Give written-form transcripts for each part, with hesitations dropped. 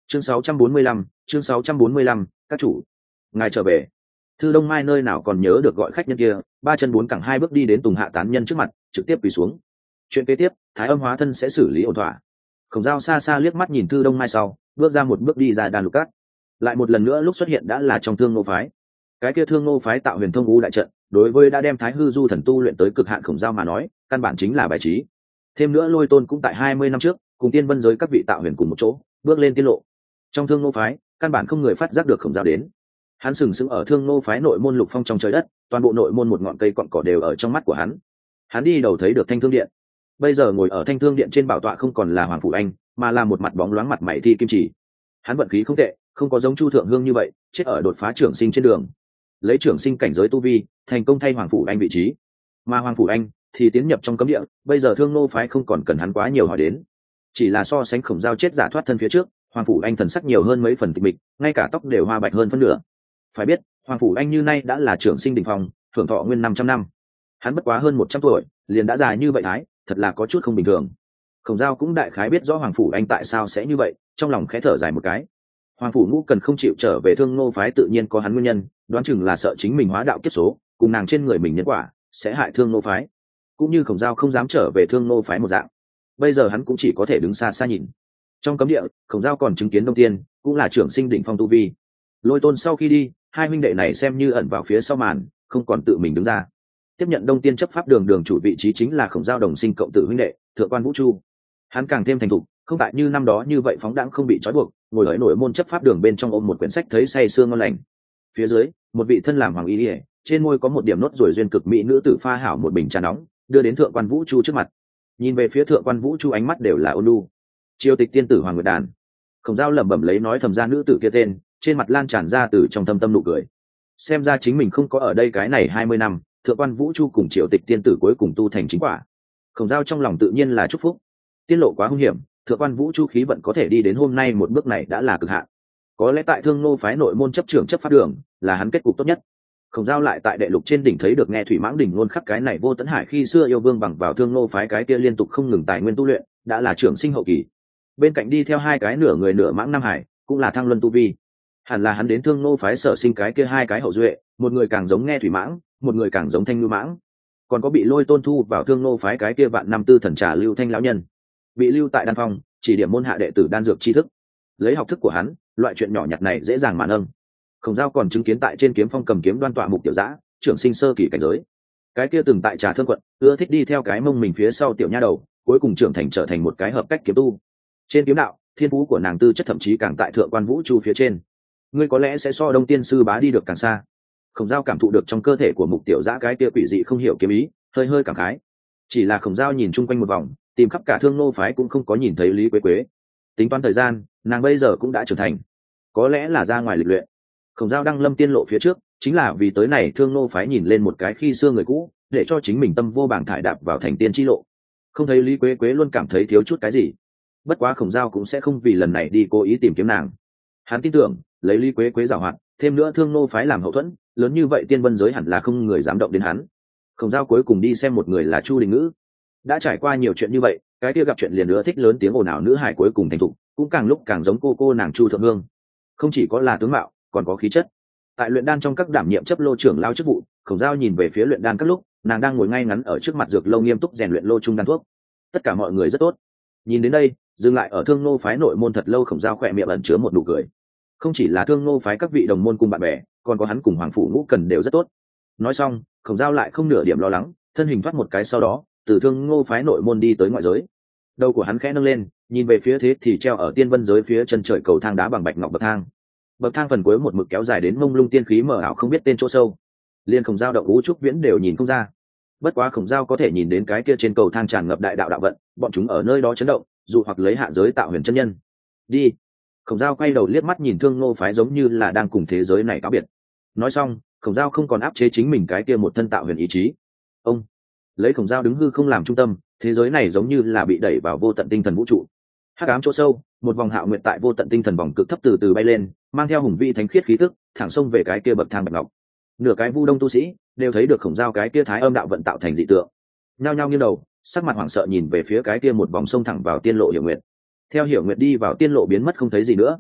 chương 645, các chủ ngài trở về. Thư Đông Mai nơi nào còn nhớ được gọi khách nhân kia, ba chân bốn cẳng hai bước đi đến Tùng Hạ tán nhân trước mặt, trực tiếp quỳ xuống. Chuyện kế tiếp, Thái Âm hóa thân sẽ xử lý ổn thỏa. Khổng Dao xa xa liếc mắt nhìn Thư Đông Mai sau, bước ra một bước đi ra đàn lục cát. Lại một lần nữa lúc xuất hiện đã là trong Thương Ngô phái. Cái kia Thương Ngô phái tạo huyền thông u đại trận, đối với đã đem Thái Hư Du thần tu luyện tới cực hạn Khổng Dao mà nói, căn bản chính là bài trí. Thêm nữa Lôi Tôn cũng tại 20 năm trước, cùng tiên vân giới các vị tạo huyền cùng một chỗ, bước lên tiên lộ. Trong Thương Ngô phái, căn bản không người phát giác được Khổng Dao đến. Hắn sừng sững ở Thương Ngô phái nội môn lục phong trong trời đất, toàn bộ nội môn một ngọn cây cọn cỏ đều ở trong mắt của hắn. Hắn đi đầu thấy được Thanh Thương Điện. Bây giờ ngồi ở Thanh Thương Điện trên bảo tọa không còn là Hoàng Phủ Anh, mà là một mặt bóng loáng mặt mày thi kim chỉ. Hắn vận khí không tệ, không có giống Chu Thượng Hương như vậy, chết ở đột phá trưởng sinh trên đường. Lấy trưởng sinh cảnh giới tu vi, thành công thay Hoàng Phủ Anh vị trí. Mà Hoàng Phủ Anh thì tiến nhập trong cấm địa, bây giờ Thương Ngô phái không còn cần hắn quá nhiều hỏi đến. Chỉ là so sánh Khổng Dao chết giả thoát thân phía trước, Hoàng Phủ Anh thần sắc nhiều hơn mấy phần tịch mịch, ngay cả tóc đều hoa bạch hơn phân nửa. Phải biết, Hoàng Phủ Anh như nay đã là trưởng sinh đỉnh phong, hưởng thọ nguyên 500 năm. Hắn bất quá hơn 100 tuổi, liền đã già như vậy thái, thật là có chút không bình thường. Khổng Dao cũng đại khái biết rõ Hoàng Phủ Anh tại sao sẽ như vậy, trong lòng khẽ thở dài một cái. Hoàng Phủ Ngũ cần không chịu trở về Thương Ngô phái tự nhiên có hắn nguyên nhân, đoán chừng là sợ chính mình hóa đạo kiếp số, cùng nàng trên người mình nhân quả, sẽ hại Thương Ngô phái. Cũng như Khổng Dao không dám trở về Thương Ngô phái một dạng. Bây giờ hắn cũng chỉ có thể đứng xa xa nhìn. Trong cấm địa, Khổng Dao còn chứng kiến Đông Tiên, cũng là trưởng sinh đỉnh phong tu vi. Lôi Tôn sau khi đi, hai huynh đệ này xem như ẩn vào phía sau màn, không còn tự mình đứng ra. Tiếp nhận Đông Tiên chấp pháp đường đường chủ vị trí chính là Khổng Dao đồng sinh cộng tử huynh đệ, Thượng quan Vũ Chu. Hắn càng thêm thành thục, không tại như năm đó như vậy phóng đãng không bị trói buộc, ngồi ở nội môn chấp pháp đường bên trong ôm một quyển sách thấy say sương ngon lành. Phía dưới, một vị thân làm hoàng y ỉa, trên môi có một điểm nốt ruồi duyên cực mỹ nữ tử pha hảo một bình trà nóng, đưa đến Thượng quan Vũ Chu trước mặt. Nhìn về phía Thượng quan Vũ Chu ánh mắt đều là ôn nhu. Triều tịch tiên tử Hoàng Nguyệt Đàn. Khổng Dao lẩm bẩm lấy nói thầm ra nữ tử kia tên, trên mặt lan tràn ra từ trong thâm tâm nụ cười. Xem ra chính mình không có ở đây cái này 20 năm, Thượng quan Vũ Chu cùng Triều tịch tiên tử cuối cùng tu thành chính quả. Khổng Dao trong lòng tự nhiên là chúc phúc. Tiên lộ quá hung hiểm, Thượng quan Vũ Chu khí vận có thể đi đến hôm nay một bước này đã là cực hạn. Có lẽ tại Thương Ngô phái nội môn chấp trưởng chấp pháp đường là hắn kết cục tốt nhất. Khổng Dao lại tại đệ lục trên đỉnh thấy được nghe thủy mãng đỉnh luôn khắp cái này vô tấn hải khi xưa yêu vương bằng vào Thương Ngô phái cái kia liên tục không ngừng tài nguyên tu luyện, đã là trưởng sinh hậu kỳ. Bên cạnh đi theo hai cái nửa người nửa mãng nam hải, cũng là thăng luân tu vi. Hẳn là hắn đến Thương Ngô phái sở sinh cái kia hai cái hậu duệ, một người càng giống nghe thủy mãng, một người càng giống thanh ngư mãng. Còn có bị Lôi Tôn thu vào Thương Ngô phái cái kia vạn năm tư thần trà Lưu Thanh lão nhân, bị lưu tại đan phong, chỉ điểm môn hạ đệ tử đan dược tri thức. Lấy học thức của hắn, loại chuyện nhỏ nhặt này dễ dàng mà nâng. Khổng Dao còn chứng kiến tại trên kiếm phong cầm kiếm đoan tọa mục tiểu dã, trưởng sinh sơ kỳ cảnh giới. Cái kia từng tại Trà Thơm quận, ưa thích đi theo cái mông mình phía sau tiểu nha đầu, cuối cùng trưởng thành trở thành một cái hợp cách kiếm tu. Trên kiếm đạo, thiên phú của nàng tư chất thậm chí càng tại Thượng quan Vũ Chu phía trên. Ngươi có lẽ sẽ so Đông Tiên sư bá đi được càng xa. Khổng Dao cảm thụ được trong cơ thể của mục tiểu dã cái kia quỷ dị không hiểu kiếm ý, hơi hơi cảm khái. Chỉ là Khổng Dao nhìn chung quanh một vòng, tìm khắp cả Thương Ngô phái cũng không có nhìn thấy Lý Quế Quế. Tính toán thời gian, nàng bây giờ cũng đã trưởng thành, có lẽ là ra ngoài lịch luyện. Khổng Dao đăng lâm tiên lộ phía trước, chính là vì tới này Thương Ngô phái nhìn lên một cái khi xưa người cũ, để cho chính mình tâm vô bảng thải đạp vào thành tiên chi lộ. Không thấy Lý Quế Quế luôn cảm thấy thiếu chút cái gì. Bất quá Khổng Dao cũng sẽ không vì lần này đi cố ý tìm kiếm nàng. Hắn tin tưởng, lấy Lý Quế Quế giàu hoạt, thêm nữa Thương Ngô phái làm hậu thuẫn, lớn như vậy tiên vân giới hẳn là không người dám động đến hắn. Khổng Dao cuối cùng đi xem một người là Chu Đình Ngữ. Đã trải qua nhiều chuyện như vậy, cái kia gặp chuyện liền nữa thích lớn tiếng ồn ào nữ hải cuối cùng thành thục, cũng càng lúc càng giống cô nàng Chu Thượng Hương. Không chỉ có là tướng mạo, còn có khí chất. Tại luyện đan trong các đảm nhiệm chấp lô trưởng lao chức vụ, Khổng Dao nhìn về phía luyện đan các lúc, nàng đang ngồi ngay ngắn ở trước mặt dược lâu nghiêm túc rèn luyện lô trung đan thuốc. Tất cả mọi người rất tốt. Nhìn đến đây, dừng lại ở Thương Ngô phái nội môn thật lâu, Khổng Dao khỏe miệng ẩn chứa một nụ cười. Không chỉ là Thương Ngô phái các vị đồng môn cùng bạn bè, còn có hắn cùng Hoàng phủ Ngũ Cần đều rất tốt. Nói xong, Khổng Dao lại không nửa điểm lo lắng, thân hình thoát một cái sau đó, từ Thương Ngô phái nội môn đi tới ngoại giới. Đầu của hắn khẽ nâng lên, nhìn về phía thế thì treo ở tiên vân giới phía chân trời cầu thang đá bằng bạch ngọc bậc thang. Bậc thang phần cuối một mực kéo dài đến mông lung tiên khí mờ ảo không biết tên chỗ sâu, liên Khổng Dao động Ú Trúc Viễn đều nhìn không ra. Bất quá Khổng Dao có thể nhìn đến cái kia trên cầu thang tràn ngập đại đạo đạo vận, bọn chúng ở nơi đó chấn động, dù hoặc lấy hạ giới tạo huyền chân nhân. Đi. Khổng Dao quay đầu liếc mắt nhìn Thương Ngô phái giống như là đang cùng thế giới này cáo biệt. Nói xong, Khổng Dao không còn áp chế chính mình cái kia một thân tạo huyền ý chí. Ông lấy Khổng Dao đứng hư không làm trung tâm, thế giới này giống như là bị đẩy vào vô tận tinh thần vũ trụ. Hắc ám chỗ sâu, một vòng hạo nguyệt tại vô tận tinh thần vòng cực thấp từ từ bay lên, mang theo hùng vĩ thánh khiết khí tức, thẳng xông về cái kia bậc thang bạch ngọc. Nửa cái vu đông tu sĩ đều thấy được Khổng Dao cái kia thái âm đạo vận tạo thành dị tượng, nhao nhao nghiêng đầu, sắc mặt hoảng sợ nhìn về phía cái kia một vòng sông thẳng vào tiên lộ Hiểu Nguyệt. Theo Hiểu Nguyệt đi vào tiên lộ biến mất không thấy gì nữa,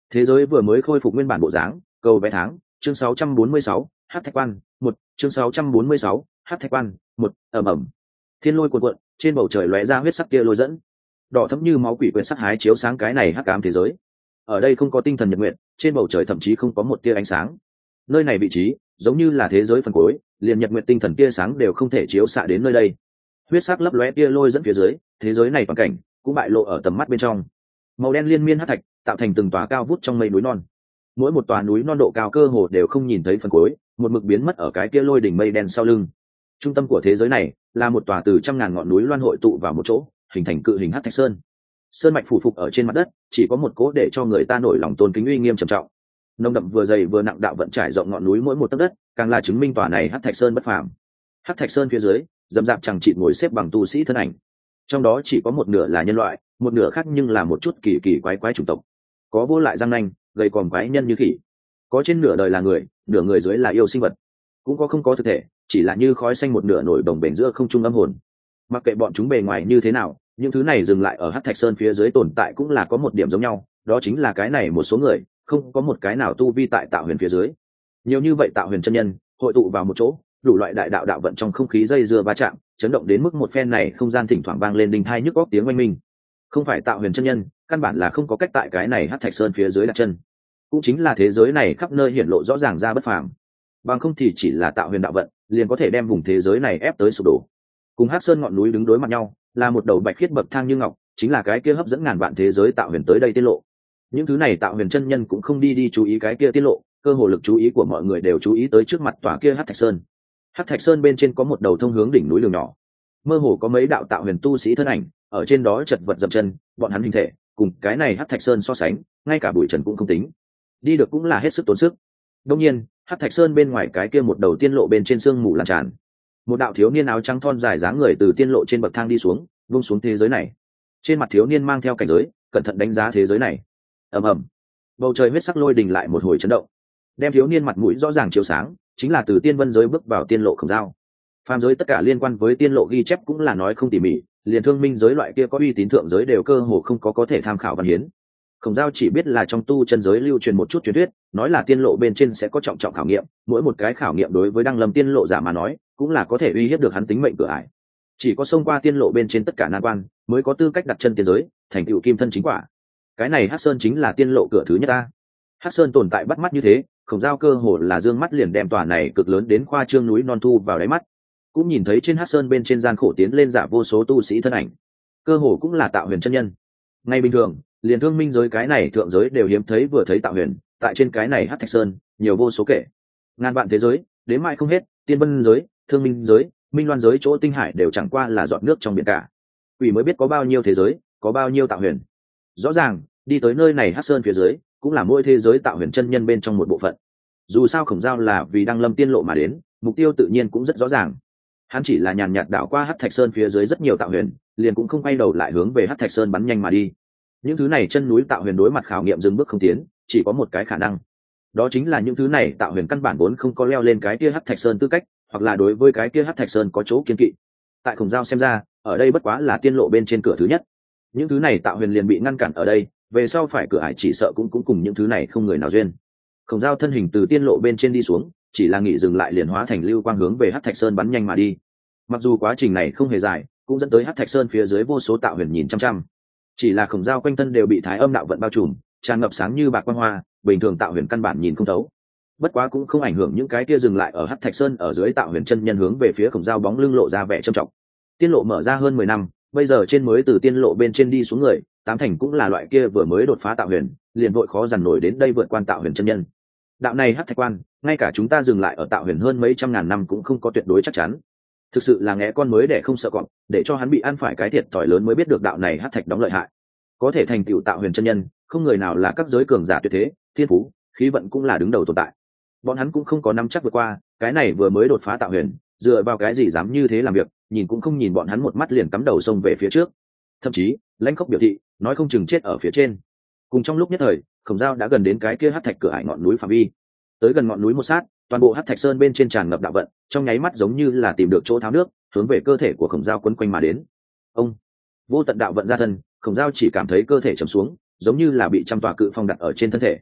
Thế giới vừa mới khôi phục nguyên bản bộ dáng. Cầu vé tháng, chương 646, hát thạch quan một, chương 646, hát thạch quan một. Ầm ầm, thiên lôi cuộn cuộn, trên bầu trời lóe ra huyết sắc kia lôi dẫn, đỏ thẫm như máu quỷ quyệt sắc hái chiếu sáng cái này hắc ám thế giới. Ở đây không có tinh thần nhật nguyện, trên bầu trời thậm chí không có một tia ánh sáng. Nơi này vị trí giống như là thế giới phần cuối, liền nhật nguyện tinh thần tia sáng đều không thể chiếu xạ đến nơi đây. Huyết sắc lấp lóe tia lôi dẫn phía dưới, thế giới này toàn cảnh cũng bại lộ ở tầm mắt bên trong. Màu đen liên miên hắc thạch tạo thành từng tòa cao vút trong mây núi non, mỗi một tòa núi non độ cao cơ hồ đều không nhìn thấy phần cuối, một mực biến mất ở cái kia lôi đỉnh mây đen sau lưng. Trung tâm của thế giới này là một tòa từ trăm ngàn ngọn núi loan hội tụ vào một chỗ, hình thành cự hình hắc thạch sơn. Sơn mạch phủ phục ở trên mặt đất, chỉ có một cố để cho người ta nổi lòng tôn kính uy nghiêm trầm trọng. Nông đậm vừa dày vừa nặng đạo vận trải rộng ngọn núi mỗi một tấc đất, càng là chứng minh tòa này hắc thạch sơn bất phàm. Hắc thạch sơn phía dưới, dầm dạp chẳng chịt ngồi xếp bằng tu sĩ thân ảnh. Trong đó chỉ có một nửa là nhân loại, một nửa khác nhưng là một chút kỳ kỳ quái quái chủng tộc. Có vô lại răng nanh, gầy còm quái nhân như khỉ. Có trên nửa đời là người, nửa người dưới là yêu sinh vật. Cũng có không có thực thể, chỉ là như khói xanh một nửa nổi bồng bềnh giữa không trung âm hồn. Mặc kệ bọn chúng bề ngoài như thế nào, những thứ này dừng lại ở hắc thạch sơn phía dưới tồn tại cũng là có một điểm giống nhau, đó chính là cái này một số người không có một cái nào tu vi tại tạo huyền phía dưới. Nhiều như vậy tạo huyền chân nhân hội tụ vào một chỗ, đủ loại đại đạo đạo vận trong không khí dây dưa va chạm, chấn động đến mức một phen này không gian thỉnh thoảng vang lên đinh thai nhức góc tiếng oanh minh. Không phải tạo huyền chân nhân, căn bản là không có cách tại cái này hắc thạch sơn phía dưới đặt chân. Cũng chính là thế giới này khắp nơi hiển lộ rõ ràng ra bất phàm, bằng không thì chỉ là tạo huyền đạo vận liền có thể đem vùng thế giới này ép tới sụp đổ. Cùng hắc sơn ngọn núi đứng đối mặt nhau là một đầu bạch khiết bậc thang như ngọc, chính là cái kia hấp dẫn ngàn vạn thế giới tạo huyền tới đây tiết lộ. Những thứ này tạo huyền chân nhân cũng không đi chú ý cái kia tiết lộ, cơ hồ lực chú ý của mọi người đều chú ý tới trước mặt tòa kia hắc thạch sơn. Hắc thạch sơn bên trên có một đầu thông hướng đỉnh núi đường nhỏ, mơ hồ có mấy đạo tạo huyền tu sĩ thân ảnh ở trên đó chật vật dậm chân, bọn hắn hình thể cùng cái này hắc thạch sơn so sánh, ngay cả bụi trần cũng không tính, đi được cũng là hết sức tốn sức. Đương nhiên, hắc thạch sơn bên ngoài cái kia một đầu tiên lộ bên trên sương mù lan tràn, một đạo thiếu niên áo trắng thon dài dáng người từ tiên lộ trên bậc thang đi xuống, vung xuống thế giới này. Trên mặt thiếu niên mang theo cảnh giới, cẩn thận đánh giá thế giới này. Ầm ầm, bầu trời huyết sắc lôi đình lại một hồi chấn động, đem thiếu niên mặt mũi rõ ràng chiếu sáng, chính là từ tiên vân giới bước vào tiên lộ Khổng Dao. Phàm giới tất cả liên quan với tiên lộ ghi chép cũng là nói không tỉ mỉ, liền thương minh giới loại kia có uy tín thượng giới đều cơ hồ không có thể tham khảo văn hiến. Khổng Dao chỉ biết là trong tu chân giới lưu truyền một chút truyền thuyết, nói là tiên lộ bên trên sẽ có trọng trọng khảo nghiệm, mỗi một cái khảo nghiệm đối với đăng lâm tiên lộ giả mà nói, cũng là có thể uy hiếp được hắn tính mệnh cửa ải. Chỉ có xông qua tiên lộ bên trên tất cả nan quan, mới có tư cách đặt chân tiên giới, thành tựu kim thân chính quả. Cái này Hắc Sơn chính là tiên lộ cửa thứ nhất ta. Hắc Sơn tồn tại bắt mắt như thế, Khổng Dao cơ hồ là dương mắt liền đem tòa này cực lớn đến khoa trương núi non thu vào đáy mắt. Cũng nhìn thấy trên Hắc Sơn bên trên gian khổ tiến lên giả vô số tu sĩ thân ảnh, cơ hồ cũng là tạo huyền chân nhân. Ngay bình thường, liền thương minh giới cái này thượng giới đều hiếm thấy vừa thấy tạo huyền, tại trên cái này Hắc Thạch Sơn, nhiều vô số kể. Ngàn vạn thế giới, đến mãi không hết, tiên vân giới, thương minh giới, minh loan giới chỗ tinh hải đều chẳng qua là giọt nước trong biển cả. Quỷ mới biết có bao nhiêu thế giới, có bao nhiêu tạo huyền. Rõ ràng, đi tới nơi này Hắc Sơn phía dưới, cũng là mỗi thế giới tạo huyền chân nhân bên trong một bộ phận. Dù sao Khổng Dao là vì đăng lâm tiên lộ mà đến, mục tiêu tự nhiên cũng rất rõ ràng. Hắn chỉ là nhàn nhạt đảo qua Hắc Thạch Sơn phía dưới rất nhiều tạo huyền, liền cũng không quay đầu lại hướng về Hắc Thạch Sơn bắn nhanh mà đi. Những thứ này chân núi tạo huyền đối mặt khảo nghiệm dừng bước không tiến, chỉ có một cái khả năng, đó chính là những thứ này tạo huyền căn bản vốn không có leo lên cái kia Hắc Thạch Sơn tư cách, hoặc là đối với cái kia Hắc Thạch Sơn có chỗ kiên kỵ. Tại Khổng Dao xem ra, ở đây bất quá là tiên lộ bên trên cửa thứ nhất, những thứ này tạo huyền liền bị ngăn cản ở đây, về sau phải cửa ải chỉ sợ cũng cùng những thứ này không người nào duyên. Khổng Dao thân hình từ tiên lộ bên trên đi xuống, chỉ là nghỉ dừng lại liền hóa thành lưu quang hướng về Hắc Thạch Sơn bắn nhanh mà đi. Mặc dù quá trình này không hề dài, cũng dẫn tới Hắc Thạch Sơn phía dưới vô số tạo huyền nhìn chăm chăm. Chỉ là Khổng Dao quanh thân đều bị thái âm đạo vận bao trùm, tràn ngập sáng như bạc quang hoa, bình thường tạo huyền căn bản nhìn không thấu. Bất quá cũng không ảnh hưởng những cái kia dừng lại ở Hắc Thạch Sơn ở dưới tạo huyền chân nhân hướng về phía Khổng Dao bóng lưng lộ ra vẻ trầm trọng. Tiên lộ mở ra hơn 10 năm, bây giờ trên mới từ tiên lộ bên trên đi xuống người, tám thành cũng là loại kia vừa mới đột phá tạo huyền, liền vội khó dằn nổi đến đây vượt quan tạo huyền chân nhân. Đạo này Hắc Thạch quan, ngay cả chúng ta dừng lại ở tạo huyền hơn mấy trăm ngàn năm cũng không có tuyệt đối chắc chắn. Thực sự là ngẽ con mới để không sợ cọp, để cho hắn bị ăn phải cái thiệt thòi lớn mới biết được đạo này Hắc Thạch đóng lợi hại. Có thể thành tựu tạo huyền chân nhân, không người nào là các giới cường giả tuyệt thế, thiên phú, khí vận cũng là đứng đầu tồn tại. Bọn hắn cũng không có nắm chắc vượt qua, cái này vừa mới đột phá tạo huyền, dựa vào cái gì dám như thế làm việc, nhìn cũng không nhìn bọn hắn một mắt liền cắm đầu xông về phía trước. Thậm chí, lãnh khốc biểu thị, nói không chừng chết ở phía trên. Cùng trong lúc nhất thời, Khổng Dao đã gần đến cái kia Hắc Thạch cửa ải ngọn núi phạm vi. Tới gần ngọn núi một sát, toàn bộ Hắc Thạch Sơn bên trên tràn ngập đạo vận, trong nháy mắt giống như là tìm được chỗ tháo nước, hướng về cơ thể của Khổng Dao quấn quanh mà đến. Ông, vô tận đạo vận ra thân, Khổng Dao chỉ cảm thấy cơ thể trầm xuống, giống như là bị trăm tòa cự phong đặt ở trên thân thể.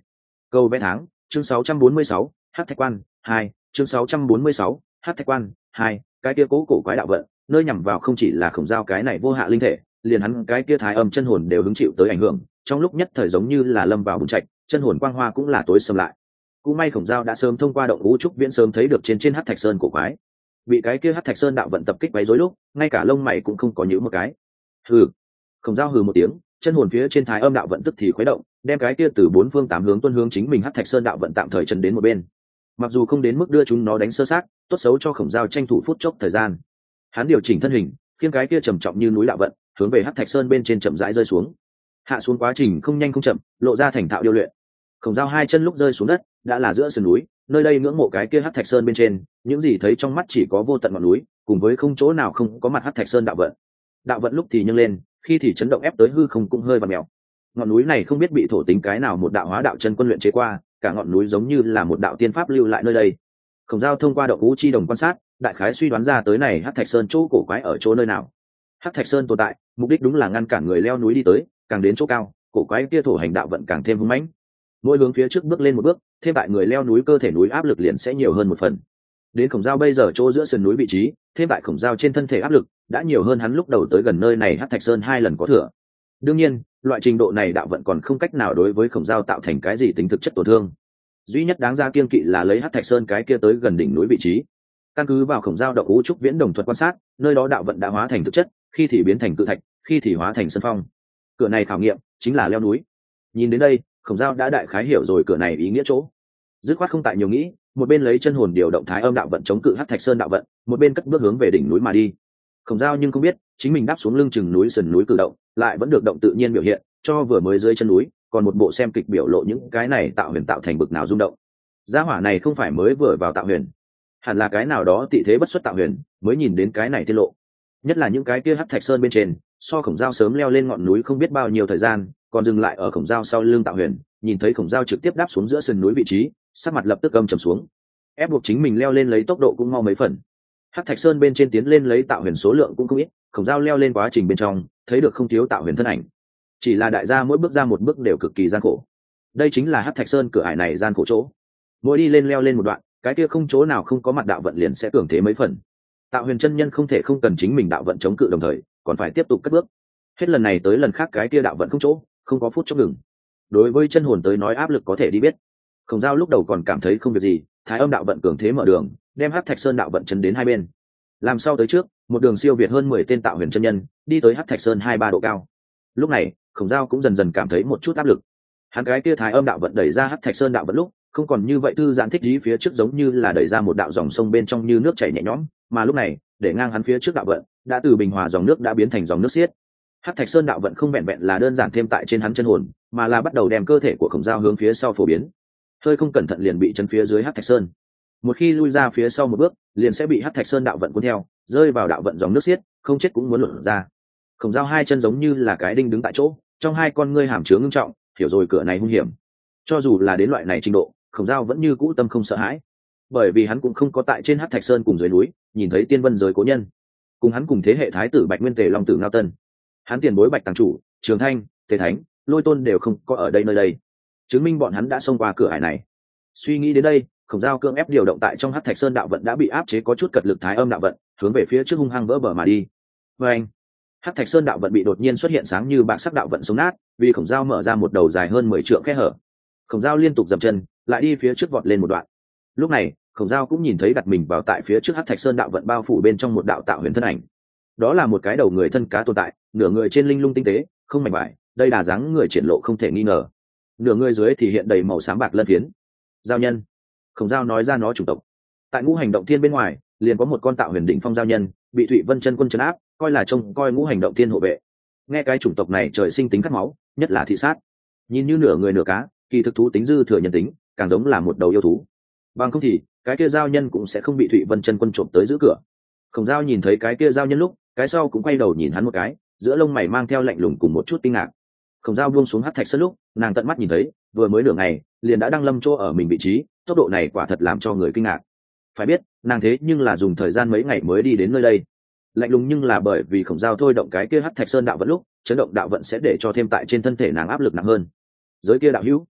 Câu vẽ tháng, chương 646, Hắc Thạch Quan 2, chương 646, Hắc Thạch Quan 2, cái kia cố cổ quái đạo vận, nơi nhằm vào không chỉ là Khổng Giao cái này vô hạ linh thể, liền hắn cái kia thái âm chân hồn đều hứng chịu tới ảnh hưởng, trong lúc nhất thời giống như là lâm vào bùn trạch, chân hồn quang hoa cũng là tối sầm lại. Cũng may Khổng Giao đã sớm thông qua động ngũ trúc viễn sớm thấy được trên Hắc Thạch Sơn cổ quái. Bị cái kia Hắc Thạch Sơn đạo vận tập kích quấy rối lúc, ngay cả lông mày cũng không có nhíu một cái. Hừ. Khổng Giao hừ một tiếng, chân hồn phía trên thái âm đạo vận tức thì khuấy động, đem cái kia từ bốn phương tám hướng tuân hướng chính mình Hắc Thạch Sơn đạo vận tạm thời chân đến một bên. Mặc dù không đến mức đưa chúng nó đánh sơ sát, tốt xấu cho Khổng Giao tranh thủ phút chốc thời gian. Hắn điều chỉnh thân hình, khiêng cái kia trầm trọng như núi đạo vận, hướng về Hắc Thạch Sơn bên trên chậm rãi rơi xuống. Hạ xuống quá trình không nhanh không chậm, lộ ra thành thạo điêu luyện. Khổng Giao hai chân lúc rơi xuống đất, đã là giữa sườn núi, nơi đây ngưỡng mộ cái kia Hắc Thạch Sơn bên trên, những gì thấy trong mắt chỉ có vô tận ngọn núi, cùng với không chỗ nào không có mặt Hắc Thạch Sơn đạo vận. Đạo vận lúc thì nhâng lên, khi thì chấn động ép tới hư không cũng hơi vặn mèo. Ngọn núi này không biết bị thổ tính cái nào một đạo hóa đạo chân quân luyện chế qua, cả ngọn núi giống như là một đạo tiên pháp lưu lại nơi đây. Khổng Giao thông qua động ngũ chi đồng quan sát, đại khái suy đoán ra tới này Hắc Thạch Sơn chỗ cổ quái ở chỗ nơi nào. Hắc Thạch Sơn tồn tại, mục đích đúng là ngăn cản người leo núi đi tới, càng đến chỗ cao, cổ quái kia thổ hành đạo vận càng thêm hung mãnh. Mỗi hướng phía trước bước lên một bước, thêm tại người leo núi cơ thể núi áp lực liền sẽ nhiều hơn một phần. Đến Khổng Giao bây giờ chỗ giữa sườn núi vị trí, thêm tại Khổng Giao trên thân thể áp lực đã nhiều hơn hắn lúc đầu tới gần nơi này Hắc Thạch Sơn 2 lần có thừa. Đương nhiên, loại trình độ này đạo vận còn không cách nào đối với Khổng Giao tạo thành cái gì tính thực chất tổn thương. Duy nhất đáng ra kiêng kỵ là lấy Hắc Thạch Sơn cái kia tới gần đỉnh núi vị trí. Căn cứ vào Khổng Giao động ngũ trúc viễn đồng thuật quan sát, nơi đó đạo vận đã hóa thành thực chất, khi thì biến thành cự thạch, khi thì hóa thành sơn phong. Cửa này khảo nghiệm chính là leo núi. Nhìn đến đây, Khổng Giao đã đại khái hiểu rồi cửa này ý nghĩa chỗ. Dứt khoát không tại nhiều nghĩ, một bên lấy chân hồn điều động thái âm đạo vận chống cự Hắc Thạch Sơn đạo vận, một bên cất bước hướng về đỉnh núi mà đi. Khổng Giao nhưng không biết, chính mình đáp xuống lưng chừng núi sườn núi cử động, lại vẫn được động tự nhiên biểu hiện, cho vừa mới dưới chân núi, còn một bộ xem kịch biểu lộ những cái này tạo huyền tạo thành bực nào rung động. Gia hỏa này không phải mới vừa vào tạo huyền, hẳn là cái nào đó tị thế bất xuất tạo huyền, mới nhìn đến cái này tiết lộ. Nhất là những cái kia Hắc Thạch Sơn bên trên, so Khổng Giao sớm leo lên ngọn núi không biết bao nhiêu thời gian, còn dừng lại ở Khổng Giao sau lưng tạo huyền, nhìn thấy Khổng Giao trực tiếp đáp xuống giữa sườn núi vị trí, sắc mặt lập tức âm trầm xuống. Ép buộc chính mình leo lên lấy tốc độ cũng mau mấy phần. Hắc Thạch Sơn bên trên tiến lên lấy tạo huyền số lượng cũng không ít, Khổng Giao leo lên quá trình bên trong, thấy được không thiếu tạo huyền thân ảnh. Chỉ là đại gia mỗi bước ra một bước đều cực kỳ gian khổ. Đây chính là Hắc Thạch Sơn cửa ải này gian khổ chỗ. Mỗi đi lên leo lên một đoạn, cái kia không chỗ nào không có mặt đạo vận liền sẽ cường thế mấy phần. Tạo huyền chân nhân không thể không cần chính mình đạo vận chống cự đồng thời, còn phải tiếp tục cất bước. Hết lần này tới lần khác cái kia đạo vận không chỗ, không có phút chốc ngừng. Đối với chân hồn tới nói áp lực có thể đi biết. Khổng Giao lúc đầu còn cảm thấy không việc gì, thái âm đạo vận cường thế mở đường, đem Hắc Thạch Sơn đạo vận chấn đến hai bên. Làm sao tới trước, một đường siêu việt hơn 10 tên tạo huyền chân nhân, đi tới Hắc Thạch Sơn 2-3 độ cao. Lúc này, Khổng Giao cũng dần dần cảm thấy một chút áp lực. Hắn cái kia thái âm đạo vận đẩy ra Hắc Thạch Sơn đạo vận lúc, không còn như vậy thư giãn thích ý phía trước giống như là đẩy ra một đạo dòng sông bên trong như nước chảy nhẹ nhõm, mà lúc này, để ngang hắn phía trước đạo vận, đã từ bình hòa dòng nước đã biến thành dòng nước xiết. Hắc Thạch Sơn đạo vận không vẹn vẹn là đơn giản thêm tại trên hắn chân hồn, mà là bắt đầu đem cơ thể của Khổng Giao hướng phía sau phổ biến. Hơi không cẩn thận liền bị chân phía dưới Hắc Thạch Sơn. Một khi lui ra phía sau một bước, liền sẽ bị Hắc Thạch Sơn đạo vận cuốn theo, rơi vào đạo vận dòng nước xiết, không chết cũng muốn luồn ra. Khổng Giao hai chân giống như là cái đinh đứng tại chỗ, trong hai con ngươi hàm chứa ngưng trọng, hiểu rồi cửa này hung hiểm. Cho dù là đến loại này trình độ, Khổng Giao vẫn như cũ tâm không sợ hãi, bởi vì hắn cũng không có tại trên Hắc Thạch Sơn cùng dưới núi nhìn thấy tiên vân giới cố nhân, cùng hắn cùng thế hệ thái tử Bạch Nguyên Tề Long Tử Ngao Tân, hắn tiền bối Bạch Tàng Chủ, Trường Thanh, Tề Thánh, Lôi Tôn đều không có ở đây nơi đây, chứng minh bọn hắn đã xông qua cửa ải này. Suy nghĩ đến đây, Khổng Giao cưỡng ép điều động tại trong Hắc Thạch Sơn đạo vận đã bị áp chế có chút cật lực thái âm đạo vận, hướng về phía trước hung hăng vỡ bờ mà đi. Và anh, Hắc Thạch Sơn đạo vận bị đột nhiên xuất hiện sáng như bạc sắc đạo vận sống nát, vì Khổng Giao mở ra một đầu dài hơn 10 trượng khe hở. Khổng Giao liên tục dậm chân, lại đi phía trước vọt lên một đoạn. Lúc này, Khổng Giao cũng nhìn thấy đặt mình vào tại phía trước Hắc Thạch Sơn đạo vận bao phủ bên trong một đạo tạo huyền thân ảnh. Đó là một cái đầu người thân cá tồn tại, nửa người trên linh lung tinh tế, không mảnh vải, đây là dáng người triển lộ không thể nghi ngờ. Nửa người dưới thì hiện đầy màu xám bạc lân phiến. Giao nhân. Khổng Giao nói ra nó chủng tộc. Tại Ngũ Hành Động Thiên bên ngoài, liền có một con tạo huyền đỉnh phong giao nhân, bị Thụy Vân chân quân trấn áp, coi là trông coi Ngũ Hành Động Thiên hộ vệ. Nghe cái chủng tộc này trời sinh tính cắt máu, nhất là thị sát. Nhìn như nửa người nửa cá, kỳ thực thú tính dư thừa nhân tính, càng giống là một đầu yêu thú. Bằng không thì, cái kia giao nhân cũng sẽ không bị Thụy Vân chân quân trộm tới giữ cửa. Khổng Giao nhìn thấy cái kia giao nhân lúc, cái sau cũng quay đầu nhìn hắn một cái, giữa lông mày mang theo lạnh lùng cùng một chút kinh ngạc. Khổng Giao buông xuống Hắc Thạch Sơn lúc, nàng tận mắt nhìn thấy, vừa mới nửa ngày, liền đã đăng lâm chỗ ở mình vị trí, tốc độ này quả thật làm cho người kinh ngạc. Phải biết, nàng thế nhưng là dùng thời gian mấy ngày mới đi đến nơi đây. Lạnh lùng nhưng là bởi vì Khổng Giao thôi động cái kia Hắc Thạch Sơn đạo vận lúc, chấn động đạo vận sẽ để cho thêm tại trên thân thể nàng áp lực nặng hơn. Giới kia đạo hữu,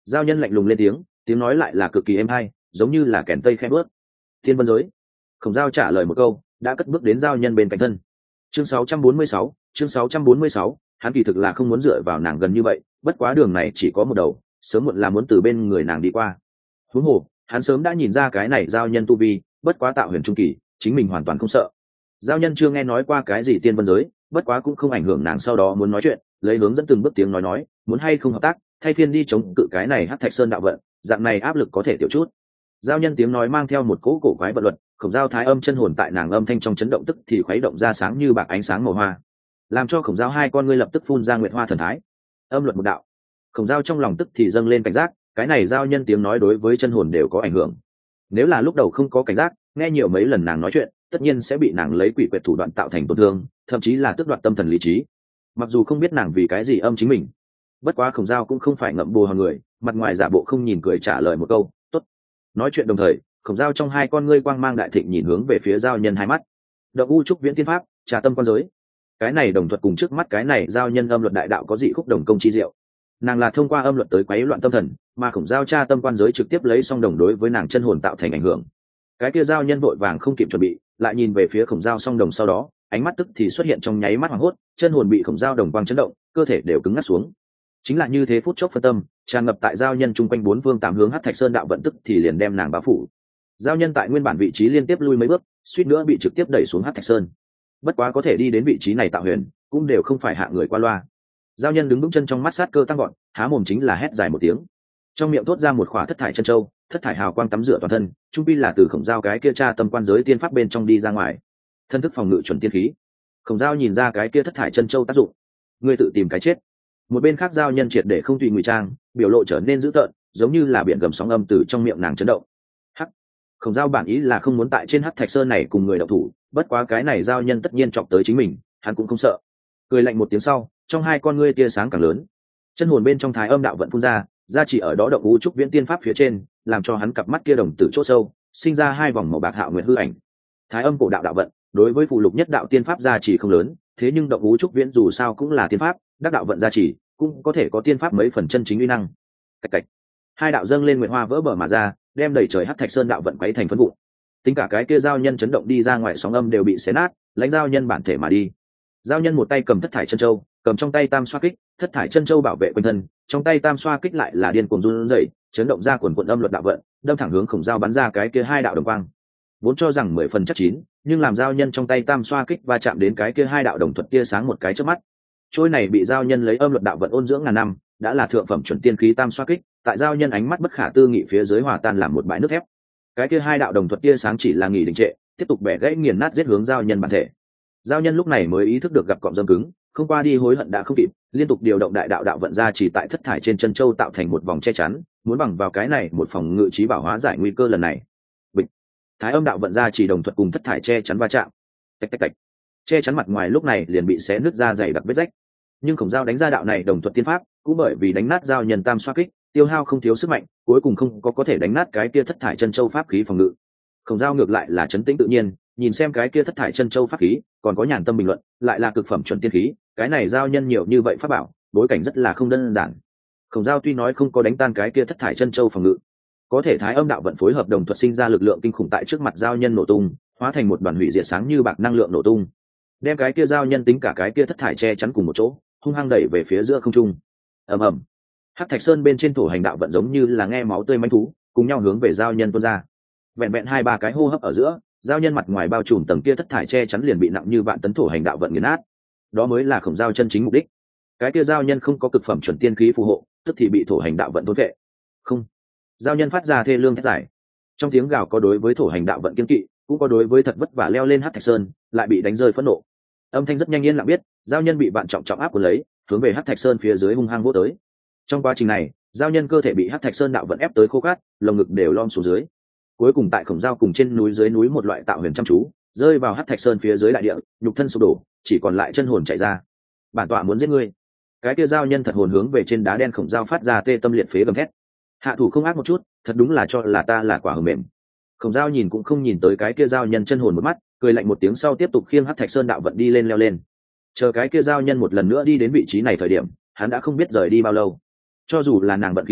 Giao nhân lạnh lùng lên tiếng, tiếng nói lại là cực kỳ êm hay, giống như là kèn tây khẽ bước. Thiên vân giới. Khổng Giao trả lời một câu, đã cất bước đến giao nhân bên cạnh thân. Chương 646, chương 646, hắn kỳ thực là không muốn dựa vào nàng gần như vậy, bất quá đường này chỉ có một đầu, sớm muộn là muốn từ bên người nàng đi qua. Huống hồ, hắn sớm đã nhìn ra cái này giao nhân tu vi, bất quá tạo huyền trung kỳ, chính mình hoàn toàn không sợ. Giao nhân chưa nghe nói qua cái gì tiên vân giới, bất quá cũng không ảnh hưởng nàng sau đó muốn nói chuyện, lấy hướng dẫn từng bước tiếng nói, muốn hay không hợp tác, thay phiên đi chống cự cái này Hắc Thạch Sơn đạo vận, dạng này áp lực có thể tiểu chút. Giao nhân tiếng nói mang theo một cỗ cổ quái vận luật, Khổng Giao thái âm chân hồn tại nàng âm thanh trong chấn động tức thì khuấy động ra sáng như bạc ánh sáng màu hoa, làm cho Khổng Giao hai con ngươi lập tức phun ra nguyệt hoa thần thái. Âm luật một đạo. Khổng Giao trong lòng tức thì dâng lên cảnh giác, cái này giao nhân tiếng nói đối với chân hồn đều có ảnh hưởng. Nếu là lúc đầu không có cảnh giác, nghe nhiều mấy lần nàng nói chuyện, tất nhiên sẽ bị nàng lấy quỷ quyệt thủ đoạn tạo thành tổn thương, thậm chí là tước đoạt tâm thần lý trí. Mặc dù không biết nàng vì cái gì âm chính mình, bất quá Khổng Giao cũng không phải ngậm bồ hòn người, mặt ngoài giả bộ không nhìn cười trả lời một câu tốt. Nói chuyện đồng thời, Khổng Giao trong hai con ngươi quang mang đại thịnh nhìn hướng về phía giao nhân hai mắt. Động u trúc viễn tiên pháp, trà tâm quan giới. Cái này đồng thuật cùng trước mắt cái này giao nhân âm luật đại đạo có dị khúc đồng công chi diệu. Nàng là thông qua âm luật tới quấy loạn tâm thần, mà Khổng Giao tra tâm quan giới trực tiếp lấy song đồng đối với nàng chân hồn tạo thành ảnh hưởng. Cái kia giao nhân vội vàng không kịp chuẩn bị, lại nhìn về phía Khổng Giao song đồng, sau đó ánh mắt tức thì xuất hiện trong nháy mắt hoảng hốt, chân hồn bị Khổng Giao đồng quang chấn động, cơ thể đều cứng ngắc xuống. Chính là như thế, phút chốc phân tâm tràn ngập tại giao nhân chung quanh bốn phương tám hướng Hắc Thạch Sơn đạo vận tức thì liền đem nàng bao phủ. Giao nhân tại nguyên bản vị trí liên tiếp lui mấy bước, suýt nữa bị trực tiếp đẩy xuống Hắc Thạch Sơn. Bất quá có thể đi đến vị trí này tạo huyền, cũng đều không phải hạ người qua loa. Giao nhân đứng vững chân, trong mắt sát cơ tăng gọn, há mồm chính là hét dài một tiếng, trong miệng thốt ra một khỏa thất thải chân châu, thất thải hào quang tắm rửa toàn thân, trung pi là từ Khổng Giao cái kia tra tâm quan giới tiên pháp bên trong đi ra ngoài, thân thức phòng ngự chuẩn tiên khí. Khổng Giao nhìn ra cái kia thất thải chân châu tác dụng, ngươi tự tìm cái chết. Một bên khác giao nhân triệt để không tùy ngụy trang, biểu lộ trở nên dữ tợn, giống như là biển gầm sóng âm từ trong miệng nàng chấn động. Hắc. Khổng Giao bản ý là không muốn tại trên Hắc Thạch Sơn này cùng người động thủ, bất quá cái này giao nhân tất nhiên chọc tới chính mình, hắn cũng không sợ. Cười lạnh một tiếng sau, trong hai con ngươi tia sáng càng lớn, chân hồn bên trong thái âm đạo vận phun ra, ra chỉ ở đó động u trúc viễn tiên pháp phía trên, làm cho hắn cặp mắt kia đồng tử chỗ sâu sinh ra hai vòng màu bạc hạo nguyệt hư ảnh. Thái âm cổ đạo đạo vận đối với phụ lục nhất đạo tiên pháp gia chỉ không lớn, thế nhưng động u trúc viễn dù sao cũng là tiên pháp, đắc đạo vận gia chỉ cũng có thể có tiên pháp mấy phần chân chính uy năng. Cạch cạch, hai đạo dâng lên nguyệt hoa vỡ bờ mà ra, đem đầy trời Hắc Thạch Sơn đạo vận quấy thành phân vụn. Tính cả cái kia giao nhân chấn động đi ra ngoài sóng âm đều bị xé nát, lãnh giao nhân bản thể mà đi. Giao nhân một tay cầm thất thải chân châu, cầm trong tay tam xoa kích, thất thải chân châu bảo vệ quanh thân, trong tay tam xoa kích lại là điên cuồng run rẩy, chấn động ra quần quần âm luật đạo vận, đâm thẳng hướng Khổng Giao bắn ra cái kia hai đạo đồng quang. Vốn cho rằng 10 phần chắc chín, nhưng làm giao nhân trong tay tam xoa kích va chạm đến cái kia hai đạo đồng thuật tia sáng một cái chớp mắt. Trôi này bị giao nhân lấy âm luật đạo vận ôn dưỡng ngàn năm, đã là thượng phẩm chuẩn tiên khí tam xoa kích, tại giao nhân ánh mắt bất khả tư nghị phía dưới hòa tan làm một bãi nước thép. Cái kia hai đạo đồng thuật tia sáng chỉ là nghỉ đình trệ, tiếp tục bẻ gãy nghiền nát giết hướng giao nhân bản thể. Giao nhân lúc này mới ý thức được gặp cọm dâm cứng, không qua đi hối hận đã không kịp, liên tục điều động đại đạo đạo vận ra chỉ tại thất thải trên chân châu tạo thành một vòng che chắn, muốn bằng vào cái này một phòng ngự trí bảo hóa giải nguy cơ lần này. Bịch. Thái âm đạo vận ra chỉ đồng thuật cùng thất thải che chắn va chạm. Tạch tạch tạch. Che chắn mặt ngoài lúc này liền bị xé nứt ra dày đặc vết rách. Nhưng Khổng Giao đánh ra đạo này đồng thuật tiên pháp, cũng bởi vì đánh nát giao nhân tam xoa kích, tiêu hao không thiếu sức mạnh, cuối cùng không có thể đánh nát cái kia thất thải chân châu pháp khí phòng ngự. Khổng Giao ngược lại là trấn tĩnh tự nhiên, nhìn xem cái kia thất thải chân châu pháp khí, còn có nhàn tâm bình luận, lại là cực phẩm chuẩn tiên khí, cái này giao nhân nhiều như vậy pháp bảo, bối cảnh rất là không đơn giản. Khổng Giao tuy nói không có đánh tan cái kia thất thải chân châu phòng ngự, có thể thái âm đạo vận phối hợp đồng thuật sinh ra lực lượng kinh khủng tại trước mặt giao nhân nổ tung, hóa thành một đoàn hủy diệt sáng như bạc năng lượng nổ tung, đem cái kia giao nhân tính cả cái kia thất thải che chắn cùng một chỗ, hung hăng đẩy về phía giữa không trung. Ầm ầm. Hắc Thạch Sơn bên trên thổ hành đạo vận giống như là nghe máu tươi manh thú, cùng nhau hướng về giao nhân tuôn ra. Vẹn vẹn 2-3 cái hô hấp ở giữa, giao nhân mặt ngoài bao trùm tầng kia thất thải che chắn liền bị nặng như vạn tấn thổ hành đạo vận nghiền nát. Đó mới là Khổng Giao chân chính mục đích. Cái kia giao nhân không có cực phẩm chuẩn tiên khí phù hộ, tức thì bị thổ hành đạo vận thôn vệ. Không. Giao nhân phát ra thê lương thét giải. Trong tiếng gào có đối với thổ hành đạo vận kiên kỵ, cũng có đối với thật vất vả leo lên Hắc Thạch Sơn, lại bị đánh rơi phẫn nộ. Âm thanh rất nhanh yên lặng biết, giao nhân bị bạn trọng trọng áp cuốn lấy, hướng về Hắc Thạch Sơn phía dưới hung hăng vỗ tới. Trong quá trình này, giao nhân cơ thể bị Hắc Thạch Sơn đạo vận ép tới khô cát, lồng ngực đều lom xuống dưới. Cuối cùng tại Khổng Giao cùng trên núi dưới núi một loại tạo huyền chăm chú, rơi vào Hắc Thạch Sơn phía dưới đại địa, nhục thân sụp đổ, chỉ còn lại chân hồn chạy ra. Bản tọa muốn giết ngươi. Cái kia giao nhân thật hồn hướng về trên đá đen Khổng Giao phát ra tê tâm liệt phế gầm thét. Hạ thủ không ác một chút, thật đúng là cho là ta là quả hờ mềm. Khổng Giao nhìn cũng không nhìn tới cái kia giao nhân chân hồn một mắt, cười lạnh một tiếng sau tiếp tục khiêng Hắc Thạch Sơn đạo vận đi lên leo lên. Chờ cái kia giao nhân một lần nữa đi đến vị trí này thời điểm, hắn đã không biết rời đi bao lâu. Cho dù là nàng vận khí tốt,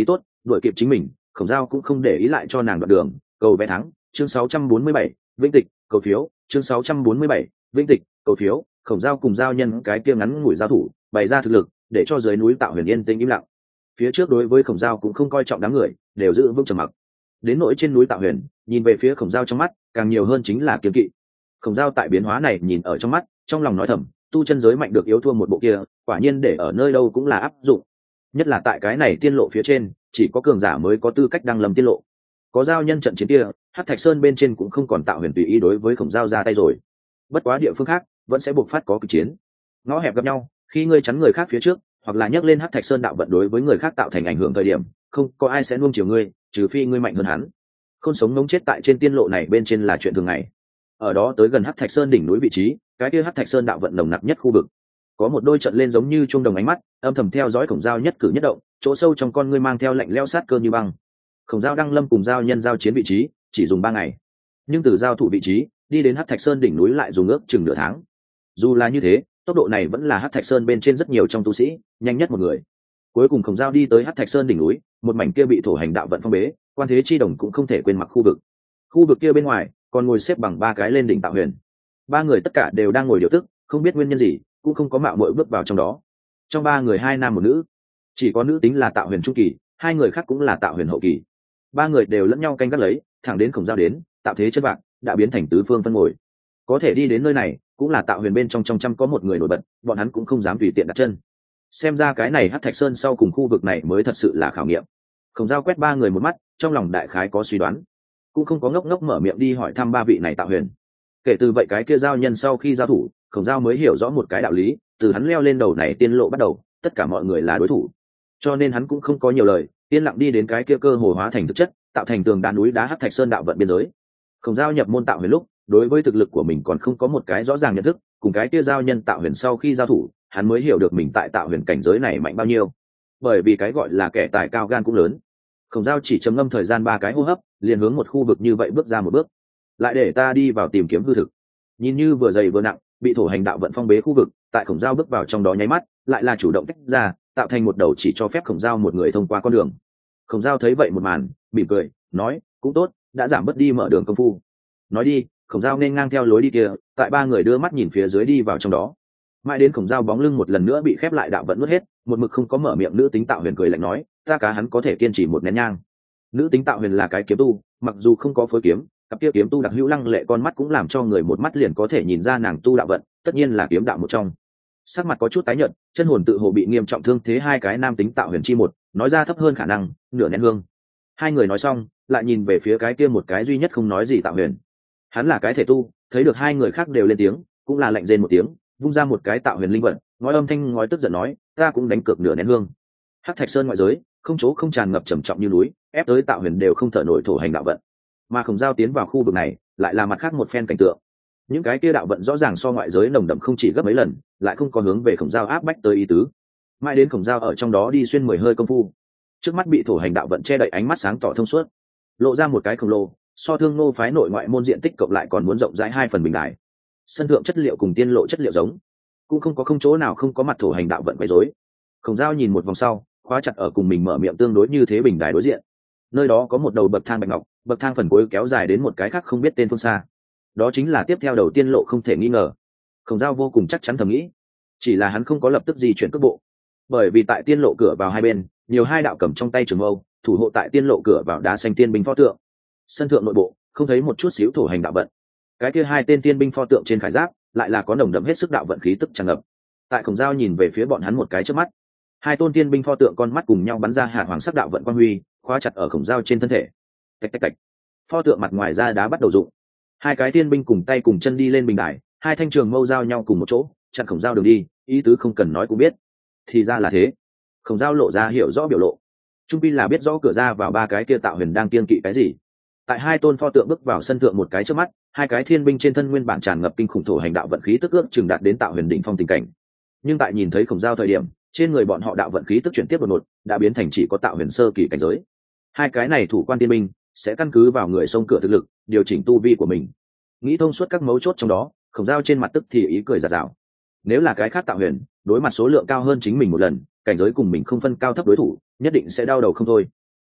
đuổi kịp chính mình, Khổng Giao cũng không để ý lại cho nàng đoạn đường. Cầu vé thắng, chương 647, vĩnh tịch, cầu phiếu, chương 647, vĩnh tịch, cầu phiếu. Khổng Giao cùng giao nhân cái kia ngắn ngủi giao thủ, bày ra thực lực, để cho dưới núi Tạo Huyền yên tĩnh im lặng. Phía trước đối với Khổng Giao cũng không coi trọng đám người, đều giữ vững trầm mặc. Đến nỗi trên núi Tạo Huyền, nhìn về phía Khổng Giao trong mắt, càng nhiều hơn chính là kiêng kỵ. Khổng Giao tại biến hóa này nhìn ở trong mắt, trong lòng nói thầm, tu chân giới mạnh được yếu thua một bộ kia, quả nhiên để ở nơi đâu cũng là áp dụng. Nhất là tại cái này tiên lộ phía trên, chỉ có cường giả mới có tư cách đăng lâm tiên lộ. Có giao nhân trận chiến kia, Hắc Thạch Sơn bên trên cũng không còn Tạo Huyền tùy ý đối với Khổng Giao ra tay rồi. Bất quá địa phương khác vẫn sẽ buộc phát có kịch chiến. Ngõ hẹp gặp nhau, khi ngươi chắn người khác phía trước, hoặc là nhấc lên Hắc Thạch Sơn đạo vận đối với người khác tạo thành ảnh hưởng thời điểm, không có ai sẽ nuông chiều ngươi, trừ phi ngươi mạnh hơn hắn. Khôn sống ngống chết tại trên tiên lộ này bên trên là chuyện thường ngày. Ở đó tới gần Hắc Thạch Sơn đỉnh núi vị trí, cái kia Hắc Thạch Sơn đạo vận nồng nặc nhất khu vực, có một đôi trận lên giống như chuông đồng ánh mắt, âm thầm theo dõi Khổng Giao nhất cử nhất động, chỗ sâu trong con ngươi mang theo lạnh lẽo sát cơ như băng. Khổng Giao đăng lâm cùng giao nhân giao chiến vị trí, chỉ dùng 3 ngày, nhưng từ giao thủ vị trí đi đến Hắc Thạch Sơn đỉnh núi lại dùng ước chừng nửa tháng. Dù là như thế, tốc độ này vẫn là Hắc Thạch Sơn bên trên rất nhiều trong tu sĩ nhanh nhất một người. Cuối cùng Khổng Giao đi tới Hắc Thạch Sơn đỉnh núi, một mảnh kia bị thổ hành đạo vận phong bế, quan thế chi đồng cũng không thể quên mặc khu vực kia bên ngoài còn ngồi xếp bằng 3 cái lên đỉnh Tạo Huyền. 3 người tất cả đều đang ngồi điều tức, không biết nguyên nhân gì cũng không có mạo muội bước vào trong đó. Trong 3 người 2 nam 1 nữ, chỉ có nữ tính là Tạo Huyền trung kỳ, 2 người khác cũng là Tạo Huyền hậu kỳ. 3 người đều lẫn nhau canh gác lấy, thẳng đến Khổng Giao đến, tạo thế chân vạc đã biến thành tứ phương phân ngồi. Có thể đi đến nơi này cũng là Tạo Huyền bên trong trăm có một người nổi bật, bọn hắn cũng không dám tùy tiện đặt chân. Xem ra cái này Hắc Thạch Sơn sau cùng khu vực này mới thật sự là khảo nghiệm. Khổng Giao quét 3 người một mắt, trong lòng đại khái có suy đoán, cũng không có ngốc ngốc mở miệng đi hỏi thăm 3 vị này Tạo Huyền. Kể từ vậy cái kia giao nhân sau khi giao thủ, Khổng Giao mới hiểu rõ một cái đạo lý, từ hắn leo lên đầu này tiên lộ bắt đầu, tất cả mọi người là đối thủ, cho nên hắn cũng không có nhiều lời, yên lặng đi đến cái kia cơ hồ hóa thành thực chất, tạo thành tường đá núi đá Hắc Thạch Sơn đạo vận biên giới. Khổng Giao nhập môn Tạo Huyền lúc, đối với thực lực của mình còn không có một cái rõ ràng nhận thức, cùng cái kia giao nhân Tạo Huyền sau khi giao thủ, hắn mới hiểu được mình tại Tạo Huyền cảnh giới này mạnh bao nhiêu. Bởi vì cái gọi là kẻ tài cao gan cũng lớn. Khổng Giao chỉ trầm ngâm thời gian 3 cái hô hấp, liền hướng một khu vực như vậy bước ra một bước. Lại để ta đi vào tìm kiếm hư thực. Nhìn như vừa dày vừa nặng, bị thổ hành đạo vận phong bế khu vực, tại Khổng Giao bước vào trong đó nháy mắt, lại là chủ động tách ra, tạo thành một đầu chỉ cho phép Khổng Giao một người thông qua con đường. Khổng Giao thấy vậy một màn, mỉm cười, nói, cũng tốt, đã giảm bớt đi mở đường công phu. Nói đi, Khổng Giao nên ngang theo lối đi kia, tại 3 người đưa mắt nhìn phía dưới đi vào trong đó. Mãi đến Khổng Giao bóng lưng một lần nữa bị khép lại đạo vận nuốt hết, một mực không có mở miệng nữ tính Tạo Huyền cười lạnh nói, ta cá hắn có thể kiên trì một nén nhang. Nữ tính Tạo Huyền là cái kiếm tu, mặc dù không có phối kiếm, cặp kia kiếm tu đặc hữu lăng lệ con mắt cũng làm cho người một mắt liền có thể nhìn ra nàng tu đạo vận, tất nhiên là kiếm đạo một trong. Sắc mặt có chút tái nhợt, chân hồn tự hồ bị nghiêm trọng thương thế, 2 cái nam tính Tạo Huyền chi một, nói ra thấp hơn khả năng, nửa nén hương. 2 người nói xong, lại nhìn về phía cái kia một cái duy nhất không nói gì Tạo Huyền. Hắn là cái thể tu, thấy được 2 người khác đều lên tiếng, cũng là lạnh rên một tiếng, vung ra một cái Tạo Huyền linh vật, ngói âm thanh ngói tức giận nói, ta cũng đánh cược nửa nén hương. Hắc Thạch Sơn ngoại giới, không chỗ không tràn ngập trầm trọng như núi, ép tới Tạo Huyền đều không thở nổi thổ hành đạo vận. Mà Khổng Giao tiến vào khu vực này, lại là mặt khác một phen cảnh tượng. Những cái kia đạo vận rõ ràng so ngoại giới nồng đậm không chỉ gấp mấy lần, lại không có hướng về Khổng Giao áp bách tới ý tứ. Mãi đến Khổng Giao ở trong đó đi xuyên 10 hơi công phu, trước mắt bị thổ hành đạo vận che đậy, ánh mắt sáng tỏ thông suốt, lộ ra một cái khổng lồ, so Thương Nô phái nội ngoại môn diện tích cộng lại còn muốn rộng rãi 2 phần bình đài. Sân thượng chất liệu cùng tiên lộ chất liệu giống, cũng không chỗ nào không có mặt thổ hành đạo vận quấy rối. Khổng Giao nhìn một vòng sau, khóa chặt ở cùng mình mở miệng tương đối như thế bình đài đối diện. Nơi đó có một đầu bậc thang bạch ngọc, bậc thang phần cuối kéo dài đến một cái khác không biết tên phương xa. Đó chính là tiếp theo đầu tiên lộ không thể nghi ngờ. Khổng Giao vô cùng chắc chắn thầm nghĩ, chỉ là hắn không có lập tức di chuyển cước bộ, bởi vì tại tiên lộ cửa vào hai bên, nhiều 2 đạo cầm trong tay trường mâu, thủ hộ tại tiên lộ cửa vào đá xanh tiên binh pho tượng. Sân thượng nội bộ không thấy một chút xíu thổ hành đạo vận, cái kia 2 tên tiên binh pho tượng trên khải giáp lại là có nồng đậm hết sức đạo vận khí tức tràn ngập. Tại Khổng Giao nhìn về phía bọn hắn một cái trước mắt, 2 tôn tiên binh pho tượng con mắt cùng nhau bắn ra hạt hoàng sắc đạo vận quang huy, khóa chặt ở Khổng Giao trên thân thể. Tạch tạch tạch, pho tượng mặt ngoài ra đá bắt đầu rụng. 2 cái tiên binh cùng tay cùng chân đi lên bình đài, 2 thanh trường mâu giao nhau cùng một chỗ, chặn Khổng Giao đường đi, ý tứ không cần nói cũng biết. Thì ra là thế. Khổng Giao lộ ra hiểu rõ biểu lộ, trung pi là biết rõ cửa ra vào 3 cái kia Tạo Huyền đang kiêng kỵ cái gì. Tại 2 tôn pho tượng bước vào sân thượng một cái trước mắt, 2 cái thiên binh trên thân nguyên bản tràn ngập kinh khủng thổ hành đạo vận khí tức ước chừng đạt đến Tạo Huyền đỉnh phong tình cảnh. Nhưng tại nhìn thấy Khổng Giao thời điểm, trên người bọn họ đạo vận khí tức chuyển tiếp đột ngột, đã biến thành chỉ có Tạo Huyền sơ kỳ cảnh giới. 2 cái này thủ quan tiên binh sẽ căn cứ vào người xông cửa thực lực, điều chỉnh tu vi của mình. Nghĩ thông suốt các mấu chốt trong đó, Khổng Giao trên mặt tức thì ý cười rạng rào. Nếu là cái khác Tạo Huyền, đối mặt số lượng cao hơn chính mình một lần, cảnh giới cùng mình không phân cao thấp đối thủ, nhất định sẽ đau đầu không thôi.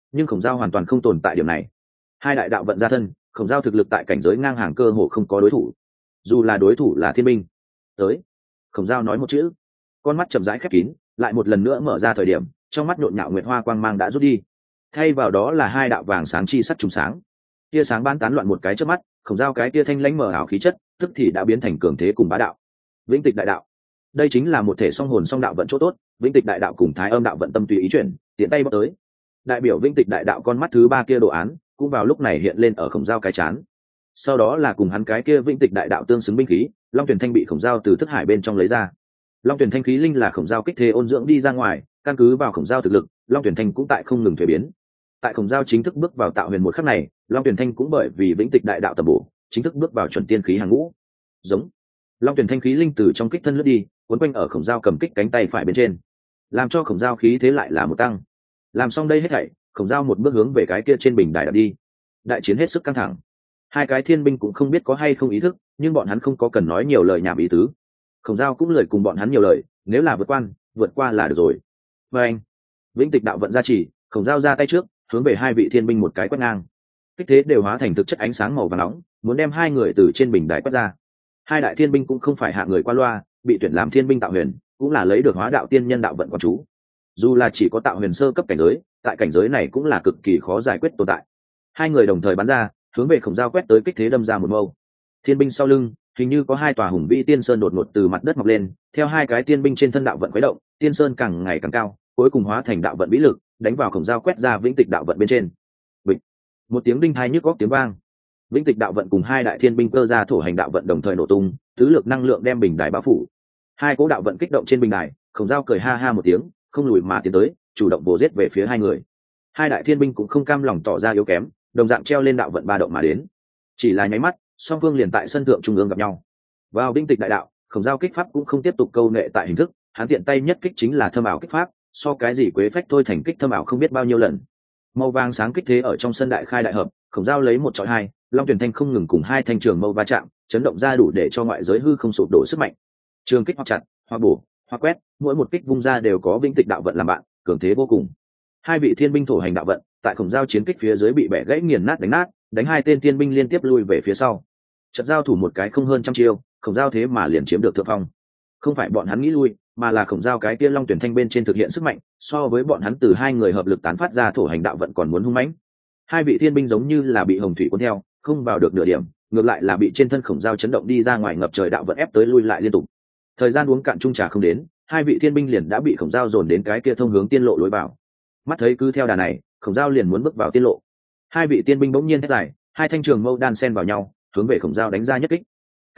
nhưng khổng giao hoàn toàn không tồn tại điểm này. Hai đại đạo vận ra thân, khổng giao thực lực tại cảnh giới ngang hàng cơ hồ không có đối thủ, dù là đối thủ là thiên binh. Tới. Khổng giao nói một chữ, con mắt chậm rãi khép kín, lại một lần nữa mở ra thời điểm, trong mắt nhộn nhạo nguyệt hoa quang mang đã rút đi, thay vào đó là hai đạo vàng sáng chi sắc trùng sáng. Tia sáng ban tán loạn một cái trước mắt, khổng giao cái tia thanh lãnh mở ảo khí chất tức thì đã biến thành cường thế cùng bá đạo. Vĩnh tịch đại đạo, đây chính là một thể song hồn song đạo vận chỗ tốt. Vĩnh tịch đại đạo cùng thái âm đạo vận tâm tùy ý chuyển, tiện tay bóc tới. Đại biểu vĩnh tịch đại đạo con mắt thứ ba kia đồ án cũng vào lúc này hiện lên ở khổng giao cái chán. Sau đó là cùng hắn cái kia vĩnh tịch đại đạo tương xứng binh khí long tuyển thanh bị khổng giao từ thức hải bên trong lấy ra. Long tuyển thanh khí linh là khổng giao kích thế ôn dưỡng đi ra ngoài, căn cứ vào khổng giao thực lực, long tuyển thanh cũng tại không ngừng thuế biến. Tại khổng giao chính thức bước vào tạo huyền một khắc này, long tuyển thanh cũng bởi vì vĩnh tịch đại đạo tầm bổ chính thức bước vào chuẩn tiên khí hàng ngũ. Giống. Long tuyển thanh khí linh từ trong kích thân lướt đi, cuốn quanh ở khổng giao cầm kích cánh tay phải bên trên, làm cho khổng giao khí thế lại là một tăng. Làm xong đây hết thảy, khổng giao một bước hướng về cái kia trên bình đài đặt đi. Đại chiến hết sức căng thẳng, hai cái thiên binh cũng không biết có hay không ý thức, nhưng bọn hắn không có cần nói nhiều lời nhảm ý tứ. Khổng giao cũng lời cùng bọn hắn nhiều lời, nếu là vượt qua là được rồi. Và anh, vĩnh tịch đạo vận gia trì, khổng giao ra tay trước, hướng về hai vị thiên binh một cái quét ngang, kích thế đều hóa thành thực chất ánh sáng màu vàng nóng, muốn đem hai người từ trên bình đài quét ra. Hai đại thiên binh cũng không phải hạ người qua loa, bị tuyển làm thiên binh tạo huyền cũng là lấy được hóa đạo tiên nhân đạo vận quan chú. Dù là chỉ có tạo huyền sơ cấp cảnh giới, tại cảnh giới này cũng là cực kỳ khó giải quyết tồn tại. Hai người đồng thời bắn ra, hướng về khổng giao quét tới, kích thế đâm ra một mâu. Thiên binh sau lưng hình như có hai tòa hùng vĩ tiên sơn đột ngột từ mặt đất mọc lên, theo hai cái tiên binh trên thân đạo vận khuấy động, tiên sơn càng ngày càng cao, cuối cùng hóa thành đạo vận vĩ lực, đánh vào khổng giao quét ra vĩnh tịch đạo vận bên trên. Bịch. Một tiếng đinh thai nhức góc tiếng vang, vĩnh tịch đạo vận cùng hai đại thiên binh cơ ra thổ hành đạo vận đồng thời nổ tung, tứ lực năng lượng đem bình đài bao phủ. Hai cỗ đạo vận kích động trên bình đài, khổng giao cười ha ha một tiếng, không lùi mà tiến tới, chủ động bổ giết về phía hai người. Hai đại thiên binh cũng không cam lòng tỏ ra yếu kém, đồng dạng treo lên đạo vận ba động mà đến. Chỉ là nháy mắt, song phương liền tại sân thượng trung ương gặp nhau. Vào vĩnh tịch đại đạo, khổng giao kích pháp cũng không tiếp tục câu nệ tại hình thức, hắn tiện tay nhất kích chính là thâm ảo kích pháp, so cái gì quế phách thôi thành kích thâm ảo không biết bao nhiêu lần. Màu vàng sáng kích thế ở trong sân đại khai đại hợp, khổng giao lấy một chọi hai, long tuyển thanh không ngừng cùng hai thanh trường mâu va chạm, chấn động ra đủ để cho ngoại giới hư không sụp đổ sức mạnh. Trường kích hoặc chặt, hoặc bổ, hoặc quét, mỗi một kích vung ra đều có vĩnh tịch đạo vận làm bạn, cường thế vô cùng. Hai vị thiên binh thổ hành đạo vận tại khổng giao chiến kích phía dưới bị bẻ gãy nghiền nát, đánh hai tên thiên binh liên tiếp lui về phía sau. Trận giao thủ một cái không hơn trăm chiêu, khổng giao thế mà liền chiếm được thượng phong. Không phải bọn hắn nghĩ lui, mà là khổng giao cái kia long tuyển thanh bên trên thực hiện sức mạnh, so với bọn hắn từ hai người hợp lực tán phát ra thổ hành đạo vận còn muốn hung mãnh. Hai vị thiên binh giống như là bị hồng thủy cuốn theo, không vào được nửa điểm, ngược lại là bị trên thân khổng giao chấn động đi ra ngoài, ngập trời đạo vận ép tới lui lại liên tục. Thời gian uống cạn chung trà không đến, hai vị thiên binh liền đã bị khổng giao dồn đến cái kia thông hướng tiên lộ lối vào. Mắt thấy cứ theo đà này, khổng giao liền muốn bước vào tiên lộ. Hai vị tiên binh bỗng nhiên thét dài, hai thanh trường mâu đan xen vào nhau, hướng về khổng giao đánh ra nhất kích.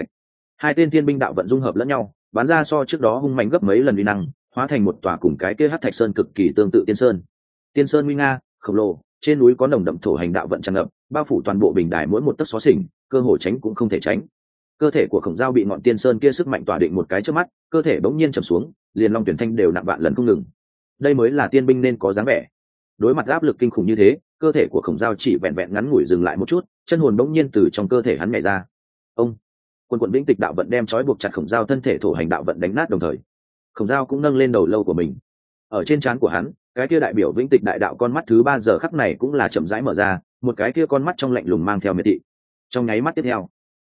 Hai tên tiên binh đạo vận dung hợp lẫn nhau, bắn ra so trước đó hung mạnh gấp mấy lần uy năng, hóa thành một tòa cùng cái kia hắc thạch sơn cực kỳ tương tự tiên sơn. Tiên sơn nguy nga, khổng lồ, trên núi có nồng đậm thổ hành đạo vận tràn ngập, bao phủ toàn bộ bình đài mỗi một tấc xó xỉnh, cơ hồ tránh cũng không thể tránh. Cơ thể của khổng giao bị ngọn tiên sơn kia sức mạnh tỏa định một cái trước mắt, cơ thể bỗng nhiên trầm xuống, liền long tuyển thanh đều nặng vạn lần không ngừng. Đây mới là tiên binh nên có dáng vẻ. Đối mặt áp lực kinh khủng như thế, cơ thể của khổng giao chỉ vẹn vẹn ngắn ngủi dừng lại một chút, chân hồn bỗng nhiên từ trong cơ thể hắn nhảy ra. Ông quần quần vĩnh tịch đạo vận đem trói buộc chặt khổng giao thân thể thổ hành đạo vận đánh nát, đồng thời khổng giao cũng nâng lên đầu lâu của mình. Ở trên trán của hắn, cái kia đại biểu vĩnh tịch đại đạo con mắt thứ ba giờ khắc này cũng là chậm rãi mở ra, một cái kia con mắt trong lạnh lùng mang theo miệt thị. Trong nháy mắt tiếp theo,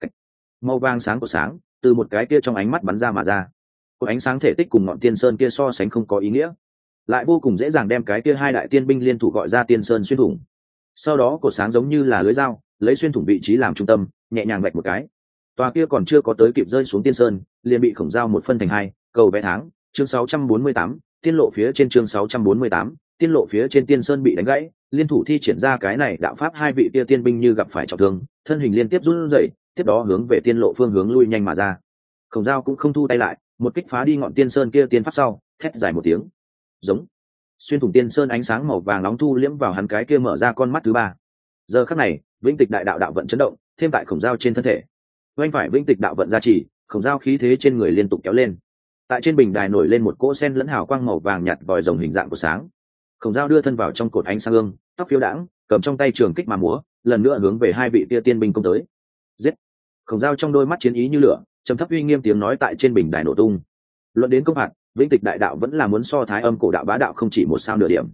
màu vàng sáng của sáng từ một cái kia trong ánh mắt bắn ra mà ra. Cột ánh sáng thể tích cùng ngọn tiên sơn kia so sánh không có ý nghĩa, lại vô cùng dễ dàng đem cái kia hai đại tiên binh liên thủ gọi ra tiên sơn xuyên thủng. Sau đó cột sáng giống như là lưới dao, lấy xuyên thủng vị trí làm trung tâm, nhẹ nhàng vạch một cái, tòa kia còn chưa có tới kịp rơi xuống tiên sơn liền bị khổng giao một phân thành hai. Cầu vẽ tháng chương 648, tiên lộ phía trên chương 648, tiên lộ phía trên tiên sơn bị đánh gãy, liên thủ thi triển ra cái này đạo pháp, hai vị kia tiên binh như gặp phải trọng thương, thân hình liên tiếp run rẩy, tiếp đó hướng về tiên lộ phương hướng lui nhanh mà ra. Khổng giao cũng không thu tay lại, một kích phá đi ngọn tiên sơn kia tiên pháp sau, thét dài một tiếng, giống, xuyên thủng tiên sơn, ánh sáng màu vàng nóng thu liễm vào hắn cái kia mở ra con mắt thứ ba. Giờ khắc này, vĩnh tịch đại đạo đạo vận chấn động, thêm tại khổng giao trên thân thể. Oanh phải vĩnh tịch đạo vận gia trì, khổng giao khí thế trên người liên tục kéo lên. Tại trên bình đài nổi lên một cỗ sen lẫn hào quang màu vàng nhạt vòi rồng hình dạng của sáng. Khổng giao đưa thân vào trong cột ánh sáng ương, tóc phiêu đãng, cầm trong tay trường kích mà múa, lần nữa hướng về hai vị tia tiên binh công tới. Giết! Khổng giao trong đôi mắt chiến ý như lửa, trầm thấp uy nghiêm tiếng nói tại trên bình đài nổ tung. Luận đến công phạt, vĩnh tịch đại đạo vẫn là muốn so thái âm cổ đạo bá đạo không chỉ một sao nửa điểm.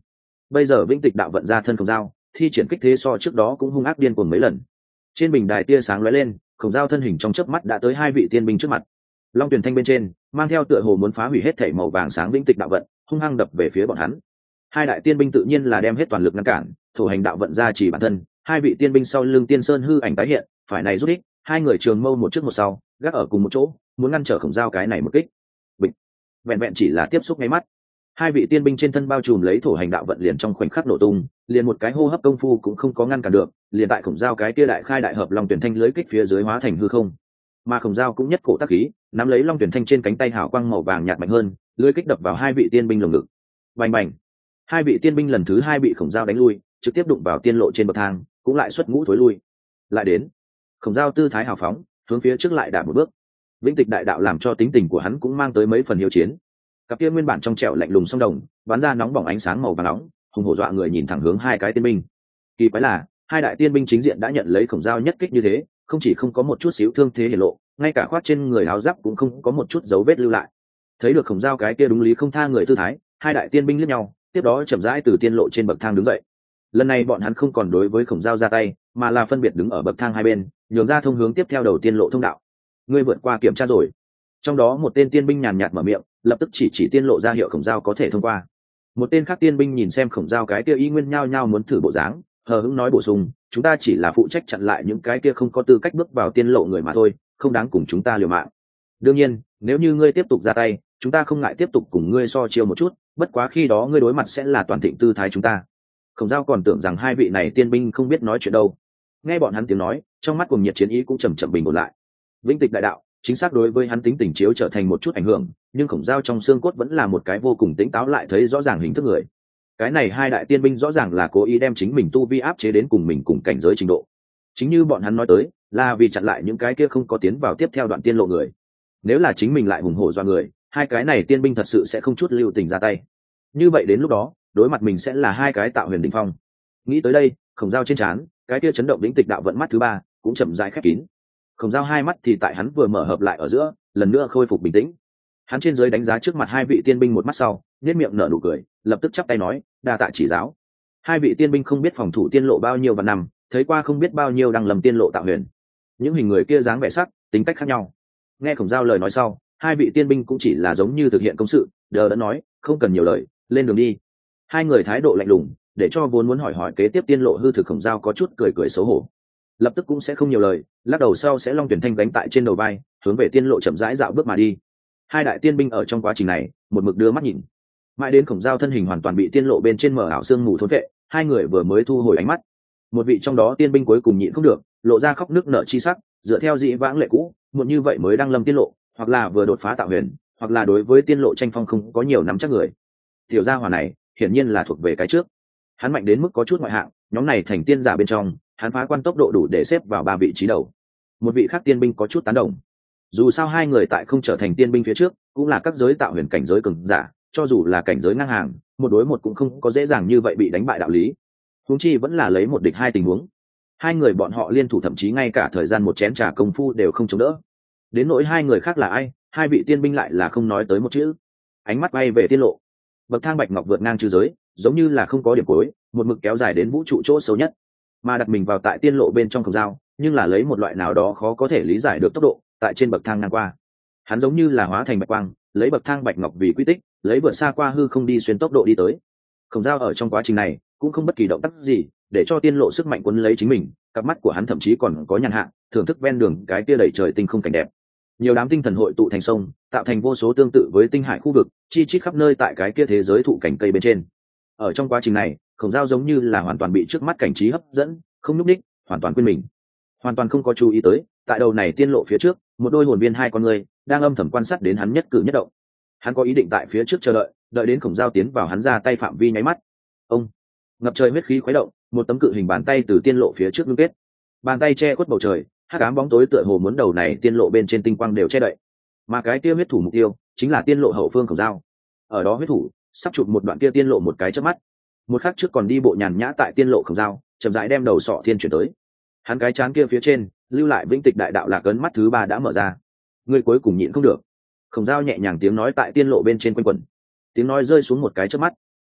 bây giờ vĩnh tịch đạo vận ra thân khổng dao, thi triển kích thế so trước đó cũng hung ác điên cuồng mấy lần. Trên bình đài tia sáng lóe lên, khổng dao thân hình trong chớp mắt đã tới hai vị tiên binh trước mặt. Long tuyển thanh bên trên mang theo tựa hồ muốn phá hủy hết thể màu vàng sáng vĩnh tịch đạo vận, hung hăng đập về phía bọn hắn. Hai đại tiên binh tự nhiên là đem hết toàn lực ngăn cản, thổ hành đạo vận ra chỉ bản thân. Hai vị tiên binh sau lưng tiên sơn hư ảnh tái hiện, phải này rút ích, hai người trường mâu một trước một sau, gác ở cùng một chỗ, muốn ngăn trở khổng dao cái này một kích. Bịch, vẹn vẹn chỉ là tiếp xúc ngay mắt, hai vị tiên binh trên thân bao trùm lấy thổ hành đạo vận liền trong khoảnh khắc nổ tung, liền một cái hô hấp công phu cũng không có ngăn cản được, liền tại khổng dao cái kia đại khai đại hợp long tuyển thanh lưới kích phía dưới hóa thành hư không. Mà khổng dao cũng nhất cổ tác khí, nắm lấy long tuyển thanh trên cánh tay hào quang màu vàng nhạt mạnh hơn, lưới kích đập vào hai vị tiên binh lồng ngực. Bành bành, hai vị tiên binh lần thứ hai bị khổng dao đánh lui, trực tiếp đụng vào tiên lộ trên bậc thang, cũng lại xuất ngũ thối lui. Lại đến, khổng dao tư thái hào phóng, hướng phía trước lại đạp một bước. Vĩnh tịch đại đạo làm cho tính tình của hắn cũng mang tới mấy phần hiếu chiến. Cặp kia nguyên bản trong trẻo lạnh lùng song đồng bắn ra nóng bỏng ánh sáng màu vàng nóng, hùng hổ dọa người nhìn thẳng hướng hai cái tiên binh. Kỳ quái là hai đại tiên binh chính diện đã nhận lấy khổng dao nhất kích như thế, không chỉ không có một chút xíu thương thế hiển lộ, ngay cả khoác trên người áo giáp cũng không có một chút dấu vết lưu lại. Thấy được khổng dao cái kia đúng lý không tha người tư thái, hai đại tiên binh liếc nhau, tiếp đó chậm rãi từ tiên lộ trên bậc thang đứng dậy. Lần này bọn hắn không còn đối với khổng dao ra tay, mà là phân biệt đứng ở bậc thang hai bên, nhường ra thông hướng tiếp theo đầu tiên lộ thông đạo. Ngươi vượt qua kiểm tra rồi. Trong đó một tên tiên binh nhàn nhạt mở miệng, lập tức chỉ tiên lộ ra hiệu khổng dao có thể thông qua. Một tên khác tiên binh nhìn xem khổng dao cái kia y nguyên nhao nhao muốn thử bộ dáng, hờ hững nói bổ sung, chúng ta chỉ là phụ trách chặn lại những cái kia không có tư cách bước vào tiên lộ người mà thôi, không đáng cùng chúng ta liều mạng. Đương nhiên nếu như ngươi tiếp tục ra tay, chúng ta không ngại tiếp tục cùng ngươi so chiêu một chút, bất quá khi đó ngươi đối mặt sẽ là toàn thịnh tư thái chúng ta. Khổng dao còn tưởng rằng hai vị này tiên binh không biết nói chuyện đâu. Nghe bọn hắn tiếng nói, trong mắt cùng nhiệt chiến ý cũng chậm chậm bình ổn lại. Vĩnh tịch đại đạo chính xác đối với hắn tính tình chiếu trở thành một chút ảnh hưởng, nhưng khổng dao trong xương cốt vẫn là một cái vô cùng tỉnh táo lại thấy rõ ràng hình thức người. Cái này hai đại tiên binh rõ ràng là cố ý đem chính mình tu vi áp chế đến cùng mình cùng cảnh giới trình độ. Chính như bọn hắn nói tới, là vì chặn lại những cái kia không có tiến vào tiếp theo đoạn tiên lộ người. Nếu là chính mình lại hùng hổ do người, hai cái này tiên binh thật sự sẽ không chút lưu tình ra tay. Như vậy đến lúc đó, đối mặt mình sẽ là hai cái tạo huyền đỉnh phong. Nghĩ tới đây, khổng dao trên trán, cái kia chấn động lĩnh tịch đạo vận mắt thứ ba cũng chậm rãi khép kín. Khổng dao hai mắt thì tại hắn vừa mở hợp lại ở giữa, lần nữa khôi phục bình tĩnh. Hắn trên dưới đánh giá trước mặt hai vị tiên binh một mắt sau, nhếch miệng nở nụ cười, lập tức chắp tay nói, đa tạ chỉ giáo. Hai vị tiên binh không biết phòng thủ tiên lộ bao nhiêu vạn năm, thấy qua không biết bao nhiêu đăng lầm tiên lộ tạo huyền. Những hình người kia dáng vẻ sắc, tính cách khác nhau. Nghe khổng dao lời nói sau, hai vị tiên binh cũng chỉ là giống như thực hiện công sự, đờ đã nói, không cần nhiều lời, lên đường đi. Hai người thái độ lạnh lùng, để cho vốn muốn hỏi kế tiếp tiên lộ hư thực khổng dao có chút cười xấu hổ. Lập tức cũng sẽ không nhiều lời, lắc đầu sau sẽ long tuyển thanh gánh tại trên đầu vai, hướng về tiên lộ chậm rãi dạo bước mà đi. Hai đại tiên binh ở trong quá trình này một mực đưa mắt nhìn, mãi đến khổng dao thân hình hoàn toàn bị tiên lộ bên trên mở ảo sương mù thốn vệ, hai người vừa mới thu hồi ánh mắt. Một vị trong đó tiên binh cuối cùng nhịn không được, lộ ra khóc nước nở chi sắc, dựa theo dị vãng lệ cũ, muộn như vậy mới đang lâm tiên lộ, hoặc là vừa đột phá tạo huyền, hoặc là đối với tiên lộ tranh phong không có nhiều nắm chắc người. Tiểu gia hỏa này hiển nhiên là thuộc về cái trước, hắn mạnh đến mức có chút ngoại hạng, nhóm này thành tiên giả bên trong, hắn phá quan tốc độ đủ để xếp vào 3 vị trí đầu. Một vị khác tiên binh có chút tán đồng, dù sao hai người tại không trở thành tiên binh phía trước cũng là các giới tạo huyền cảnh giới cường giả, cho dù là cảnh giới ngang hàng, một đối một cũng không có dễ dàng như vậy bị đánh bại đạo lý, huống chi vẫn là lấy một địch hai tình huống. Hai người bọn họ liên thủ thậm chí ngay cả thời gian một chén trà công phu đều không chống đỡ. Đến nỗi hai người khác là ai, hai vị tiên binh lại là không nói tới một chữ. Ánh mắt bay về tiên lộ, bậc thang bạch ngọc vượt ngang chư giới, giống như là không có điểm cuối, một mực kéo dài đến vũ trụ chỗ sâu nhất. Mà đặt mình vào tại tiên lộ bên trong khổng dao, nhưng là lấy một loại nào đó khó có thể lý giải được tốc độ tại trên bậc thang ngang qua. Hắn giống như là hóa thành bạch quang, lấy bậc thang bạch ngọc vì quy tích, lấy vượt xa qua hư không đi xuyên tốc độ đi tới. Khổng dao ở trong quá trình này cũng không bất kỳ động tác gì, để cho tiên lộ sức mạnh quấn lấy chính mình. Cặp mắt của hắn thậm chí còn có nhàn hạ thưởng thức ven đường cái kia đầy trời tinh không cảnh đẹp. Nhiều đám tinh thần hội tụ thành sông, tạo thành vô số tương tự với tinh hải khu vực, chi chít khắp nơi tại cái kia thế giới thụ cảnh cây bên trên. Ở trong quá trình này, khổng dao giống như là hoàn toàn bị trước mắt cảnh trí hấp dẫn, không nhúc đích, hoàn toàn quên mình, hoàn toàn không có chú ý tới tại đầu này tiên lộ phía trước một đôi hồn viên hai con người đang âm thầm quan sát đến hắn nhất cử nhất động. Hắn có ý định tại phía trước chờ đợi, đợi đến khổng dao tiến vào hắn ra tay phạm vi nháy mắt, ông ngập trời huyết khí khuấy động, một tấm cự hình bàn tay từ tiên lộ phía trước ngưng kết, bàn tay che khuất bầu trời, hắc ám bóng tối tựa hồ muốn đầu này tiên lộ bên trên tinh quang đều che đậy, mà cái kia huyết thủ mục tiêu chính là tiên lộ hậu phương khổng dao. Ở đó huyết thủ sắp chụp một đoạn kia tiên lộ một cái chớp mắt, một khắc trước còn đi bộ nhàn nhã tại tiên lộ khổng dao chậm rãi đem đầu sọ thiên chuyển tới. Hắn cái chán kia phía trên lưu lại vĩnh tịch đại đạo lạc ấn mắt thứ ba đã mở ra. Người cuối cùng nhịn không được. Khổng dao nhẹ nhàng tiếng nói tại tiên lộ bên trên quanh quẩn, tiếng nói rơi xuống một cái chớp mắt,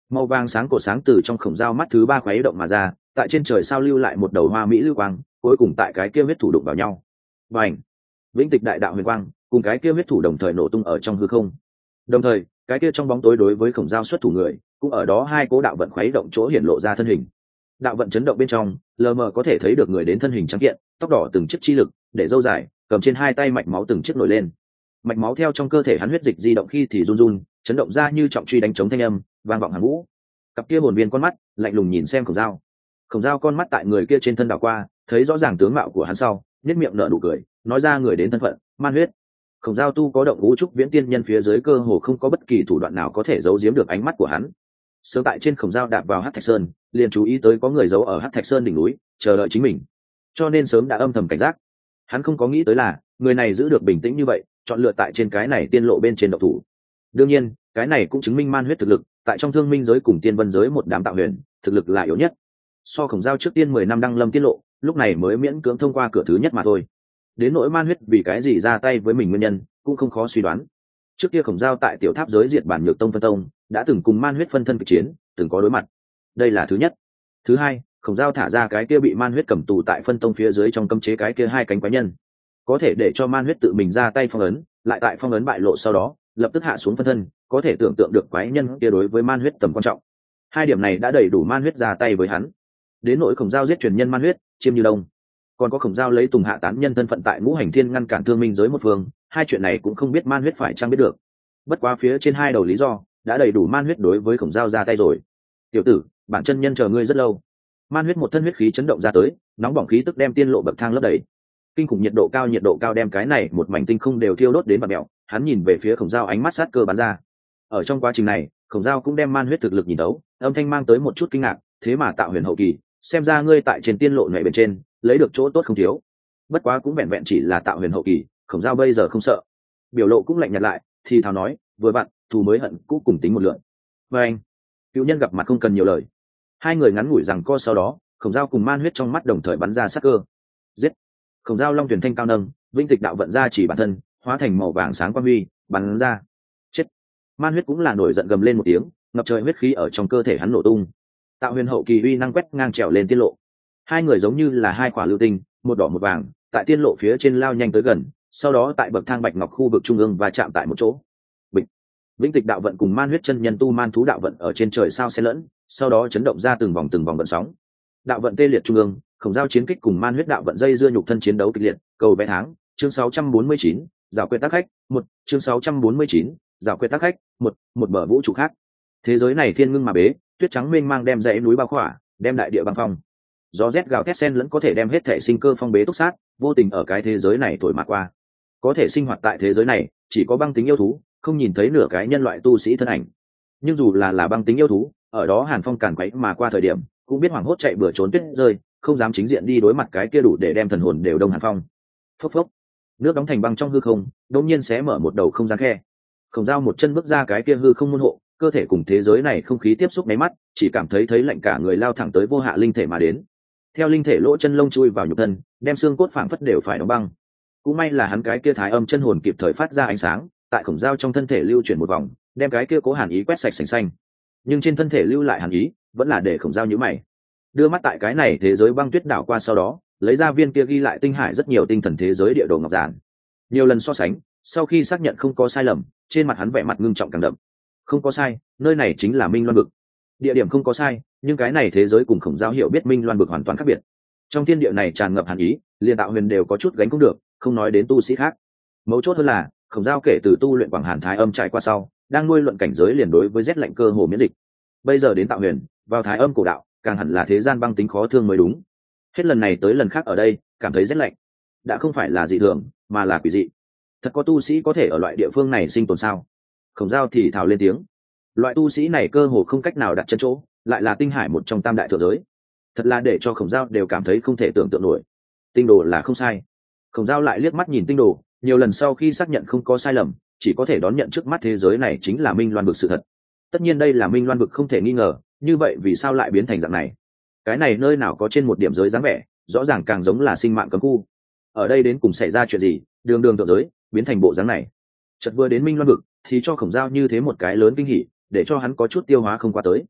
Màu vàng sáng cổ sáng từ trong khổng dao mắt thứ ba khuấy động mà ra, tại trên trời sao lưu lại một đầu hoa mỹ lưu quang, cuối cùng tại cái kia huyết thủ đụng vào nhau. Và ảnh, vĩnh tịch đại đạo huyền quang cùng cái kia huyết thủ đồng thời nổ tung ở trong hư không. Đồng thời, cái kia trong bóng tối đối với khổng dao xuất thủ người, cũng ở đó hai cố đạo vận khuấy động chỗ hiển lộ ra thân hình. Đạo vận chấn động bên trong, lờ mờ có thể thấy được người đến thân hình trắng kiện, tóc đỏ từng chiếc chi lực, để râu dài, cầm trên hai tay mạch máu từng chiếc nổi lên. Mạch máu theo trong cơ thể hắn huyết dịch di động khi thì run run, chấn động ra như trọng truy đánh trống thanh âm, vang vọng hàng vũ. Cặp kia hồn viên con mắt lạnh lùng nhìn xem khổng dao. Khổng dao con mắt tại người kia trên thân đảo qua, thấy rõ ràng tướng mạo của hắn sau, nhếch miệng nở nụ cười, nói ra người đến thân phận, man huyết. Khổng dao tu có động ngũ trúc viễn tiên nhân phía dưới cơ hồ không có bất kỳ thủ đoạn nào có thể giấu giếm được ánh mắt của hắn. Sớm tại trên khổng dao đạp vào hắc thạch sơn, liền chú ý tới có người giấu ở hắc thạch sơn đỉnh núi, chờ đợi chính mình, cho nên sớm đã âm thầm cảnh giác. Hắn không có nghĩ tới là người này giữ được bình tĩnh như vậy, chọn lựa tại trên cái này tiên lộ bên trên độc thủ. Đương nhiên, cái này cũng chứng minh man huyết thực lực tại trong thương minh giới cùng tiên vân giới một đám tạo huyền, thực lực là yếu nhất. So khổng dao trước tiên 10 năm đăng lâm tiết lộ, lúc này mới miễn cưỡng thông qua cửa thứ nhất mà thôi. Đến nỗi man huyết vì cái gì ra tay với mình nguyên nhân, cũng không khó suy đoán. Trước kia khổng dao tại tiểu tháp giới diệt bản nhược tông phân tông, đã từng cùng man huyết phân thân kịch chiến, từng có đối mặt. Đây là thứ nhất. Thứ hai, khổng dao thả ra cái kia bị man huyết cầm tù tại phân tông phía dưới trong cấm chế cái kia hai cánh quái nhân, có thể để cho man huyết tự mình ra tay phong ấn, lại tại phong ấn bại lộ sau đó lập tức hạ xuống phân thân, có thể tưởng tượng được quái nhân kia đối với man huyết tầm quan trọng. Hai điểm này đã đầy đủ man huyết ra tay với hắn. Đến nỗi khổng dao giết truyền nhân man huyết, chiêm như đông, còn có khổng dao lấy tùng hạ tán nhân thân phận tại ngũ hành thiên ngăn cản thương minh giới một phương, hai chuyện này cũng không biết man huyết phải chăng biết được. Bất quá phía trên hai đầu lý do đã đầy đủ man huyết đối với khổng dao ra tay rồi. Tiểu tử, bản chân nhân chờ ngươi rất lâu. Man huyết một thân huyết khí chấn động ra tới, nóng bỏng khí tức đem tiên lộ bậc thang lấp đầy. Kinh khủng nhiệt độ cao đem cái này một mảnh tinh không đều thiêu đốt đến vặn mèo. Hắn nhìn về phía khổng dao, ánh mắt sát cơ bắn ra. Ở trong quá trình này, khổng dao cũng đem man huyết thực lực nhìn đấu, âm thanh mang tới một chút kinh ngạc, thế mà tạo huyền hậu kỳ, xem ra ngươi tại trên tiên lộ nhảy bên trên lấy được chỗ tốt không thiếu. Bất quá cũng vẹn vẹn chỉ là tạo huyền hậu kỳ, khổng dao bây giờ không sợ, biểu lộ cũng lạnh nhạt lại, thì thào nói, vừa vặn thù mới hận cũ cùng tính một lượn. Và anh, cựu nhân gặp mặt không cần nhiều lời. Hai người ngắn ngủi rằng co, sau đó khổng dao cùng man huyết trong mắt đồng thời bắn ra sát cơ. Giết! Khổng dao long tuyển thanh cao nâng, vinh tịch đạo vận ra chỉ bản thân, hóa thành màu vàng sáng quang huy bắn ra. Chết! Man huyết cũng là nổi giận gầm lên một tiếng, ngập trời huyết khí ở trong cơ thể hắn nổ tung. Tạo huyền hậu kỳ uy năng quét ngang trèo lên tiên lộ. Hai người giống như là hai quả lưu tinh, một đỏ một vàng, tại tiên lộ phía trên lao nhanh tới gần, sau đó tại bậc thang bạch ngọc khu vực trung ương và chạm tại một chỗ. Bịch! Vĩnh tịch đạo vận cùng man huyết chân nhân tu man thú đạo vận ở trên trời sao xen lẫn, sau đó chấn động ra từng vòng vận sóng. Đạo vận tê liệt trung ương, khổng dao chiến kích cùng man huyết đạo vận dây dưa nhục thân chiến đấu kịch liệt. Cầu vé tháng, chương 649, giảo quyệt tác khách, một chương 649, giảo quyệt tác khách, một bờ vũ trụ khác. Thế giới này thiên ngưng mà bế, tuyết trắng mênh mang đem dãy núi bao khỏa, đem đại địa băng phong. Gió rét gào thét xen lẫn có thể đem hết thể sinh cơ phong bế túc sát, vô tình ở cái thế giới này thổi mà qua. Có thể sinh hoạt tại thế giới này, chỉ có băng tính yêu thú, không nhìn thấy nửa cái nhân loại tu sĩ thân ảnh. Nhưng dù là băng tính yêu thú, ở đó hàn phong càn quấy mà qua thời điểm, cũng biết hoảng hốt chạy bừa trốn tuyết rơi, không dám chính diện đi đối mặt cái kia đủ để đem thần hồn đều đông hàn phong. Phốc phốc, nước đóng thành băng trong hư không, đột nhiên xé mở một đầu không gian khe. Khổng dao một chân bước ra cái kia hư không môn hộ, cơ thể cùng thế giới này không khí tiếp xúc máy mắt, chỉ cảm thấy lạnh cả người, lao thẳng tới vô hạ linh thể mà đến. Theo linh thể lỗ chân lông chui vào nhục thân, đem xương cốt phảng phất đều phải đóng băng. Cũng may là hắn cái kia thái âm chân hồn kịp thời phát ra ánh sáng, tại khổng dao trong thân thể lưu chuyển một vòng, đem cái kia cố hàn ý quét sạch sành xanh. Nhưng trên thân thể lưu lại hàn ý, vẫn là để khổng dao nhíu mày. Đưa mắt tại cái này thế giới băng tuyết đảo qua, sau đó lấy ra viên kia ghi lại tinh hải rất nhiều tinh thần thế giới địa đồ ngọc giản. Nhiều lần so sánh, sau khi xác nhận không có sai lầm, trên mặt hắn vẻ mặt ngưng trọng càng đậm. Không có sai, nơi này chính là Minh Loan vực. Địa điểm không có sai, nhưng cái này thế giới cùng khổng dao hiểu biết Minh Loan vực hoàn toàn khác biệt. Trong thiên địa này tràn ngập hàn ý, liền tạo huyền đều có chút gánh không được, không nói đến tu sĩ khác. Mấu chốt hơn là khổng dao kể từ tu luyện quảng hàn thái âm trải qua sau, đang nuôi luận cảnh giới liền đối với rét lạnh cơ hồ miễn dịch. Bây giờ đến tạo huyền, vào thái âm cổ đạo, càng hẳn là thế gian băng tính khó thương mới đúng. Hết lần này tới lần khác ở đây, cảm thấy rét lạnh, đã không phải là dị thường, mà là quỷ dị. Thật có tu sĩ có thể ở loại địa phương này sinh tồn sao? Khổng dao thì thào lên tiếng. Loại tu sĩ này cơ hồ không cách nào đặt chân chỗ, lại là tinh hải một trong tam đại thượng giới. Thật là để cho khổng dao đều cảm thấy không thể tưởng tượng nổi. Tinh đồ là không sai. Khổng dao lại liếc mắt nhìn tinh đồ, nhiều lần sau khi xác nhận không có sai lầm, chỉ có thể đón nhận trước mắt thế giới này chính là Minh Loan vực sự thật. Tất nhiên đây là Minh Loan vực không thể nghi ngờ, như vậy vì sao lại biến thành dạng này? Cái này nơi nào có trên một điểm giới dáng vẻ, rõ ràng càng giống là sinh mạng cấm khu. Ở đây đến cùng xảy ra chuyện gì, đường đường thượng giới biến thành bộ dáng này? Chợt vừa đến Minh Loan vực thì cho khổng dao như thế một cái lớn kinh hỉ, để cho hắn có chút tiêu hóa không qua tới.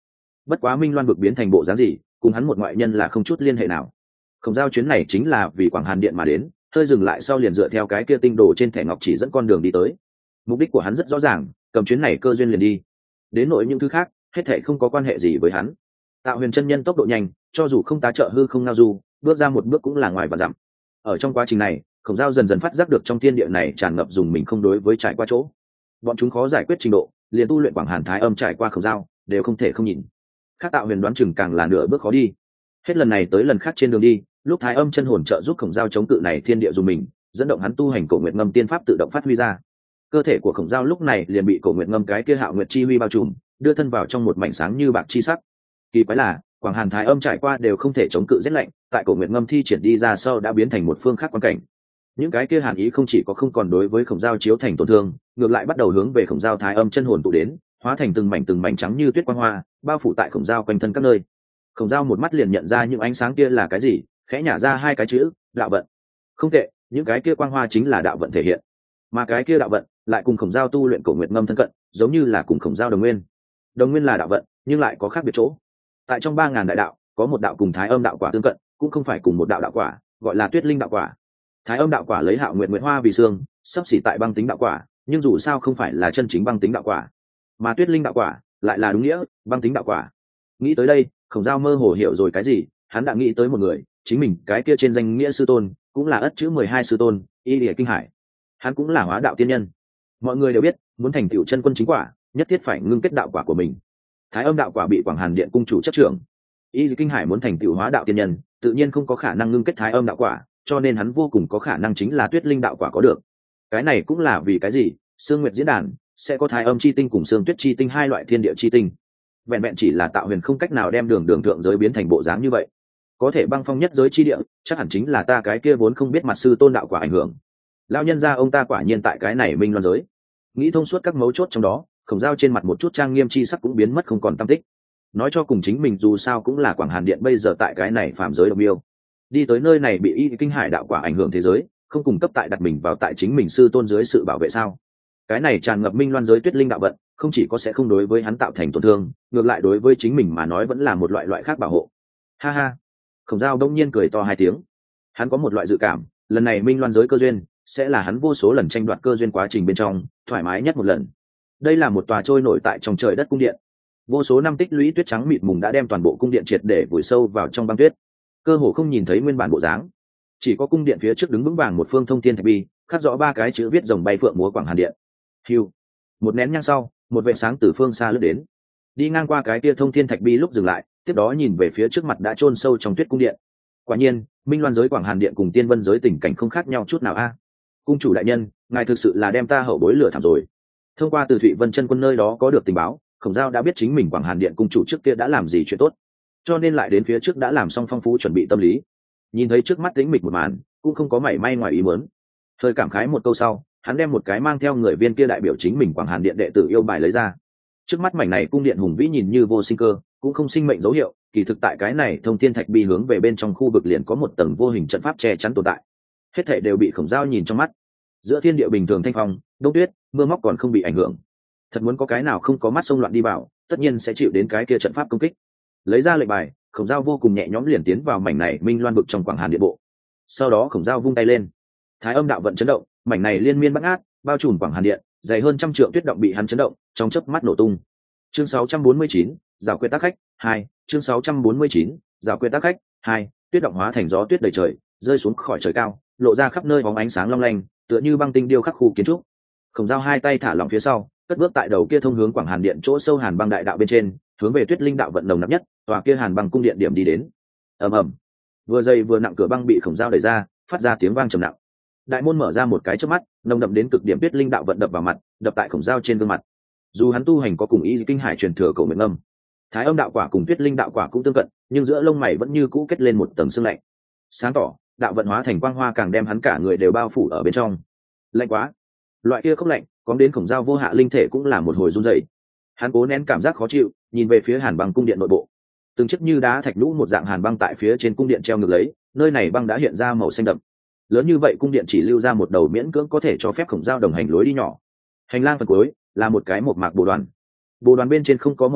bất quá minh loan vực biến thành bộ dáng gì cùng hắn một ngoại nhân là không chút liên hệ nào. Khổng Giao chuyến này chính là vì Quảng Hàn Điện mà đến, hơi dừng lại sau liền dựa theo cái kia tinh đồ trên thẻ ngọc chỉ dẫn con đường đi tới. Mục đích của hắn rất rõ ràng, cầm chuyến này cơ duyên liền đi. Đến nội những thứ khác, hết thảy không có quan hệ gì với hắn. Tạo Huyền chân nhân tốc độ nhanh, cho dù không tá trợ hư không ngao du, bước ra một bước cũng là ngoài và dặm. Ở trong quá trình này, Khổng Giao dần dần phát giác được trong thiên địa này tràn ngập dùng mình không đối với trải qua chỗ. Bọn chúng khó giải quyết trình độ, liền tu luyện Quảng Hàn Thái Âm trải qua Khổng Giao, đều không thể không nhìn. Khác Tạo Huyền đoán chừng càng là nửa bước khó đi. Hết lần này tới lần khác trên đường đi, lúc Thái Âm chân hồn trợ giúp Khổng Giao chống cự này thiên địa dùng mình, dẫn động hắn tu hành Cổ Nguyệt Ngâm tiên pháp tự động phát huy ra. Cơ thể của Khổng Giao lúc này liền bị Cổ Nguyệt Ngâm cái kia Hạo Nguyệt chi huy bao trùm, đưa thân vào trong một mảnh sáng như bạc chi sắc. Kỳ quái là, Quảng Hàn Thái Âm trải qua đều không thể chống cự rét lạnh, tại Cổ Nguyệt Ngâm thi triển đi ra sau đã biến thành một phương khác quan cảnh. Những cái kia hàn ý không chỉ có không còn đối với Khổng Giao chiếu thành tổn thương, ngược lại bắt đầu hướng về Khổng Giao Thái Âm chân hồn tụ đến, hóa thành từng mảnh trắng như tuyết quang hoa, bao phủ tại Khổng Giao quanh thân các nơi. Khổng Giao một mắt liền nhận ra những ánh sáng kia là cái gì, khẽ nhả ra hai cái chữ, đạo vận. Không tệ, những cái kia quang hoa chính là đạo vận thể hiện, mà cái kia đạo vận lại cùng Khổng Giao tu luyện Cổ Nguyệt Ngâm thân cận, giống như là cùng Khổng Giao đồng nguyên. Đồng nguyên là đạo vận, nhưng lại có khác biệt chỗ. Tại trong 3000 đại đạo, có một đạo cùng Thái Âm đạo quả tương cận, cũng không phải cùng một đạo đạo quả, gọi là Tuyết Linh đạo quả. Thái Âm đạo quả lấy Hạo Nguyệt Nguyệt Hoa vì xương, sắp xỉ tại băng tính đạo quả, nhưng dù sao không phải là chân chính băng tính đạo quả, mà Tuyết Linh đạo quả lại là đúng nghĩa băng tính đạo quả. Nghĩ tới đây, Khổng Giao mơ hồ hiểu rồi cái gì, hắn đã nghĩ tới một người, chính mình cái kia trên danh nghĩa sư tôn, cũng là ất chữ 12 sư tôn, Y Lìa Kinh Hải. Hắn cũng là hóa đạo tiên nhân. Mọi người đều biết, muốn thành tựu chân quân chính quả, nhất thiết phải ngưng kết đạo quả của mình. Thái Âm đạo quả bị Quảng Hàn Điện cung chủ chấp trưởng, Y Lìa Kinh Hải muốn thành tựu hóa đạo tiên nhân, tự nhiên không có khả năng ngưng kết Thái Âm đạo quả, cho nên hắn vô cùng có khả năng chính là Tuyết Linh đạo quả có được. Cái này cũng là vì cái gì Sương Nguyệt diễn đàn sẽ có Thái Âm chi tinh cùng Sương Tuyết chi tinh hai loại thiên địa chi tinh. Vẹn vẹn chỉ là Tạo Huyền không cách nào đem đường thượng giới biến thành bộ dáng như vậy, có thể băng phong nhất giới chi địa, chắc hẳn chính là ta cái kia vốn không biết mặt sư tôn đạo quả ảnh hưởng. Lão nhân gia ông ta quả nhiên tại cái này minh loan giới. Nghĩ thông suốt các mấu chốt trong đó, Khổng Giao trên mặt một chút trang nghiêm chi sắc cũng biến mất không còn tăm tích. Nói cho cùng chính mình dù sao cũng là Quảng Hàn Điện bây giờ tại cái này phàm giới đồng yêu, đi tới nơi này bị Y Kinh Hải đạo quả ảnh hưởng thế giới, không cùng cấp tại đặt mình vào tại chính mình sư tôn dưới sự bảo vệ sao? Cái này tràn ngập minh loan giới Tuyết Linh đạo vận, không chỉ có sẽ không đối với hắn tạo thành tổn thương, ngược lại đối với chính mình mà nói vẫn là một loại khác bảo hộ. Ha ha. Khổng Giao đông nhiên cười to hai tiếng. Hắn có một loại dự cảm, lần này minh loan giới cơ duyên sẽ là hắn vô số lần tranh đoạt cơ duyên quá trình bên trong thoải mái nhất một lần. Đây là một tòa trôi nổi tại trong trời đất cung điện, vô số năm tích lũy tuyết trắng mịt mùng đã đem toàn bộ cung điện triệt để vùi sâu vào trong băng tuyết, cơ hồ không nhìn thấy nguyên bản bộ dáng. Chỉ có cung điện phía trước đứng vững vàng một phương thông thiên thạch bi, khắc rõ ba cái chữ viết rồng bay phượng múa Quảng Hàn Điện. Hưu. Một nén nhang sau, một vệt sáng từ phương xa lướt đến, đi ngang qua cái kia thông thiên thạch bi lúc dừng lại, tiếp đó nhìn về phía trước mặt đã chôn sâu trong tuyết cung điện. Quả nhiên, minh loan giới Quảng Hàn Điện cùng tiên vân giới tình cảnh không khác nhau chút nào a. Cung chủ đại nhân, ngài thực sự là đem ta hậu bối lửa thảm rồi. Thông qua từ Thụy Vân chân quân nơi đó có được tình báo, Khổng Giao đã biết chính mình Quảng Hàn Điện cung chủ trước kia đã làm gì chuyện tốt, cho nên lại đến phía trước đã làm xong phong phú chuẩn bị tâm lý. Nhìn thấy trước mắt tĩnh mịch một màn, cũng không có mảy may ngoài ý muốn. Hơi cảm khái một câu sau, hắn đem một cái mang theo người viên kia đại biểu chính mình Quảng Hàn Điện đệ tử yêu bài lấy ra. Trước mắt mảnh này cung điện hùng vĩ nhìn như vô sinh cơ, cũng không sinh mệnh dấu hiệu, kỳ thực tại cái này thông thiên thạch bi hướng về bên trong khu vực liền có một tầng vô hình trận pháp che chắn tồn tại. Hết thảy đều bị Khổng Giao nhìn trong mắt. Giữa thiên địa bình thường thanh phong, đông tuyết, mưa móc còn không bị ảnh hưởng. Thật muốn có cái nào không có mắt xông loạn đi vào, tất nhiên sẽ chịu đến cái kia trận pháp công kích. Lấy ra lệnh bài, Khổng Giao vô cùng nhẹ nhõm liền tiến vào mảnh này minh loan vực trong Quảng Hàn Điện bộ. Sau đó Khổng Giao vung tay lên, Thái Âm đạo vận chấn động, mảnh này liên miên bát ngát, bao trùm Quảng Hàn Điện, dày hơn 100 trượng tuyết động bị hắn chấn động, trong chớp mắt nổ tung. Chương 649, Giảo Quyệt tác khách 2, chương 649, Giảo Quyệt tác khách 2, tuyết động hóa thành gió tuyết đầy trời, rơi xuống khỏi trời cao, lộ ra khắp nơi bóng ánh sáng long lanh, tựa như băng tinh điêu khắc khu kiến trúc. Khổng Giao hai tay thả lỏng phía sau, cất bước tại đầu kia thông hướng Quảng Hàn Điện chỗ sâu Hàn Băng đại đạo bên trên, hướng về Tuyết Linh đạo vận nồng nặc nhất, tòa kia Hàn Băng cung điện điểm đi đến. Ầm ầm. Vừa dày vừa nặng cửa băng bị Khổng Giao đẩy ra, phát ra tiếng vang trầm nặng. Đại môn mở ra một cái chớp mắt, nồng đậm đến cực điểm Tuyết Linh đạo vận đập vào mặt, đập tại Khổng Giao trên gương mặt. Dù hắn tu hành có cùng Y Kinh Hải truyền thừa Cổ Nguyệt Ngâm, Thái Âm đạo quả cùng Tuyết Linh đạo quả cũng tương cận, nhưng giữa lông mày vẫn như cũ kết lên một tầng sương lạnh. Sáng tỏ, đạo vận hóa thành quang hoa càng đem hắn cả người đều bao phủ ở bên trong. Lạnh quá. Loại kia không lạnh, có đến Khổng Giao vô hạ linh thể cũng là một hồi run rẩy. Hắn cố nén cảm giác khó chịu, nhìn về phía Hàn Băng cung điện nội bộ. Từng chiếc như đá thạch lũ một dạng hàn băng tại phía trên cung điện treo ngược lấy, nơi này băng đã hiện ra màu xanh đậm. Lớn như vậy cung điện chỉ lưu ra một đầu miễn cưỡng có thể cho phép Khổng Giao đồng hành lối đi nhỏ. Hành lang phần cuối là một cái mộc mạc bồ đoàn. Bồ đoàn bên trên không có mờ ai,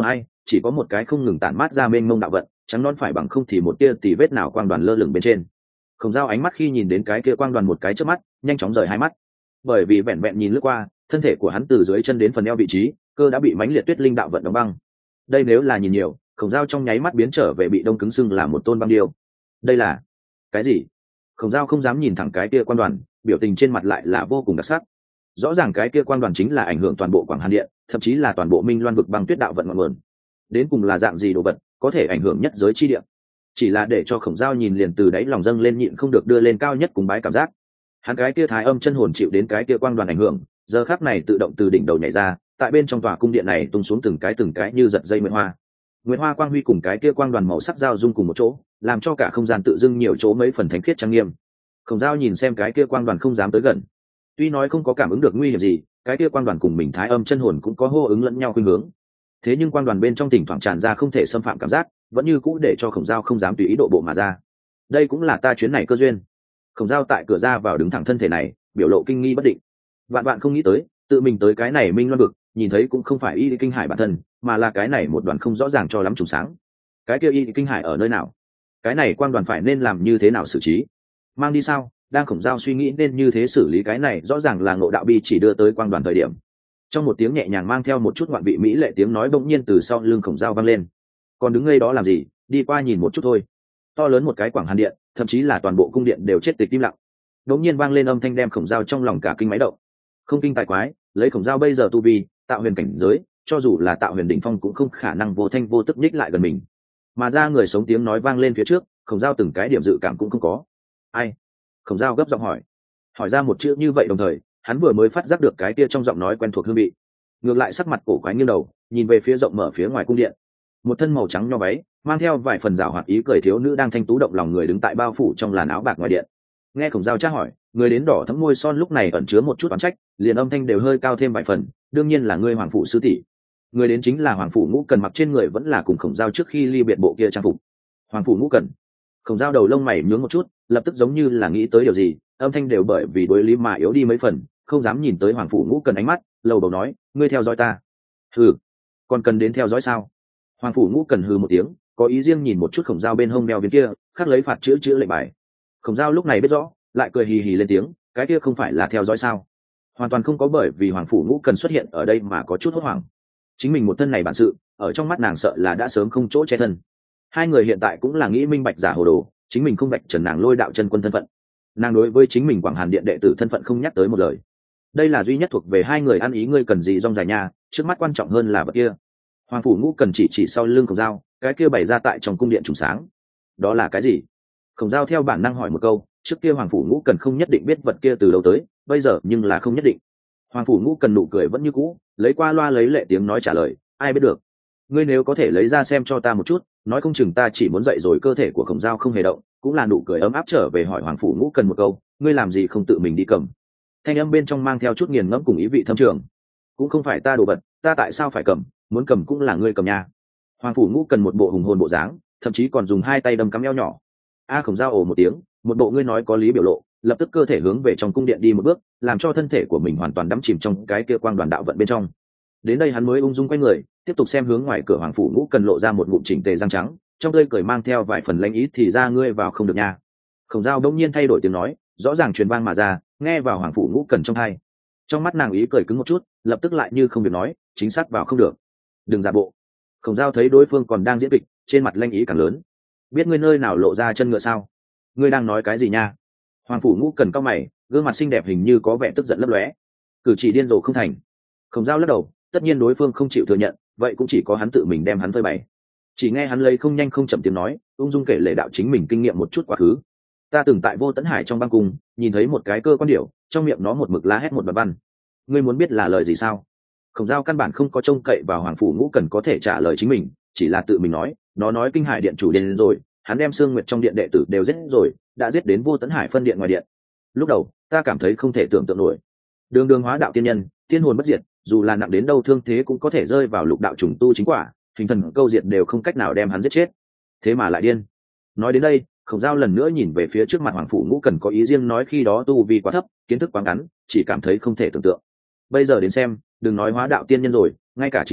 chỉ có một cái không ngừng tản mát ra mênh mông đạo vận, trắng non phải bằng không thì một tia tì vết nào quang đoàn lơ lửng bên trên. Khổng Dao ánh mắt khi nhìn đến cái kia quang đoàn một cái chớp mắt, nhanh chóng rời hai mắt. Bởi vì vẹn vẹn nhìn lướt qua, thân thể của hắn từ dưới chân đến phần eo vị trí, cơ đã bị mãnh liệt tuyết linh đạo vận đóng băng. Đây nếu là nhìn nhiều, Khổng Dao trong nháy mắt biến trở về bị đông cứng sưng là một tôn băng điêu. Đây là cái gì? Khổng Dao không dám nhìn thẳng cái kia quang đoàn, biểu tình trên mặt lại là vô cùng đặc sắc. Rõ ràng cái kia quang đoàn chính là ảnh hưởng toàn bộ Quảng Hàn Điện, thậm chí là toàn bộ Minh Loan vực băng tuyết đạo vận ngọn nguồn. Đến cùng là dạng gì đồ vật có thể ảnh hưởng nhất giới chi địa? Chỉ là để cho Khổng Dao nhìn liền từ đáy lòng dâng lên nhịn không được đưa lên cao nhất cùng bái cảm giác. Hắn cái kia thái âm chân hồn chịu đến cái kia quang đoàn ảnh hưởng, giờ khắc này tự động từ đỉnh đầu nhảy ra, tại bên trong tòa cung điện này tung xuống từng cái như giật dây nguyệt hoa. Nguyệt hoa quang huy cùng cái kia quang đoàn màu sắc giao dung cùng một chỗ, làm cho cả không gian tự dưng nhiều chỗ mấy phần thánh khiết trang nghiêm. Khổng Dao nhìn xem cái kia quang đoàn không dám tới gần. Tuy nói không có cảm ứng được nguy hiểm gì, cái kia quang đoàn cùng mình thái âm chân hồn cũng có hô ứng lẫn nhau khuynh hướng. Thế nhưng quang đoàn bên trong thỉnh thoảng tràn ra không thể xâm phạm cảm giác, vẫn như cũ để cho Khổng Dao không dám tùy ý độ bộ mà ra. Đây cũng là ta chuyến này cơ duyên. Khổng Dao tại cửa ra vào đứng thẳng thân thể này, biểu lộ kinh nghi bất định. Vạn vạn không nghĩ tới, tự mình tới cái này Minh Loan vực, nhìn thấy cũng không phải Y Kinh Hải bản thân, mà là cái này một đoàn không rõ ràng cho lắm trùng sáng. Cái kia Y Kinh Hải ở nơi nào? Cái này quang đoàn phải nên làm như thế nào xử trí? Mang đi sao? Đang Khổng Dao suy nghĩ nên như thế xử lý cái này, rõ ràng là Ngộ Đạo Bi chỉ đưa tới quang đoàn thời điểm. Trong một tiếng nhẹ nhàng mang theo một chút ngoạn vị mỹ lệ tiếng nói bỗng nhiên từ sau lưng Khổng Dao vang lên. Còn đứng ngây đó làm gì, đi qua nhìn một chút thôi. To lớn một cái Quảng Hàn Điện, thậm chí là toàn bộ cung điện đều chết tịch im lặng. Đột nhiên vang lên âm thanh đem Khổng Dao trong lòng cả kinh máy động. Không kinh tài quái, lấy Khổng Dao bây giờ tu vi, tạo huyền cảnh giới, cho dù là tạo huyền đỉnh phong cũng không khả năng vô thanh vô tức nhích lại gần mình. Mà ra người sống tiếng nói vang lên phía trước, Khổng Dao từng cái điểm dự cảm cũng không có. Ai? Khổng Dao gấp giọng hỏi ra một chữ như vậy, đồng thời hắn vừa mới phát giác được cái kia trong giọng nói quen thuộc hương vị. Ngược lại sắc mặt cổ quái nghiêng đầu, nhìn về phía rộng mở phía ngoài cung điện. Một thân màu trắng nho váy, mang theo vài phần giảo hoạt ý cười thiếu nữ đang thanh tú động lòng người đứng tại bao phủ trong làn áo bạc ngoài điện. Nghe Khổng Dao tra hỏi, người đến đỏ thẫm môi son lúc này ẩn chứa một chút oán trách, liền âm thanh đều hơi cao thêm vài phần. Đương nhiên là ngươi hoàng phụ sư tỷ. Người đến chính là hoàng phụ Ngũ Cần, mặc trên người vẫn là cùng Khổng Dao trước khi ly biệt bộ kia trang phục. Hoàng phụ Ngũ Cần. Khổng Dao đầu lông mày nhướng một chút, lập tức giống như là nghĩ tới điều gì, âm thanh đều bởi vì đối lý mà yếu đi mấy phần, không dám nhìn tới hoàng phụ Ngũ Cần ánh mắt, lầu bầu nói, ngươi theo dõi ta? Hừ, còn cần đến theo dõi sao? Hoàng phủ Ngũ Cần hừ một tiếng, có ý riêng nhìn một chút Khổng Dao bên hông đeo viên kia, khắc lấy phạt chữ lệnh bài. Khổng Dao lúc này biết rõ, lại cười hì hì lên tiếng, cái kia không phải là theo dõi sao? Hoàn toàn không có bởi vì hoàng phủ Ngũ Cần xuất hiện ở đây mà có chút hốt hoảng. Chính mình một thân này bản sự, ở trong mắt nàng sợ là đã sớm không chỗ che thân. Hai người hiện tại cũng là nghĩ minh bạch giả hồ đồ, chính mình không bạch trần nàng Lôi Đạo chân quân thân phận. Nàng đối với chính mình Quảng Hàn Điện đệ tử thân phận không nhắc tới một lời. Đây là duy nhất thuộc về hai người ăn ý, ngươi cần gì rong dài nha, trước mắt quan trọng hơn là vật kia. Hoàng phủ Ngũ Cần chỉ sau lưng Khổng Dao, cái kia bày ra tại trong cung điện trùng sáng. Đó là cái gì? Khổng Dao theo bản năng hỏi một câu, trước kia Hoàng phủ Ngũ Cần không nhất định biết vật kia từ đâu tới, bây giờ nhưng là không nhất định. Hoàng phủ Ngũ Cần nụ cười vẫn như cũ, lấy qua loa lấy lệ tiếng nói trả lời, ai biết được. Ngươi nếu có thể lấy ra xem cho ta một chút, nói không chừng ta chỉ muốn dậy rồi. Cơ thể của Khổng Dao không hề động, cũng là nụ cười ấm áp trở về hỏi Hoàng phủ Ngũ Cần một câu, ngươi làm gì không tự mình đi cầm? Thanh âm bên trong mang theo chút nghiền ngẫm cùng ý vị thâm trường. Cũng không phải ta đồ vật, ta tại sao phải cầm, muốn cầm cũng là ngươi cầm nha. Hoàng phủ Ngũ Cần một bộ hùng hồn bộ dáng, thậm chí còn dùng hai tay đâm cắm eo nhỏ. Khổng Dao ồ một tiếng, một bộ ngươi nói có lý biểu lộ, lập tức cơ thể hướng về trong cung điện đi một bước, làm cho thân thể của mình hoàn toàn đắm chìm trong cái kia quang đoàn đạo vận bên trong. Đến đây hắn mới ung dung quay người, tiếp tục xem hướng ngoài cửa. Hoàng phủ Ngũ Cần lộ ra một ngụm chỉnh tề răng trắng, trong tươi cười mang theo vài phần lãnh ý, thì ra ngươi vào không được nha. Khổng Dao đông nhiên thay đổi tiếng nói, rõ ràng truyền vang mà ra, nghe vào Hoàng phủ Ngũ Cần trong tai. Trong mắt nàng ý cười cứng một chút, lập tức lại như không việc nói, chính xác vào không được. Đừng giả bộ. Khổng Dao thấy đối phương còn đang diễn kịch, trên mặt lanh ý càng lớn. Biết ngươi nơi nào lộ ra chân ngựa sao? Ngươi đang nói cái gì nha? Hoàng phủ Ngũ Cần cau mày, gương mặt xinh đẹp hình như có vẻ tức giận lấp lóe. Cử chỉ điên rồ không thành. Khổng Dao lắc đầu, tất nhiên đối phương không chịu thừa nhận, vậy cũng chỉ có hắn tự mình đem hắn phơi bày. Chỉ nghe hắn lấy không nhanh không chậm tiếng nói, ung dung kể lể đạo chính mình kinh nghiệm một chút quá khứ. Ta từng tại Vô Tấn Hải trong băng cung nhìn thấy một cái cơ quan điểu, trong miệng nó một mực la hét một đoạn văn. Ngươi muốn biết là lời gì sao? Khổng Dao căn bản không có trông cậy vào Hoàng phủ Ngũ Cần có thể trả lời chính mình, chỉ là tự mình nói, nó nói Kinh Hải điện chủ đến rồi, hắn đem Sương Nguyệt trong điện đệ tử đều giết rồi, đã giết đến Vô Tấn Hải phân điện ngoài điện. Lúc đầu ta cảm thấy không thể tưởng tượng nổi, đường đường hóa đạo tiên nhân, tiên hồn bất diệt, dù là nặng đến đâu thương thế cũng có thể rơi vào lục đạo trùng tu chính quả, hình thần câu diệt đều không cách nào đem hắn giết chết, thế mà lại điên. Nói đến đây, Khổng Dao lần nữa nhìn về phía trước mặt Hoàng phủ Ngũ Cần, có ý riêng nói khi đó tu vi quá thấp, kiến thức quá ngắn, chỉ cảm thấy không thể tưởng tượng. Bây giờ đến xem, đừng nói hóa đạo tiên nhân rồi, ngay cả chính ta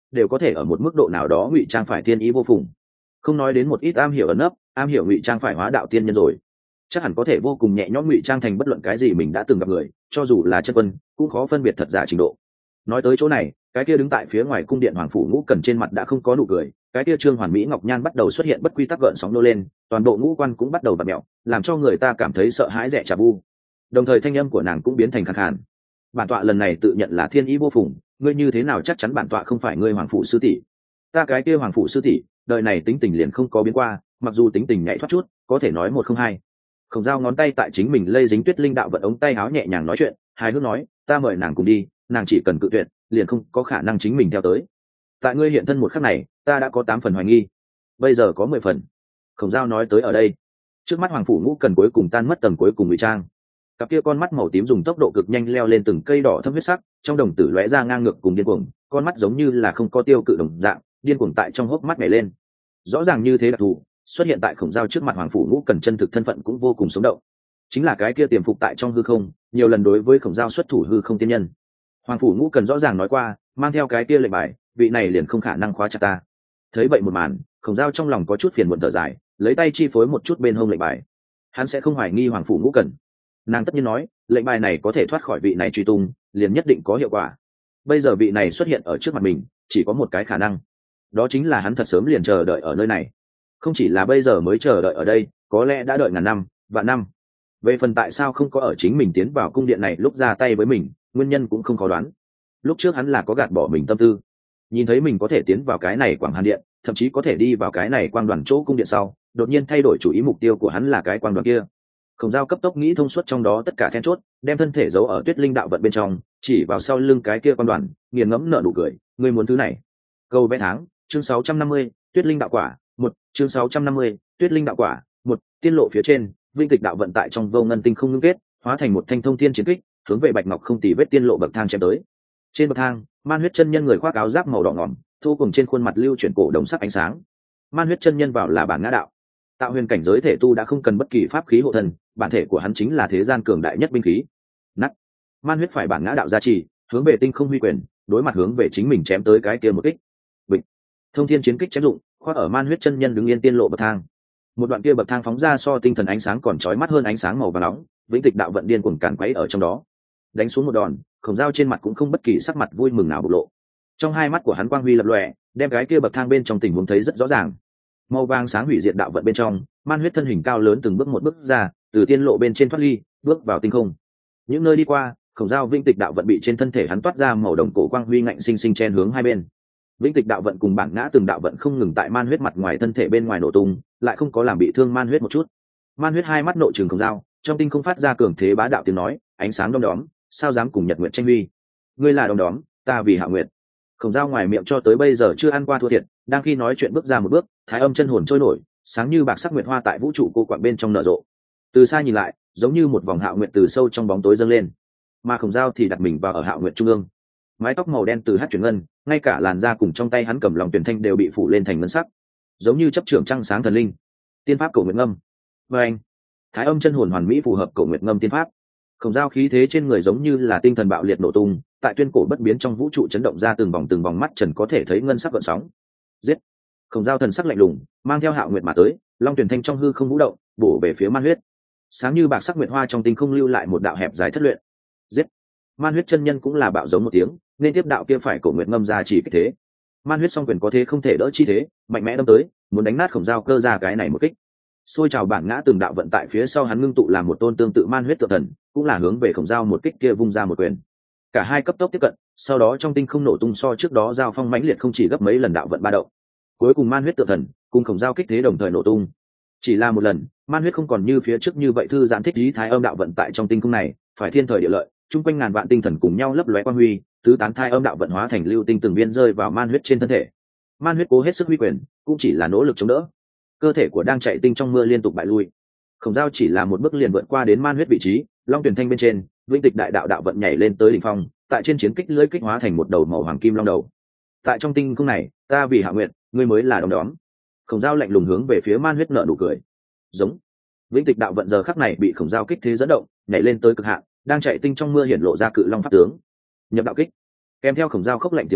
đều có thể ở một mức độ nào đó ngụy trang phải thiên ý vô phùng. Không nói đến một ít am hiểu ẩn nấp, am hiểu ngụy trang phải hóa đạo tiên nhân rồi, chắc hẳn có thể vô cùng nhẹ nhõm ngụy trang thành bất luận cái gì mình đã từng gặp người, cho dù là chân quân cũng khó phân biệt thật giả trình độ. Nói tới chỗ này, cái kia đứng tại phía ngoài cung điện Hoàng phủ Ngũ Cần trên mặt đã không có nụ cười, cái kia trương hoàn mỹ ngọc nhan bắt đầu xuất hiện bất quy tắc gợn sóng nô lên, toàn bộ ngũ quan cũng bắt đầu vặn mẹo, làm cho người ta cảm thấy sợ hãi rẻ chà vu. Đồng thời thanh âm của nàng cũng biến thành khàn khàn. Bản tọa lần này tự nhận là thiên ý vô phùng, ngươi như thế nào chắc chắn bản tọa không phải ngươi Hoàng phủ sư tỷ? Ta cái kia Hoàng phủ sư tỷ, đời này tính tình liền không có biến qua, mặc dù tính tình nhảy thoát chút, có thể nói một không hai. Khổng Dao ngón tay tại chính mình lây dính Tuyết Linh đạo vận ống tay áo nhẹ nhàng nói chuyện, hài hước nói, ta mời nàng cùng đi, nàng chỉ cần cự tuyệt, liền không có khả năng chính mình theo tới. Tại ngươi hiện thân một khắc này, ta đã có 8 phần hoài nghi, bây giờ có 10 phần. Khổng Dao nói tới ở đây, trước mắt Hoàng phủ Ngũ Cần cuối cùng tan mất tầng cuối cùng ngụy trang. Cặp kia con mắt màu tím dùng tốc độ cực nhanh leo lên từng cây đỏ thâm huyết sắc, trong đồng tử lóe ra ngang ngược cùng điên cuồng, con mắt giống như là không có tiêu cự đồng dạng, điên cuồng tại trong hốc mắt nhảy lên. Rõ ràng như thế đặc thù, xuất hiện tại Khổng Dao trước mặt Hoàng phủ Ngũ Cần chân thực thân phận cũng vô cùng sống động. Chính là cái kia tiềm phục tại trong hư không, nhiều lần đối với Khổng Dao xuất thủ hư không tiên nhân. Hoàng phủ Ngũ Cần rõ ràng nói qua, mang theo cái kia lệnh bài, vị này liền không khả năng khóa chặt ta. Thấy vậy một màn, Khổng Dao trong lòng có chút phiền muộn thở dài, lấy tay chi phối một chút bên hông lệnh bài. Hắn sẽ không hoài nghi Hoàng phủ Ngũ Cần. Nàng tất nhiên nói, lệnh bài này có thể thoát khỏi vị này truy tung, liền nhất định có hiệu quả. Bây giờ vị này xuất hiện ở trước mặt mình, chỉ có một cái khả năng, đó chính là hắn thật sớm liền chờ đợi ở nơi này. Không chỉ là bây giờ mới chờ đợi ở đây, có lẽ đã đợi ngàn năm, vạn năm. Về phần tại sao không có ở chính mình tiến vào cung điện này lúc ra tay với mình, nguyên nhân cũng không khó đoán. Lúc trước hắn là có gạt bỏ mình tâm tư, nhìn thấy mình có thể tiến vào cái này Quảng Hàn Điện, thậm chí có thể đi vào cái này quang đoàn chỗ cung điện sau, đột nhiên thay đổi chủ ý, mục tiêu của hắn là cái quang đoàn kia. Khổng Dao cấp tốc nghĩ thông suốt trong đó tất cả then chốt, đem thân thể giấu ở Tuyết Linh đạo vận bên trong, chỉ vào sau lưng cái kia quang đoàn, nghiền ngẫm nở nụ cười, ngươi muốn thứ này. Câu vẽ tháng, chương 650, Tuyết Linh đạo quả, 1, chương 650, Tuyết Linh đạo quả, 1, tiên lộ phía trên, Vinh Tịch đạo vận tại trong vô ngân tinh không ngưng kết, hóa thành một thanh thông thiên chiến kích, hướng về Bạch Ngọc không tì vết tiên lộ bậc thang chém tới. Trên bậc thang, Man Huyết chân nhân người khoác áo giáp màu đỏ ngòm, thu cùng trên khuôn mặt lưu chuyển cổ đồng sắc ánh sáng. Man Huyết chân nhân vào là bản ngã đạo, tạo huyền cảnh giới thể tu đã không cần bất kỳ pháp khí hộ thân, bản thể của hắn chính là thế gian cường đại nhất binh khí. Nát. Man Huyết phải bản ngã đạo gia trì, hướng về tinh không huy quyền, đối mặt hướng về chính mình chém tới cái kia một kích. Bịch. Thông thiên chiến kích chém dụng, khoác ở Man Huyết chân nhân đứng yên tiên lộ bậc thang. Một đoạn kia bậc thang phóng ra so tinh thần ánh sáng còn chói mắt hơn ánh sáng màu vàng nóng, Vĩnh Tịch đạo vận điên cuồng càn quấy ở trong đó. Đánh xuống một đòn, Khổng Dao trên mặt cũng không bất kỳ sắc mặt vui mừng nào bộc lộ. Trong hai mắt của hắn quang huy lập lòe, đem cái kia bậc thang bên trong tình huống thấy rất rõ ràng. Màu vàng sáng hủy diệt đạo vận bên trong, Man Huyết thân hình cao lớn từng bước một bước ra, từ tiên lộ bên trên thoát ly, bước vào tinh không. Những nơi đi qua, Khổng Dao Vĩnh Tịch đạo vận bị trên thân thể hắn toát ra màu đồng cổ quang huy ngạnh sinh sinh chen hướng hai bên. Vĩnh Tịch đạo vận cùng bản ngã từng đạo vận không ngừng tại Man Huyết mặt ngoài thân thể bên ngoài nổ tung, lại không có làm bị thương Man Huyết một chút. Man Huyết hai mắt nội trừng Khổng Dao, trong tinh không phát ra cường thế bá đạo tiếng nói, ánh sáng đom đóm, sao dám cùng Nhật Nguyệt tranh huy? Ngươi là đom đóm, ta vì Hạ Nguyệt. Khổng Dao ngoài miệng cho tới bây giờ chưa ăn qua thua thiệt, đang khi nói chuyện bước ra một bước, thái âm chân hồn trôi nổi, sáng như bạc sắc nguyệt hoa tại vũ trụ cô quạng bên trong nở rộ. Từ xa nhìn lại, giống như một vòng Hạo Nguyệt từ sâu trong bóng tối dâng lên, mà Khổng Dao thì đặt mình vào ở Hạo Nguyệt trung ương. Mái tóc màu đen từ hát chuyển ngân, ngay cả làn da cùng trong tay hắn cầm lòng tuyển thanh đều bị phủ lên thành ngân sắc, giống như chấp trưởng trăng sáng thần linh. Tiên pháp Cổ Nguyệt Ngâm. Và anh, thái âm chân hồn hoàn mỹ phù hợp Cổ Nguyệt Ngâm tiên pháp. Khổng Dao khí thế trên người giống như là tinh thần bạo liệt nổ tung, tại tuyên cổ bất biến trong vũ trụ chấn động ra từng vòng mắt trần có thể thấy ngân sắc gợn sóng. Giết! Khổng Dao thần sắc lạnh lùng, mang theo Hạo Nguyệt mà tới, long tuyển thanh trong hư không vũ động, bổ về phía Man Huyết. Sáng như bạc sắc nguyệt hoa trong tinh không lưu lại một đạo hẹp dài thất luyện. Giết! Man Huyết chân nhân cũng là bạo giống một tiếng, nên tiếp đạo kia phải Cổ Nguyệt Ngâm ra chỉ kích thế. Man Huyết song quyền có thế không thể đỡ chi thế, mạnh mẽ đâm tới, muốn đánh nát Khổng Dao cơ ra cái này một kích. Xôi trào bản ngã từng đạo vận tại phía sau hắn ngưng tụ làm một tôn tương tự Man Huyết tự thần, cũng là hướng về Khổng Dao một kích kia vung ra một quyền. Cả hai cấp tốc tiếp cận, sau đó trong tinh không nổ tung so trước đó giao phong mãnh liệt không chỉ gấp mấy lần đạo vận ba động. Cuối cùng Man Huyết tự thần cùng Khổng Dao kích thế đồng thời nổ tung. Chỉ là một lần, Man Huyết không còn như phía trước như vậy thư giãn thích lý thái âm đạo vận tại trong tinh không này, phải thiên thời địa lợi, chung quanh ngàn vạn tinh thần cùng nhau lấp lóe quang huy, tứ tán thai âm đạo vận hóa thành lưu tinh từng viên rơi vào Man Huyết trên thân thể. Man Huyết cố hết sức huy quyền, cũng chỉ là nỗ lực chống đỡ. Cơ thể của đang chạy tinh trong mưa liên tục bại lui. Khổng Dao chỉ là một bước liền vượt qua đến Man Huyết vị trí, long tuyển thanh bên trên, Vĩnh Tịch đại đạo đạo vận nhảy lên tới đỉnh phong, tại trên chiến kích lưỡi kích hóa thành một đầu màu hoàng kim long đầu. Tại trong tinh không này, ta vì Hạ Nguyệt, ngươi mới là đom đóm. Khổng Dao lạnh lùng hướng về phía Man Huyết nở nụ cười. Giống. Vĩnh Tịch đạo vận giờ khắc này bị Khổng Dao kích thế dẫn động, nhảy lên tới cực hạn, đang chạy tinh trong mưa hiển lộ ra cự long pháp tướng. Nhập đạo kích. Kèm theo Khổng Dao khốc lạnh tiếng nói,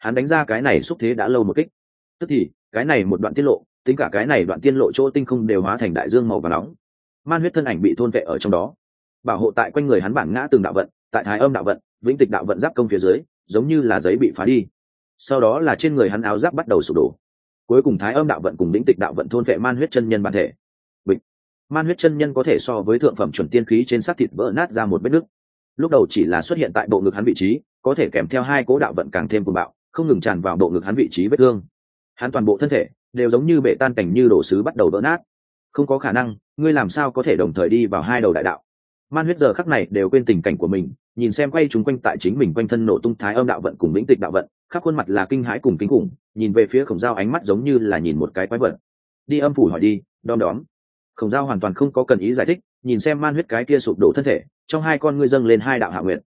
hắn đánh ra cái này xúc thế đã lâu một kích, tức thì cái này một đoạn tiết lộ, tính cả cái này đoạn tiên lộ chỗ tinh không đều hóa thành đại dương màu và nóng. Man huyết thân ảnh bị thôn vệ ở trong đó, bảo hộ tại quanh người hắn bản ngã từng đạo vận, tại thái âm đạo vận, vĩnh tịch đạo vận giáp công phía dưới, giống như là giấy bị phá đi. Sau đó là trên người hắn áo giáp bắt đầu sụp đổ, cuối cùng thái âm đạo vận cùng vĩnh tịch đạo vận thôn vệ man huyết chân nhân bản thể. Bịch. Man huyết chân nhân có thể so với thượng phẩm chuẩn tiên khí trên xác thịt vỡ nát ra một vết nứt. Lúc đầu chỉ là xuất hiện tại bộ ngực hắn vị trí, có thể kèm theo hai cố đạo vận càng thêm cuồng bạo, không ngừng tràn vào bộ ngực hắn vị trí vết thương. Hắn toàn bộ thân thể đều giống như bể tan cảnh như đổ sứ bắt đầu vỡ nát. Không có khả năng, ngươi làm sao có thể đồng thời đi vào hai đầu đại đạo? Man huyết giờ khắc này đều quên tình cảnh của mình, nhìn xem quay chúng quanh tại chính mình quanh thân nổ tung thái âm đạo vận cùng vĩnh tịch đạo vận, khắp khuôn mặt là kinh hãi cùng kinh khủng, nhìn về phía Khổng Dao ánh mắt giống như là nhìn một cái quái vật. Đi âm phủ hỏi đi, đom đóm. Khổng Dao hoàn toàn không có cần ý giải thích, nhìn xem man huyết cái kia sụp đổ thân thể, trong hai con ngươi dâng lên hai đạo hạ nguyện.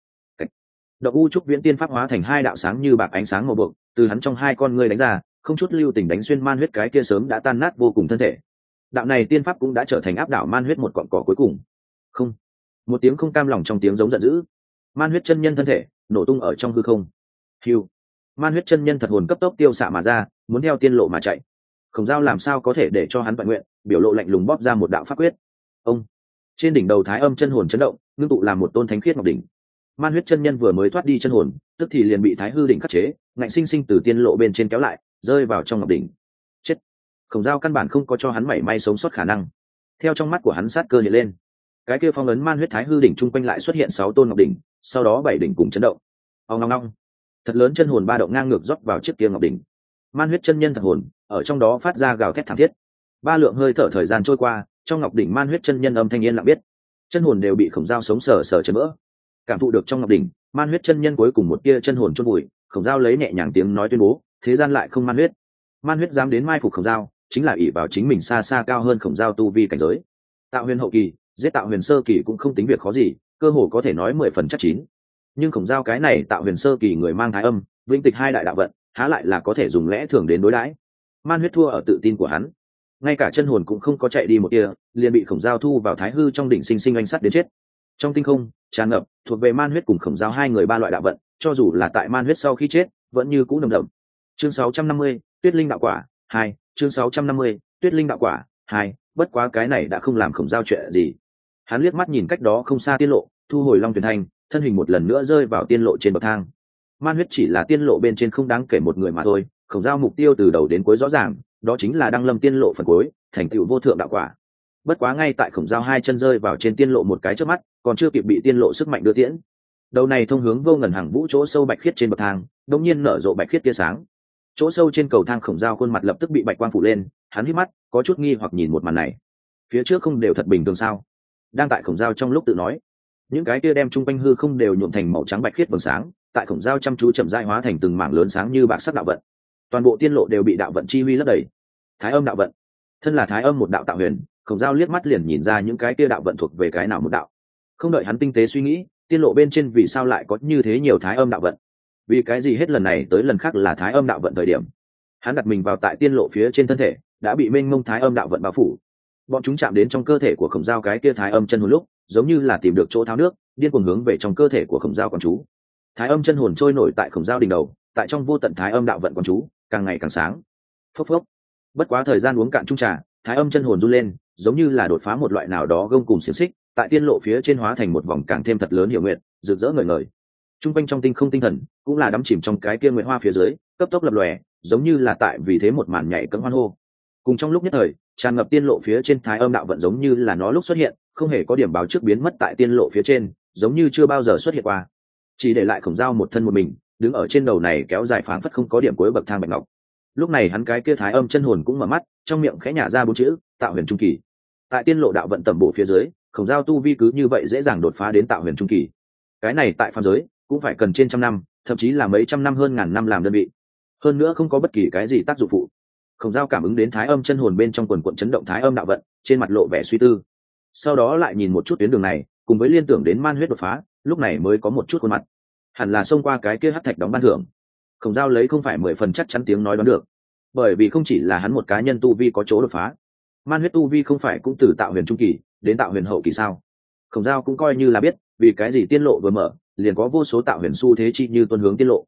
Độc u trúc viễn tiên pháp hóa thành hai đạo sáng như bạc ánh sáng màu bạc, từ hắn trong hai con ngươi đánh ra, không chút lưu tình đánh xuyên man huyết cái kia sớm đã tan nát vô cùng thân thể. Đạo này tiên pháp cũng đã trở thành áp đảo man huyết một cọn cỏ cuối cùng. Không, một tiếng không cam lòng trong tiếng giống giận dữ, man huyết chân nhân thân thể nổ tung ở trong hư không. Hiu, man huyết chân nhân thật hồn cấp tốc tiêu xạ mà ra, muốn theo tiên lộ mà chạy. Khổng Dao làm sao có thể để cho hắn vận nguyện, biểu lộ lạnh lùng bóp ra một đạo pháp quyết. Ông, trên đỉnh đầu thái âm chân hồn chấn động, ngưng tụ làm một tôn thánh khiết ngọc đỉnh. Man huyết chân nhân vừa mới thoát đi chân hồn, tức thì liền bị thái hư đỉnh khắc chế, ngạnh sinh sinh từ tiên lộ bên trên kéo lại, rơi vào trong ngọc đỉnh. Chết! Khổng Dao căn bản không có cho hắn mảy may sống sót khả năng. Theo trong mắt của hắn sát cơ hiện lên, cái kia phong ấn man huyết thái hư đỉnh trung quanh lại xuất hiện 6 tôn ngọc đỉnh, sau đó 7 đỉnh cùng chấn động. Ong ong ong, thật lớn chân hồn ba động ngang ngược rót vào chiếc kia ngọc đỉnh. Man huyết chân nhân thật hồn ở trong đó phát ra gào thét thảm thiết. Ba lượng hơi thở thời gian trôi qua, trong ngọc đỉnh man huyết chân nhân âm thanh yên lặng biết, chân hồn đều bị Khổng Dao sống sờ sờ chấn vỡ. Cảm thụ được trong ngọc đỉnh, man huyết chân nhân cuối cùng một tia chân hồn chôn bụi, Khổng Dao lấy nhẹ nhàng tiếng nói tuyên bố, thế gian lại không man huyết. Man huyết dám đến mai phục Khổng Dao, chính là ỷ vào chính mình xa xa cao hơn Khổng Dao tu vi cảnh giới. Tạo huyền hậu kỳ, giết tạo huyền sơ kỳ cũng không tính việc khó gì, cơ hồ có thể nói 10 phần chắc chín. Nhưng Khổng Dao cái này tạo huyền sơ kỳ người mang thái âm, vĩnh tịch hai đại đạo vận, há lại là có thể dùng lẽ thường đến đối đãi. Man huyết thua ở tự tin của hắn, ngay cả chân hồn cũng không có chạy đi một tia, liền bị Khổng Dao thu vào thái hư trong đỉnh sinh sinh oanh sắt đến chết. Trong tinh không tràn ngập thuộc về man huyết cùng Khổng Dao hai người ba loại đạo vận, cho dù là tại man huyết sau khi chết vẫn như cũ nồng đậm. Chương 650, Tuyết linh đạo quả 2, chương 650, Tuyết linh đạo quả 2, bất quá cái này đã không làm Khổng Dao chuyện gì. Hắn liếc mắt nhìn cách đó không xa tiên lộ, thu hồi long tuyển thanh, thân hình một lần nữa rơi vào tiên lộ trên bậc thang. Man huyết chỉ là tiên lộ bên trên không đáng kể một người mà thôi, Khổng Dao mục tiêu từ đầu đến cuối rõ ràng, đó chính là đăng lâm tiên lộ phần cuối, thành tựu vô thượng đạo quả. Bất quá ngay tại Khổng Dao hai chân rơi vào trên tiên lộ một cái chớp mắt, còn chưa kịp bị tiên lộ sức mạnh đưa tiễn, đầu này thông hướng vô ngần hàng vũ chỗ sâu bạch khiết trên bậc thang đột nhiên nở rộ bạch khiết tia sáng. Chỗ sâu trên cầu thang Khổng Dao khuôn mặt lập tức bị bạch quang phủ lên, hắn hít mắt có chút nghi hoặc nhìn một màn này. Phía trước không đều thật bình thường sao? Đang tại Khổng Dao trong lúc tự nói, những cái tia đem trung quanh hư không đều nhuộm thành màu trắng bạch khiết vầng sáng, tại Khổng Dao chăm chú chậm rãi hóa thành từng mảng lớn sáng như bạc sắc đạo vận. Toàn bộ tiên lộ đều bị đạo vận chi huy lấp đầy. Thái âm đạo vận, thân là thái âm một đạo tạo huyền, Khổng Dao liếc mắt liền nhìn ra những cái tia đạo vận thuộc về cái nào một đạo. Không đợi hắn tinh tế suy nghĩ, tiên lộ bên trên vì sao lại có như thế nhiều thái âm đạo vận? Vì cái gì hết lần này tới lần khác là thái âm đạo vận thời điểm? Hắn đặt mình vào tại tiên lộ phía trên thân thể, đã bị mênh mông thái âm đạo vận bao phủ. Bọn chúng chạm đến trong cơ thể của Khổng Dao cái kia thái âm chân hồn lúc, giống như là tìm được chỗ tháo nước, điên cuồng hướng về trong cơ thể của Khổng Dao quán chú. Thái âm chân hồn trôi nổi tại Khổng Dao đỉnh đầu, tại trong vô tận thái âm đạo vận quán chú, càng ngày càng sáng. Phốc phốc. Bất quá thời gian uống cạn chung trà, thái âm chân hồn run lên, giống như là đột phá một loại nào đó gông cùng xiềng xích, tại tiên lộ phía trên hóa thành một vòng càng thêm thật lớn hiểu nguyện, rực rỡ ngời ngời. Trung quanh trong tinh không tinh thần cũng là đắm chìm trong cái kia nguyệt hoa phía dưới, cấp tốc lập lòe, giống như là tại vì thế một màn nhảy cẫng hoan hô. Cùng trong lúc nhất thời, tràn ngập tiên lộ phía trên thái âm đạo vận giống như là nó lúc xuất hiện, không hề có điểm báo trước biến mất tại tiên lộ phía trên, giống như chưa bao giờ xuất hiện qua. Chỉ để lại Khổng Dao một thân một mình, đứng ở trên đầu này kéo dài phảng phất không có điểm cuối bậc thang bạch ngọc. Lúc này hắn cái kia thái âm chân hồn cũng mở mắt, trong miệng khẽ nhả ra bốn chữ, tạo huyền trung kỳ. Tại tiên lộ đạo vận tầm bộ phía dưới, Khổng Dao tu vi cứ như vậy dễ dàng đột phá đến tạo huyền trung kỳ. Cái này tại phàm giới cũng phải cần trên trăm năm, thậm chí là mấy trăm năm hơn ngàn năm làm đơn vị. Hơn nữa không có bất kỳ cái gì tác dụng phụ. Khổng Dao cảm ứng đến thái âm chân hồn bên trong quần quần chấn động thái âm đạo vận, trên mặt lộ vẻ suy tư. Sau đó lại nhìn một chút tuyến đường này, cùng với liên tưởng đến man huyết đột phá, lúc này mới có một chút khuôn mặt. Hẳn là xông qua cái kia hắc thạch đóng ban thưởng. Khổng Dao lấy không phải 10 phần chắc chắn tiếng nói đoán được, bởi vì không chỉ là hắn một cá nhân tu vi có chỗ đột phá, man huyết tu vi không phải cũng từ tạo huyền trung kỳ đến tạo huyền hậu kỳ sao? Khổng Dao cũng coi như là biết vì cái gì tiên lộ vừa mở liền có vô số tạo huyền xu thế chi như tuân hướng tiên lộ.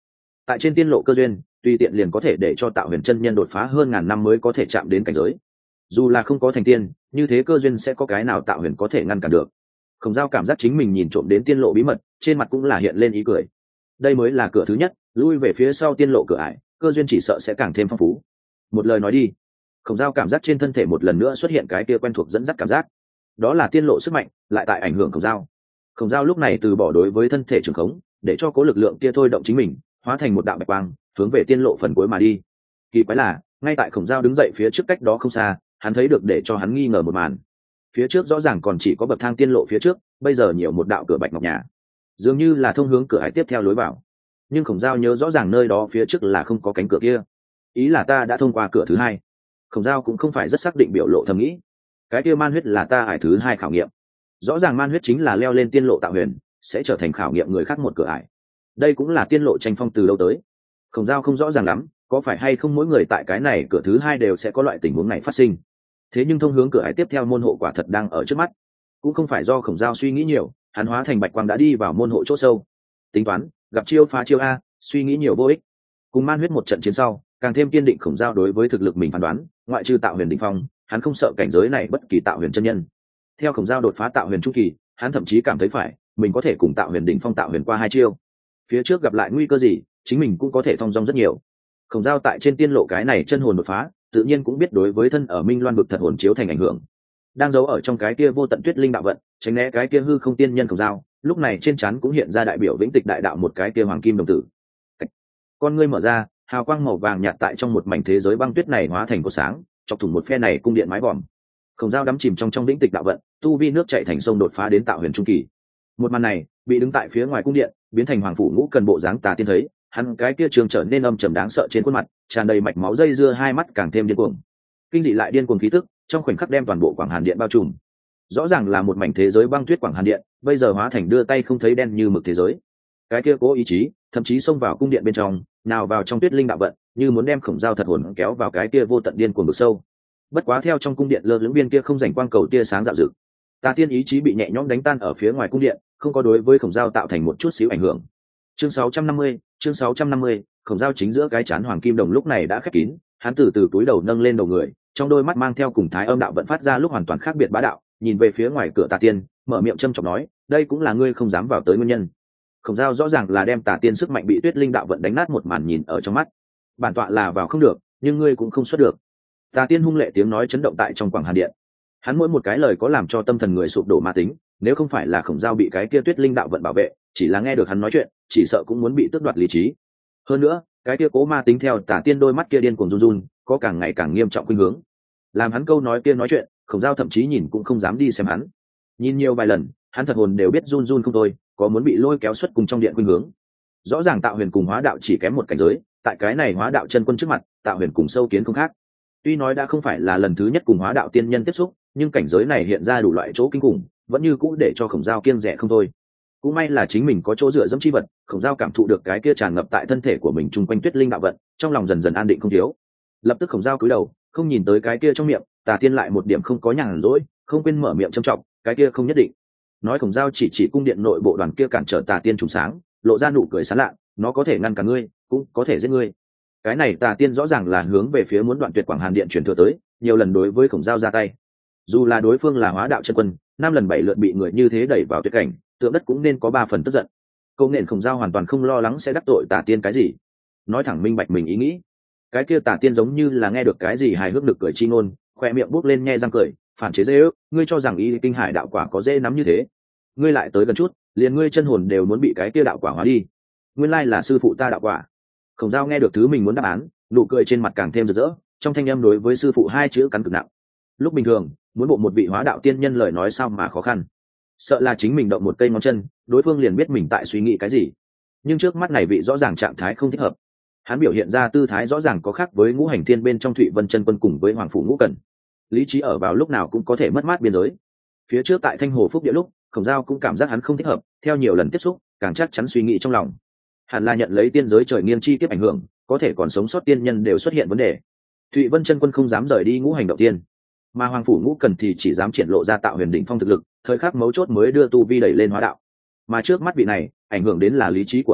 tại trên tiên lộ cơ duyên tùy tiện liền có thể để cho tạo huyền chân nhân đột phá hơn ngàn năm mới có thể chạm đến cảnh giới. Dù là không có thành tiên, như thế cơ duyên sẽ có cái nào tạo huyền có thể ngăn cản được. Khổng Giao cảm giác chính mình nhìn trộm đến tiên lộ bí mật, trên mặt cũng là hiện lên ý cười. Đây mới là cửa thứ nhất, lui về phía sau tiên lộ cửa ải, cơ duyên chỉ sợ sẽ càng thêm phong phú. Một lời nói đi. Khổng Giao cảm giác trên thân thể một lần nữa xuất hiện cái kia quen thuộc dẫn dắt cảm giác. Đó là tiên lộ sức mạnh, lại tại ảnh hưởng Khổng Giao. Khổng Giao lúc này từ bỏ đối với thân thể trường khống, để cho cố lực lượng kia thôi động chính mình, hóa thành một đạo bạch quang, hướng về tiên lộ phần cuối mà đi. Kỳ quái là, ngay tại Khổng Giao đứng dậy phía trước cách đó không xa, hắn thấy được để cho hắn nghi ngờ một màn. Phía trước rõ ràng còn chỉ có bậc thang tiên lộ phía trước, bây giờ nhiều một đạo cửa bạch ngọc nhà, dường như là thông hướng cửa hải tiếp theo lối vào. Nhưng Khổng Giao nhớ rõ ràng nơi đó phía trước là không có cánh cửa kia, ý là ta đã thông qua cửa thứ hai. Khổng Giao cũng không phải rất xác định, biểu lộ thầm nghĩ, cái kia man huyết là ta ải thứ hai khảo nghiệm. Rõ ràng man huyết chính là leo lên tiên lộ tạo huyền, sẽ trở thành khảo nghiệm người khác một cửa ải. Đây cũng là tiên lộ tranh phong từ đâu tới. Khổng Giao không rõ ràng lắm, có phải hay không mỗi người tại cái này cửa thứ hai đều sẽ có loại tình huống này phát sinh. Thế nhưng thông hướng cửa ải tiếp theo môn hộ quả thật đang ở trước mắt. Cũng không phải do Khổng Giao suy nghĩ nhiều, hắn hóa thành bạch quang đã đi vào môn hộ chỗ sâu. Tính toán, gặp chiêu phá chiêu a, suy nghĩ nhiều vô ích. Cùng man huyết một trận chiến sau, càng thêm kiên định Khổng Giao đối với thực lực mình phán đoán, ngoại trừ tạo huyền đỉnh phong, hắn không sợ cảnh giới này bất kỳ tạo huyền chân nhân. Theo Khổng Giao đột phá tạo huyền trung kỳ, hắn thậm chí cảm thấy phải mình có thể cùng tạo huyền đỉnh phong tạo huyền qua hai chiêu. Phía trước gặp lại nguy cơ gì, chính mình cũng có thể thong dong rất nhiều. Khổng Giao tại trên tiên lộ cái này chân hồn đột phá, tự nhiên cũng biết đối với thân ở Minh Loan vực thật hồn chiếu thành ảnh hưởng. Đang giấu ở trong cái kia vô tận tuyết linh đạo vận, tránh né cái kia hư không tiên nhân Khổng Giao, lúc này trên trán cũng hiện ra đại biểu vĩnh tịch đại đạo một cái kia hoàng kim đồng tử. Con ngươi mở ra, hào quang màu vàng nhạt tại trong một mảnh thế giới băng tuyết này hóa thành cột sáng, chọc thủng một phe này cung điện mái vòm. Khổng Giao đắm chìm trong vĩnh tịch đạo vận, tu vi nước chảy thành sông đột phá đến tạo huyền trung kỳ. Một màn này bị đứng tại phía ngoài cung điện, biến thành hoàng phủ ngũ cần bộ dáng tà tiên thấy, hắn cái kia trường trở nên âm trầm đáng sợ trên khuôn mặt, tràn đầy mạch máu dây dưa, hai mắt càng thêm điên cuồng. Kinh dị lại điên cuồng khí tức, trong khoảnh khắc đem toàn bộ Quảng Hàn Điện bao trùm. Rõ ràng là một mảnh thế giới băng tuyết Quảng Hàn Điện, bây giờ hóa thành đưa tay không thấy đen như mực thế giới. Cái kia cố ý chí, thậm chí xông vào cung điện bên trong, nào vào trong tuyết linh đạo vận, như muốn đem Khổng Giao thật hồn kéo vào cái kia vô tận điên cuồng vực sâu. Bất quá theo trong cung điện lơ lửng viên kia không rảnh quang cầu tia sáng dạo dực, tà tiên ý chí bị nhẹ nhõm đánh tan ở phía ngoài cung điện, không có đối với Khổng Giao tạo thành một chút xíu ảnh hưởng. Chương 650, Khổng Giao chính giữa cái chán hoàng kim đồng lúc này đã khép kín, hắn từ từ túi đầu nâng lên đầu người, trong đôi mắt mang theo cùng thái âm đạo vận phát ra lúc hoàn toàn khác biệt bá đạo, nhìn về phía ngoài cửa tà tiên, mở miệng châm chọc nói, đây cũng là ngươi không dám vào tới nguyên nhân. Khổng Giao rõ ràng là đem tà tiên sức mạnh bị tuyết linh đạo vận đánh nát một màn nhìn ở trong mắt. Bản tọa là vào không được, nhưng ngươi cũng không xuất được. Tà tiên hung lệ tiếng nói chấn động tại trong Quảng Hàn Điện. Hắn mỗi một cái lời có làm cho tâm thần người sụp đổ ma tính, nếu không phải là Khổng Giao bị cái kia tuyết linh đạo vận bảo vệ, chỉ là nghe được hắn nói chuyện, chỉ sợ cũng muốn bị tước đoạt lý trí. Hơn nữa, cái kia cố ma tính theo tà tiên đôi mắt kia điên cuồng run run, có càng ngày càng nghiêm trọng khuynh hướng. Làm hắn câu nói kia nói chuyện, Khổng Giao thậm chí nhìn cũng không dám đi xem hắn. Nhìn nhiều vài lần, hắn thật hồn đều biết run run không thôi, có muốn bị lôi kéo xuất cùng trong điện khuynh hướng. Rõ ràng tạo huyền cùng hóa đạo chỉ kém một cảnh giới, tại cái này hóa đạo chân quân trước mặt, tạo huyền cùng sâu kiến không khác. Tuy nói đã không phải là lần thứ nhất cùng hóa đạo tiên nhân tiếp xúc, nhưng cảnh giới này hiện ra đủ loại chỗ kinh khủng, vẫn như cũ để cho Khổng Giao kiêng dè không thôi. Cũng may là chính mình có chỗ dựa dẫm chi vật, Khổng Giao cảm thụ được cái kia tràn ngập tại thân thể của mình chung quanh tuyết linh đạo vận, trong lòng dần dần an định không thiếu. Lập tức Khổng Giao cúi đầu, không nhìn tới cái kia trong miệng, tà tiên lại một điểm không có nhàn rỗi, không quên mở miệng trầm trọng, cái kia không nhất định. Nói Khổng Giao chỉ cung điện nội bộ đoàn kia cản trở tà tiên trùng sáng, lộ ra nụ cười sán lạ, nó có thể ngăn cả ngươi, cũng có thể giết ngươi. Cái này tà tiên rõ ràng là hướng về phía muốn đoạn tuyệt Quảng Hàn Điện truyền thừa tới, nhiều lần đối với Khổng Giao ra tay. Dù là đối phương là hóa đạo chân quân, 5 lần 7 lượt bị người như thế đẩy vào tuyệt cảnh, tượng đất cũng nên có 3 phần tức giận. Câu nền Khổng Giao hoàn toàn không lo lắng sẽ đắc tội tà tiên cái gì, nói thẳng minh bạch mình ý nghĩ. Cái kia tà tiên giống như là nghe được cái gì hài hước được cười chi ngôn, khoe miệng buốc lên nhe răng cười, phản chế dễ ước, ngươi cho rằng ý kinh hải đạo quả có dễ nắm như thế? Ngươi lại tới gần chút, liền ngươi chân hồn đều muốn bị cái kia đạo quả hóa đi. Nguyên lai là sư phụ ta đạo quả. Khổng Giao nghe được thứ mình muốn đáp án, nụ cười trên mặt càng thêm rực rỡ, trong thanh âm đối với sư phụ hai chữ cắn cực nặng. Lúc bình thường, muốn bộ một vị hóa đạo tiên nhân lời nói sao mà khó khăn. Sợ là chính mình động một cây ngón chân, đối phương liền biết mình tại suy nghĩ cái gì. Nhưng trước mắt này vị rõ ràng trạng thái không thích hợp. Hắn biểu hiện ra tư thái rõ ràng có khác với Ngũ Hành Thiên bên trong Thụy Vân chân quân cùng với Hoàng phủ Ngũ Cẩn. Lý trí ở vào lúc nào cũng có thể mất mát biên giới. Phía trước tại Thanh Hồ Phúc Địa lúc, Khổng Giao cũng cảm giác hắn không thích hợp, theo nhiều lần tiếp xúc, càng chắc chắn suy nghĩ trong lòng. Hẳn là nhận lấy tiên giới trời nghiêng chi tiếp ảnh hưởng, có thể còn sống sót tiên nhân đều xuất hiện vấn đề. Thụy Vân chân quân không dám rời đi Ngũ Hành Động Tiên, mà Hoàng phủ Ngũ Cẩn thì chỉ dám triển lộ ra tạo huyền đỉnh phong thực lực, thời khắc mấu chốt mới đưa tu vi đẩy lên hóa đạo. Mà trước mắt vị này, ảnh hưởng đến là lý trí của hắn,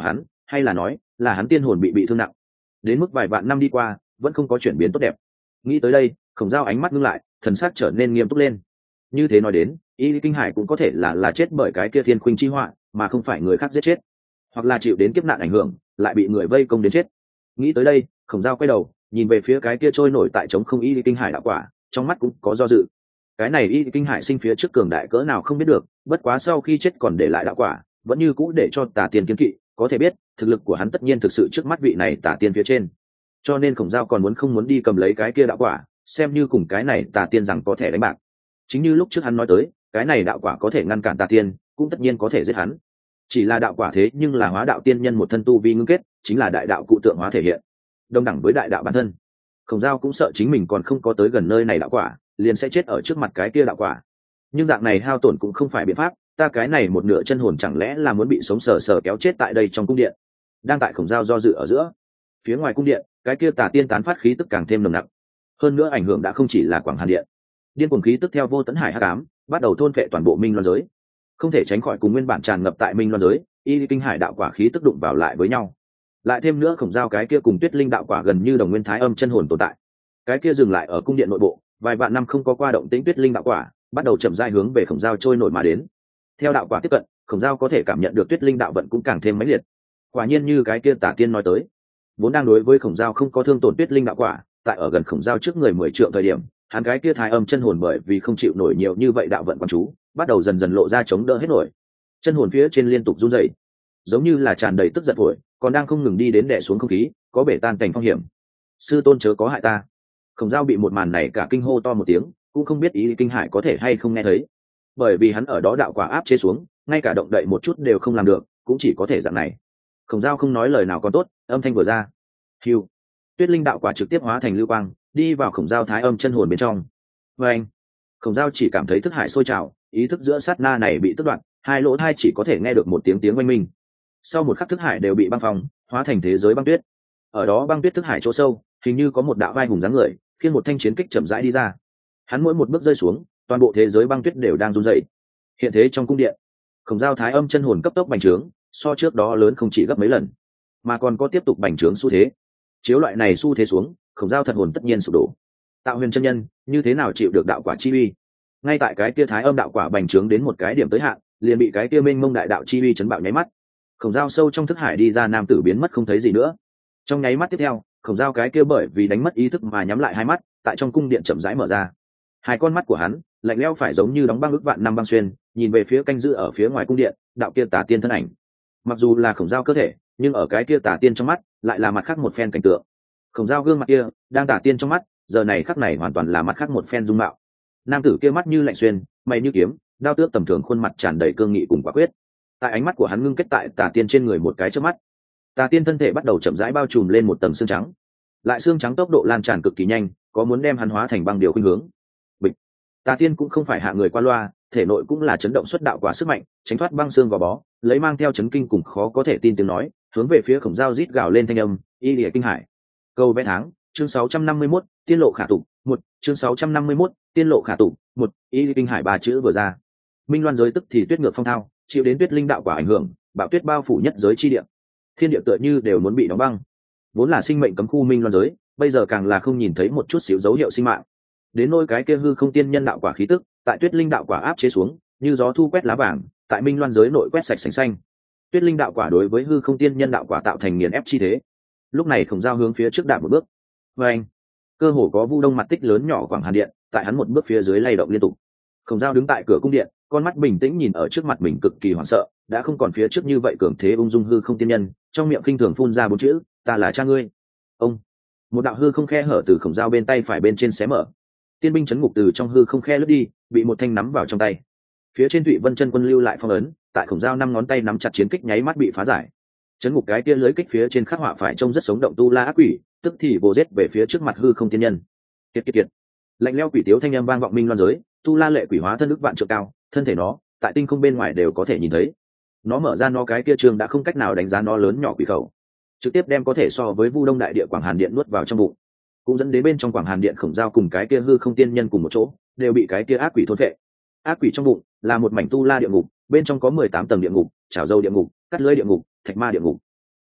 hay là nói là hắn tiên hồn bị thương nặng, đến mức vài vạn năm đi qua vẫn không có chuyển biến tốt đẹp. Nghĩ tới đây, Khổng Dao ánh mắt ngưng lại, thần sắc trở nên nghiêm túc lên. Như thế nói đến, Y Kinh Hải cũng có thể là chết bởi cái kia thiên khuynh chi họa, mà không phải người khác giết chết, hoặc là chịu đến kiếp nạn ảnh hưởng, lại bị người vây công đến chết. Nghĩ tới đây, Khổng Dao quay đầu, nhìn về phía cái kia trôi nổi tại trống không Y Kinh Hải đạo quả, trong mắt cũng có do dự. Cái này Y Kinh Hải sinh phía trước cường đại cỡ nào không biết được, bất quá sau khi chết còn để lại đạo quả, vẫn như cũ để cho Tà Tiên kiêng kỵ, có thể biết thực lực của hắn tất nhiên thực sự trước mắt vị này Tà Tiên phía trên. Cho nên Khổng Dao còn không muốn đi cầm lấy cái kia đạo quả, xem như cùng cái này Tà Tiên rằng có thể đánh bạc. Chính như lúc trước hắn nói tới, cái này đạo quả có thể ngăn cản Tà Tiên, cũng tất nhiên có thể giết hắn. Chỉ là đạo quả thế nhưng là hóa đạo tiên nhân một thân tu vi ngưng kết, chính là đại đạo cụ tượng hóa thể hiện, đồng đẳng với đại đạo bản thân. Khổng Dao cũng sợ chính mình còn không có tới gần nơi này đạo quả, liền sẽ chết ở trước mặt cái kia đạo quả. Nhưng dạng này hao tổn cũng không phải biện pháp, ta cái này một nửa chân hồn chẳng lẽ là muốn bị sống sờ sờ kéo chết tại đây trong cung điện. Đang tại Khổng Dao do dự ở giữa, phía ngoài cung điện, cái kia Tà Tiên tán phát khí tức càng thêm nồng nặc. Hơn nữa ảnh hưởng đã không chỉ là Quảng Hàn điện. Điên cuồng khí tức theo Vô Tấn Hải hắc ám, bắt đầu thôn phệ toàn bộ Minh Loan giới. Không thể tránh khỏi cùng nguyên bản tràn ngập tại Minh Loan giới, Y Kinh Hải đạo quả khí tức đụng vào lại với nhau. Lại thêm nữa Khổng Dao cái kia cùng Tuyết Linh đạo quả gần như đồng nguyên thái âm chân hồn tồn tại. Cái kia dừng lại ở cung điện nội bộ, vài vạn năm không có qua động tĩnh Tuyết Linh đạo quả, bắt đầu chậm rãi hướng về Khổng Dao trôi nổi mà đến. Theo đạo quả tiếp cận, Khổng Dao có thể cảm nhận được Tuyết Linh đạo vận cũng càng thêm mãnh liệt. Quả nhiên như cái kia Tà Tiên nói tới, vốn đang đối với Khổng Dao không có thương tổn Tuyết Linh đạo quả, tại ở gần Khổng Dao trước người 10 trượng thời điểm, hắn cái kia thái âm chân hồn bởi vì không chịu nổi nhiều như vậy đạo vận quan chú, bắt đầu dần dần lộ ra chống đỡ hết nổi. Chân hồn phía trên liên tục run rẩy, giống như là tràn đầy tức giận phổi, còn đang không ngừng đi đến đè xuống không khí, có bể tan cảnh phong hiểm. Sư tôn chớ có hại ta. Khổng Dao bị một màn này cả kinh hô to một tiếng, cũng không biết Y Kinh Hải có thể hay không nghe thấy, bởi vì hắn ở đó đạo quả áp chế xuống, ngay cả động đậy một chút đều không làm được, cũng chỉ có thể dạng này. Khổng Dao không nói lời nào còn tốt, âm thanh vừa ra, hiu, Tuyết Linh đạo quả trực tiếp hóa thành lưu quang, đi vào Khổng Dao thái âm chân hồn bên trong. Và anh, Khổng Dao chỉ cảm thấy thức hải sôi trào, ý thức giữa sát na này bị tước đoạt, hai lỗ tai chỉ có thể nghe được một tiếng oanh minh. Sau một khắc thức hải đều bị băng phong, hóa thành thế giới băng tuyết. Ở đó băng tuyết thức hải chỗ sâu, hình như có một đạo vai hùng dáng người, khiêng một thanh chiến kích chậm rãi đi ra. Hắn mỗi một bước rơi xuống, toàn bộ thế giới băng tuyết đều đang run rẩy. Hiện thế trong cung điện, Khổng Dao thái âm chân hồn cấp tốc bành trướng, so trước đó lớn không chỉ gấp mấy lần, mà còn có tiếp tục bành trướng xu thế. Chiếu loại này xu thế xuống, Khổng Dao thật hồn tất nhiên sụp đổ. Tạo Huyền chân nhân như thế nào chịu được đạo quả chi uy? Ngay tại cái kia thái âm đạo quả bành trướng đến một cái điểm tới hạn, liền bị cái kia mênh mông đại đạo chi uy chấn bạo nháy mắt. Khổng Dao sâu trong thức hải đi ra nam tử biến mất không thấy gì nữa. Trong nháy mắt tiếp theo, Khổng Dao cái kia bởi vì đánh mất ý thức mà nhắm lại hai mắt, tại trong cung điện chậm rãi mở ra. Hai con mắt của hắn lạnh lẽo phải giống như đóng băng ức vạn năm băng xuyên, nhìn về phía canh giữ ở phía ngoài cung điện, đạo kia Tà Tiên thân ảnh. Mặc dù là Khổng Dao cơ thể, nhưng ở cái kia Tà Tiên trong mắt lại là mặt khác một phen cảnh tượng. Khổng Dao gương mặt kia đang Tà Tiên trong mắt, giờ này khắc này hoàn toàn là mặt khác một phen dung mạo. Nam tử kia mắt như lạnh xuyên, mày như kiếm, đao tước tầm thường, khuôn mặt tràn đầy cương nghị cùng quả quyết. Tại ánh mắt của hắn ngưng kết tại Tà Tiên trên người một cái chớp mắt, Tà Tiên thân thể bắt đầu chậm rãi bao trùm lên một tầng xương trắng. Lại xương trắng tốc độ lan tràn cực kỳ nhanh, có muốn đem hắn hóa thành băng điều khuynh hướng. Bịch. Tà Tiên cũng không phải hạ người qua loa, thể nội cũng là chấn động xuất đạo quả sức mạnh, tránh thoát băng xương gò bó, lấy mang theo chấn kinh cùng khó có thể tin tiếng nói, hướng về phía Khổng Dao rít gào lên thanh âm, Y Lìa Kinh Hải. Câu vẽ tháng, chương 651, tiên lộ khả tụ, 1, chương 651, tiên lộ khả tụ, 1, Y Lìa Kinh Hải ba chữ vừa ra. Minh Loan giới tức thì tuyết ngược phong thao, chịu đến Tuyết Linh đạo quả ảnh hưởng, bạo tuyết bao phủ nhất giới chi địa. Thiên địa tựa như đều muốn bị đóng băng. Vốn là sinh mệnh cấm khu Minh Loan giới, bây giờ càng là không nhìn thấy một chút xíu dấu hiệu sinh mạng. Đến nôi cái kia hư không tiên nhân đạo quả khí tức, tại Tuyết Linh đạo quả áp chế xuống, như gió thu quét lá vàng, tại Minh Loan giới nội quét sạch sành xanh. Tuyết Linh đạo quả đối với hư không tiên nhân đạo quả tạo thành nghiền ép chi thế. Lúc này Khổng Dao hướng phía trước đạp một bước. Và anh, cơ hồ có vu đông mặt tích lớn nhỏ Quảng Hàn điện, tại hắn một bước phía dưới lay động liên tục. Khổng Dao đứng tại cửa cung điện, con mắt bình tĩnh nhìn ở trước mặt mình cực kỳ hoảng sợ, đã không còn phía trước như vậy cường thế ung dung hư không tiên nhân, trong miệng khinh thường phun ra bốn chữ, ta là cha ngươi. Ông, một đạo hư không khe hở từ Khổng Dao bên tay phải bên trên xé mở, tiên binh chấn ngục từ trong hư không khe lướt đi, bị một thanh nắm vào trong tay. Phía trên Thụy Vân chân quân lưu lại phong ấn, tại Khổng Dao năm ngón tay nắm chặt chiến kích nháy mắt bị phá giải. Chấn ngục cái kia lưới kích phía trên khắc họa phải trông rất sống động tu la ác quỷ, tức thì vô giết về phía trước mặt hư không tiên nhân. Kiệt kiệt kiệt, lạnh lẽo quỷ tiếu thanh âm vang vọng Minh Loan giới, tu la lệ quỷ hóa thân ức vạn trượng cao, thân thể nó tại tinh không bên ngoài đều có thể nhìn thấy. Nó mở ra nó cái kia trường đã không cách nào đánh giá nó lớn nhỏ quỷ khẩu, trực tiếp đem có thể so với Vu Đông đại địa Quảng Hàn điện nuốt vào trong bụng, cũng dẫn đến bên trong Quảng Hàn điện Khổng Dao cùng cái kia hư không tiên nhân cùng một chỗ, đều bị cái kia ác quỷ thôn phệ. Ác quỷ trong bụng là một mảnh tu la địa ngục, bên trong có 18 tầng địa ngục, chảo dâu địa ngục, cắt lưới địa ngục, thạch ma địa ngục.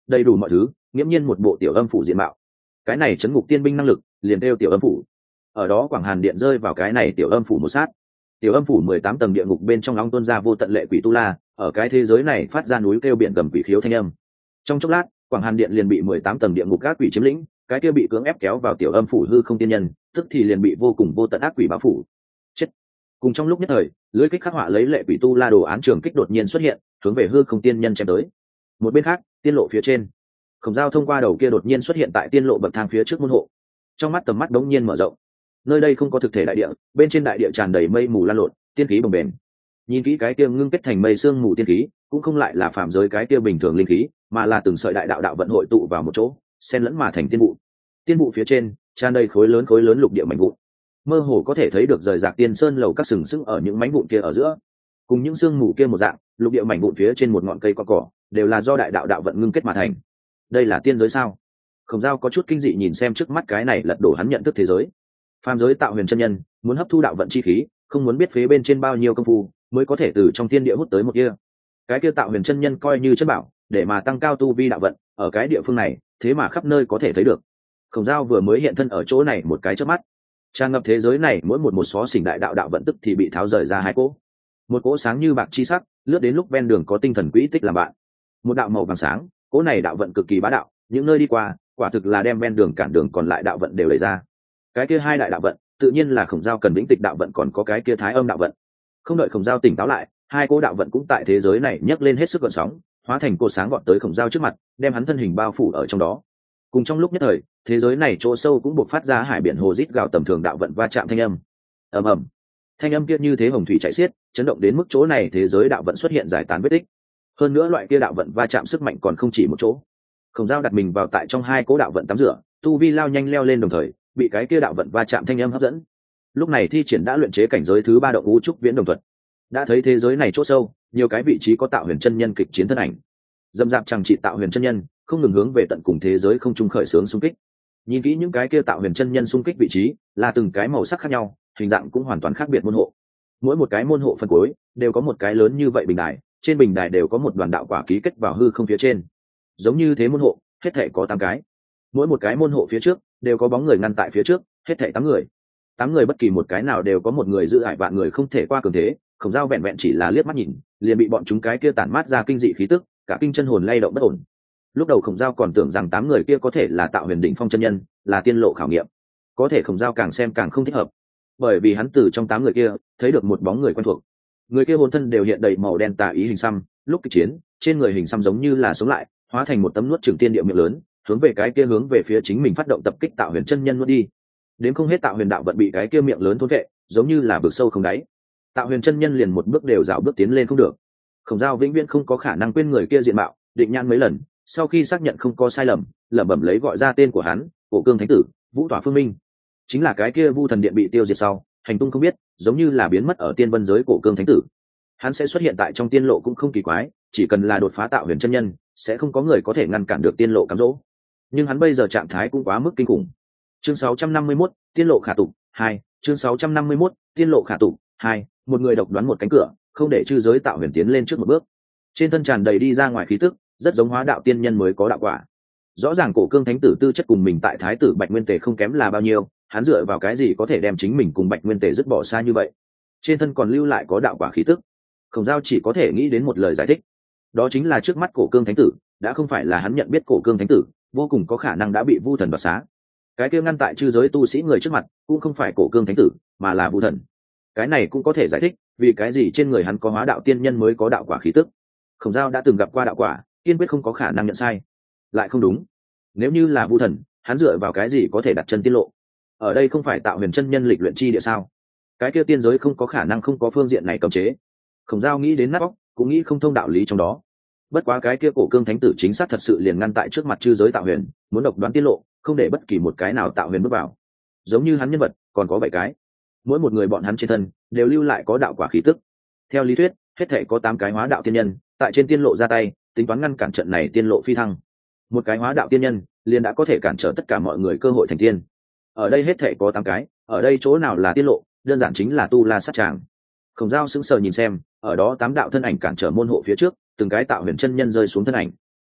đầy đủ mọi thứ, nghiễm nhiên một bộ tiểu âm phủ diện mạo. Cái này chấn ngục tiên binh năng lực liền kêu tiểu âm phủ. Ở đó Quảng Hàn Điện rơi vào cái này tiểu âm phủ một sát. Tiểu âm phủ 18 tầng địa ngục bên trong long tuôn ra vô tận lệ quỷ tu la, ở cái thế giới này phát ra núi kêu biển gầm quỷ khiếu thanh âm. Trong chốc lát, Quảng Hàn Điện liền bị 18 tầng địa ngục các quỷ chiếm lĩnh, cái kia bị cưỡng ép kéo vào tiểu âm phủ hư không tiên nhân, tức thì liền bị vô cùng vô tận ác quỷ bao phủ. Chết. Cùng trong lúc nhất thời, lưới kích khắc họa lấy lệ quỷ tu la đồ án trường kích đột nhiên xuất hiện, hướng về hư không tiên nhân chém tới. Một bên khác, tiên lộ phía trên, Khổng Dao thông qua đầu kia đột nhiên xuất hiện tại tiên lộ bậc thang phía trước môn hộ. Trong mắt tầm mắt đống nhiên mở rộng. Nơi đây không có thực thể đại địa, bên trên đại địa tràn đầy mây mù lan lộn, tiên khí bồng bềnh. Nhìn kỹ cái kia ngưng kết thành mây sương mù tiên khí, cũng không lại là phàm giới cái kia bình thường linh khí, mà là từng sợi đại đạo đạo vận hội tụ vào một chỗ, xen lẫn mà thành tiên vụ. Tiên vụ phía trên tràn đầy khối lớn lục địa mảnh vụn, mơ hồ có thể thấy được rời rạc tiên sơn lầu các sừng sững ở những mảnh vụn kia ở giữa, cùng những sương mù kia một dạng, lục địa mảnh vụn phía trên một ngọn cây có cỏ đều là do đại đạo đạo vận ngưng kết mà thành. Đây là tiên giới sao? Khổng Dao có chút kinh dị nhìn xem trước mắt cái này lật đổ hắn nhận thức thế giới. Phàm giới tạo huyền chân nhân muốn hấp thu đạo vận chi khí, không muốn biết phế bên trên bao nhiêu công phu mới có thể từ trong tiên địa hút tới một kia. Cái kia tạo huyền chân nhân coi như chất bảo, để mà tăng cao tu vi đạo vận, ở cái địa phương này, thế mà khắp nơi có thể thấy được. Khổng Dao vừa mới hiện thân ở chỗ này một cái chớp mắt, tràn ngập thế giới này mỗi một xó xỉnh đại đạo đạo vận tức thì bị tháo rời ra hai cỗ. Một cỗ sáng như bạc chi sắc, lướt đến lúc ven đường có tinh thần quỹ tích làm bạn. Một đạo màu vàng sáng, cỗ này đạo vận cực kỳ bá đạo, những nơi đi qua, quả thực là đem ven đường cản đường còn lại đạo vận đều lấy ra. Cái kia hai đại đạo vận, tự nhiên là Khổng Dao cần vĩnh tịch đạo vận còn có cái kia thái âm đạo vận. Không đợi Khổng Dao tỉnh táo lại, hai cỗ đạo vận cũng tại thế giới này nhấc lên hết sức gợn sóng, hóa thành cột sáng vọt tới Khổng Dao trước mặt, đem hắn thân hình bao phủ ở trong đó. Cùng trong lúc nhất thời, thế giới này chỗ sâu cũng bộc phát ra hải biển hồ rít gào tầm thường đạo vận va chạm thanh âm. Ầm ầm. Thanh âm kia như thế hồng thủy chảy xiết, chấn động đến mức chỗ này thế giới đạo vận xuất hiện giải tán vết tích. Hơn nữa loại kia đạo vận va chạm sức mạnh còn không chỉ một chỗ. Khổng Dao đặt mình vào tại trong hai cỗ đạo vận tắm rửa, tu vi lao nhanh leo lên đồng thời, bị cái kia đạo vận va chạm thanh âm hấp dẫn. Lúc này thi triển đã luyện chế cảnh giới thứ 3 động ngũ trúc viễn đồng thuật. Đã thấy thế giới này chỗ sâu, nhiều cái vị trí có tạo huyền chân nhân kịch chiến thân ảnh. Dâm dạp chẳng trị tạo huyền chân nhân, không ngừng hướng về tận cùng thế giới không trung khởi xướng xung kích. Nhìn kỹ những cái kia tạo huyền chân nhân xung kích vị trí, là từng cái màu sắc khác nhau, hình dạng cũng hoàn toàn khác biệt môn hộ. Mỗi một cái môn hộ phân cuối đều có một cái lớn như vậy bình đài, trên bình đài đều có một đoàn đạo quả ký kết vào hư không phía trên. Giống như thế môn hộ, hết thảy có 8 cái. Mỗi một cái môn hộ phía trước đều có bóng người ngăn tại phía trước, hết thảy 8 người. 8 người bất kỳ một cái nào đều có một người giữ ải vạn người không thể qua cường thế. Khổng Dao vẹn vẹn chỉ là liếc mắt nhìn, liền bị bọn chúng cái kia tản mát ra kinh dị khí tức, cả kinh chân hồn lay động bất ổn. Lúc đầu Khổng Dao còn tưởng rằng 8 người kia có thể là tạo huyền đỉnh phong chân nhân, là tiên lộ khảo nghiệm. Có thể Khổng Dao càng xem càng không thích hợp, bởi vì hắn từ trong 8 người kia thấy được một bóng người quen thuộc. Người kia hồn thân đều hiện đầy màu đen tà ý hình xăm, lúc kịch chiến, trên người hình xăm giống như là sống lại, hóa thành một tấm nuốt chửng tiên địa miệng lớn, hướng về phía chính mình phát động tập kích tạo huyền chân nhân nuốt đi. Đến không hết tạo huyền đạo vận bị cái kia miệng lớn thôn vệ, giống như là vực sâu không đáy. Tạo huyền chân nhân liền một bước đều dạo bước tiến lên không được. Khổng Dao vĩnh viễn không có khả năng quên người kia diện mạo, định nhãn mấy lần, sau khi xác nhận không có sai lầm, lẩm bẩm lấy gọi ra tên của hắn, Cổ Cương Thánh Tử, Vũ Tỏa Phương Minh. Chính là cái kia Vu Thần Điện bị tiêu diệt sau, hành tung không biết, giống như là biến mất ở tiên vân giới Cổ Cương Thánh Tử. Hắn sẽ xuất hiện tại trong tiên lộ cũng không kỳ quái, chỉ cần là đột phá tạo huyền chân nhân, sẽ không có người có thể ngăn cản được tiên lộ cám dỗ. Nhưng hắn bây giờ trạng thái cũng quá mức kinh khủng. Chương 651, tiên lộ khả tụ 2, chương 651, tiên lộ khả tụ 2, một người độc đoán một cánh cửa, không để chư giới tạo huyền tiến lên trước một bước. Trên thân tràn đầy đi ra ngoài khí tức, rất giống hóa đạo tiên nhân mới có đạo quả. Rõ ràng Cổ Cương Thánh Tử tư chất cùng mình tại thái tử Bạch Nguyên Tề không kém là bao nhiêu, hắn dựa vào cái gì có thể đem chính mình cùng Bạch Nguyên Tề dứt bỏ xa như vậy? Trên thân còn lưu lại có đạo quả khí tức. Khổng Dao chỉ có thể nghĩ đến một lời giải thích, đó chính là trước mắt Cổ Cương Thánh Tử đã không phải là hắn nhận biết Cổ Cương Thánh Tử, vô cùng có khả năng đã bị Vu Thần đoạt xá. Cái kia ngăn tại chư giới tu sĩ người trước mặt cũng không phải Cổ Cương Thánh Tử, mà là Vu Thần. Cái này cũng có thể giải thích vì cái gì trên người hắn có hóa đạo tiên nhân mới có đạo quả khí tức. Khổng Dao đã từng gặp qua đạo quả, kiên quyết không có khả năng nhận sai. Lại không đúng, nếu như là Vu Thần, hắn dựa vào cái gì có thể đặt chân tiên lộ? Ở đây không phải tạo huyền chân nhân lịch luyện chi địa sao? Cái kia tiên giới không có khả năng không có phương diện này cấm chế. Khổng Dao nghĩ đến nát óc, cũng nghĩ không thông đạo lý trong đó. Bất quá cái kia Cổ Cương Thánh Tử chính xác thật sự liền ngăn tại trước mặt chư giới tạo huyền, muốn độc đoán tiết lộ, không để bất kỳ một cái nào tạo huyền bước vào. Giống như hắn nhân vật, còn có 7 cái. Mỗi một người bọn hắn trên thân đều lưu lại có đạo quả khí tức. Theo lý thuyết, hết thể có 8 cái hóa đạo tiên nhân, tại trên tiên lộ ra tay, tính toán ngăn cản trận này tiên lộ phi thăng. Một cái hóa đạo tiên nhân, liền đã có thể cản trở tất cả mọi người cơ hội thành tiên. Ở đây hết thể có 8 cái, ở đây chỗ nào là tiên lộ, đơn giản chính là tu la sát tràng. Khổng Dao sững sờ nhìn xem, ở đó 8 đạo thân ảnh cản trở môn hộ phía trước, từng cái tạo huyền chân nhân rơi xuống thân ảnh.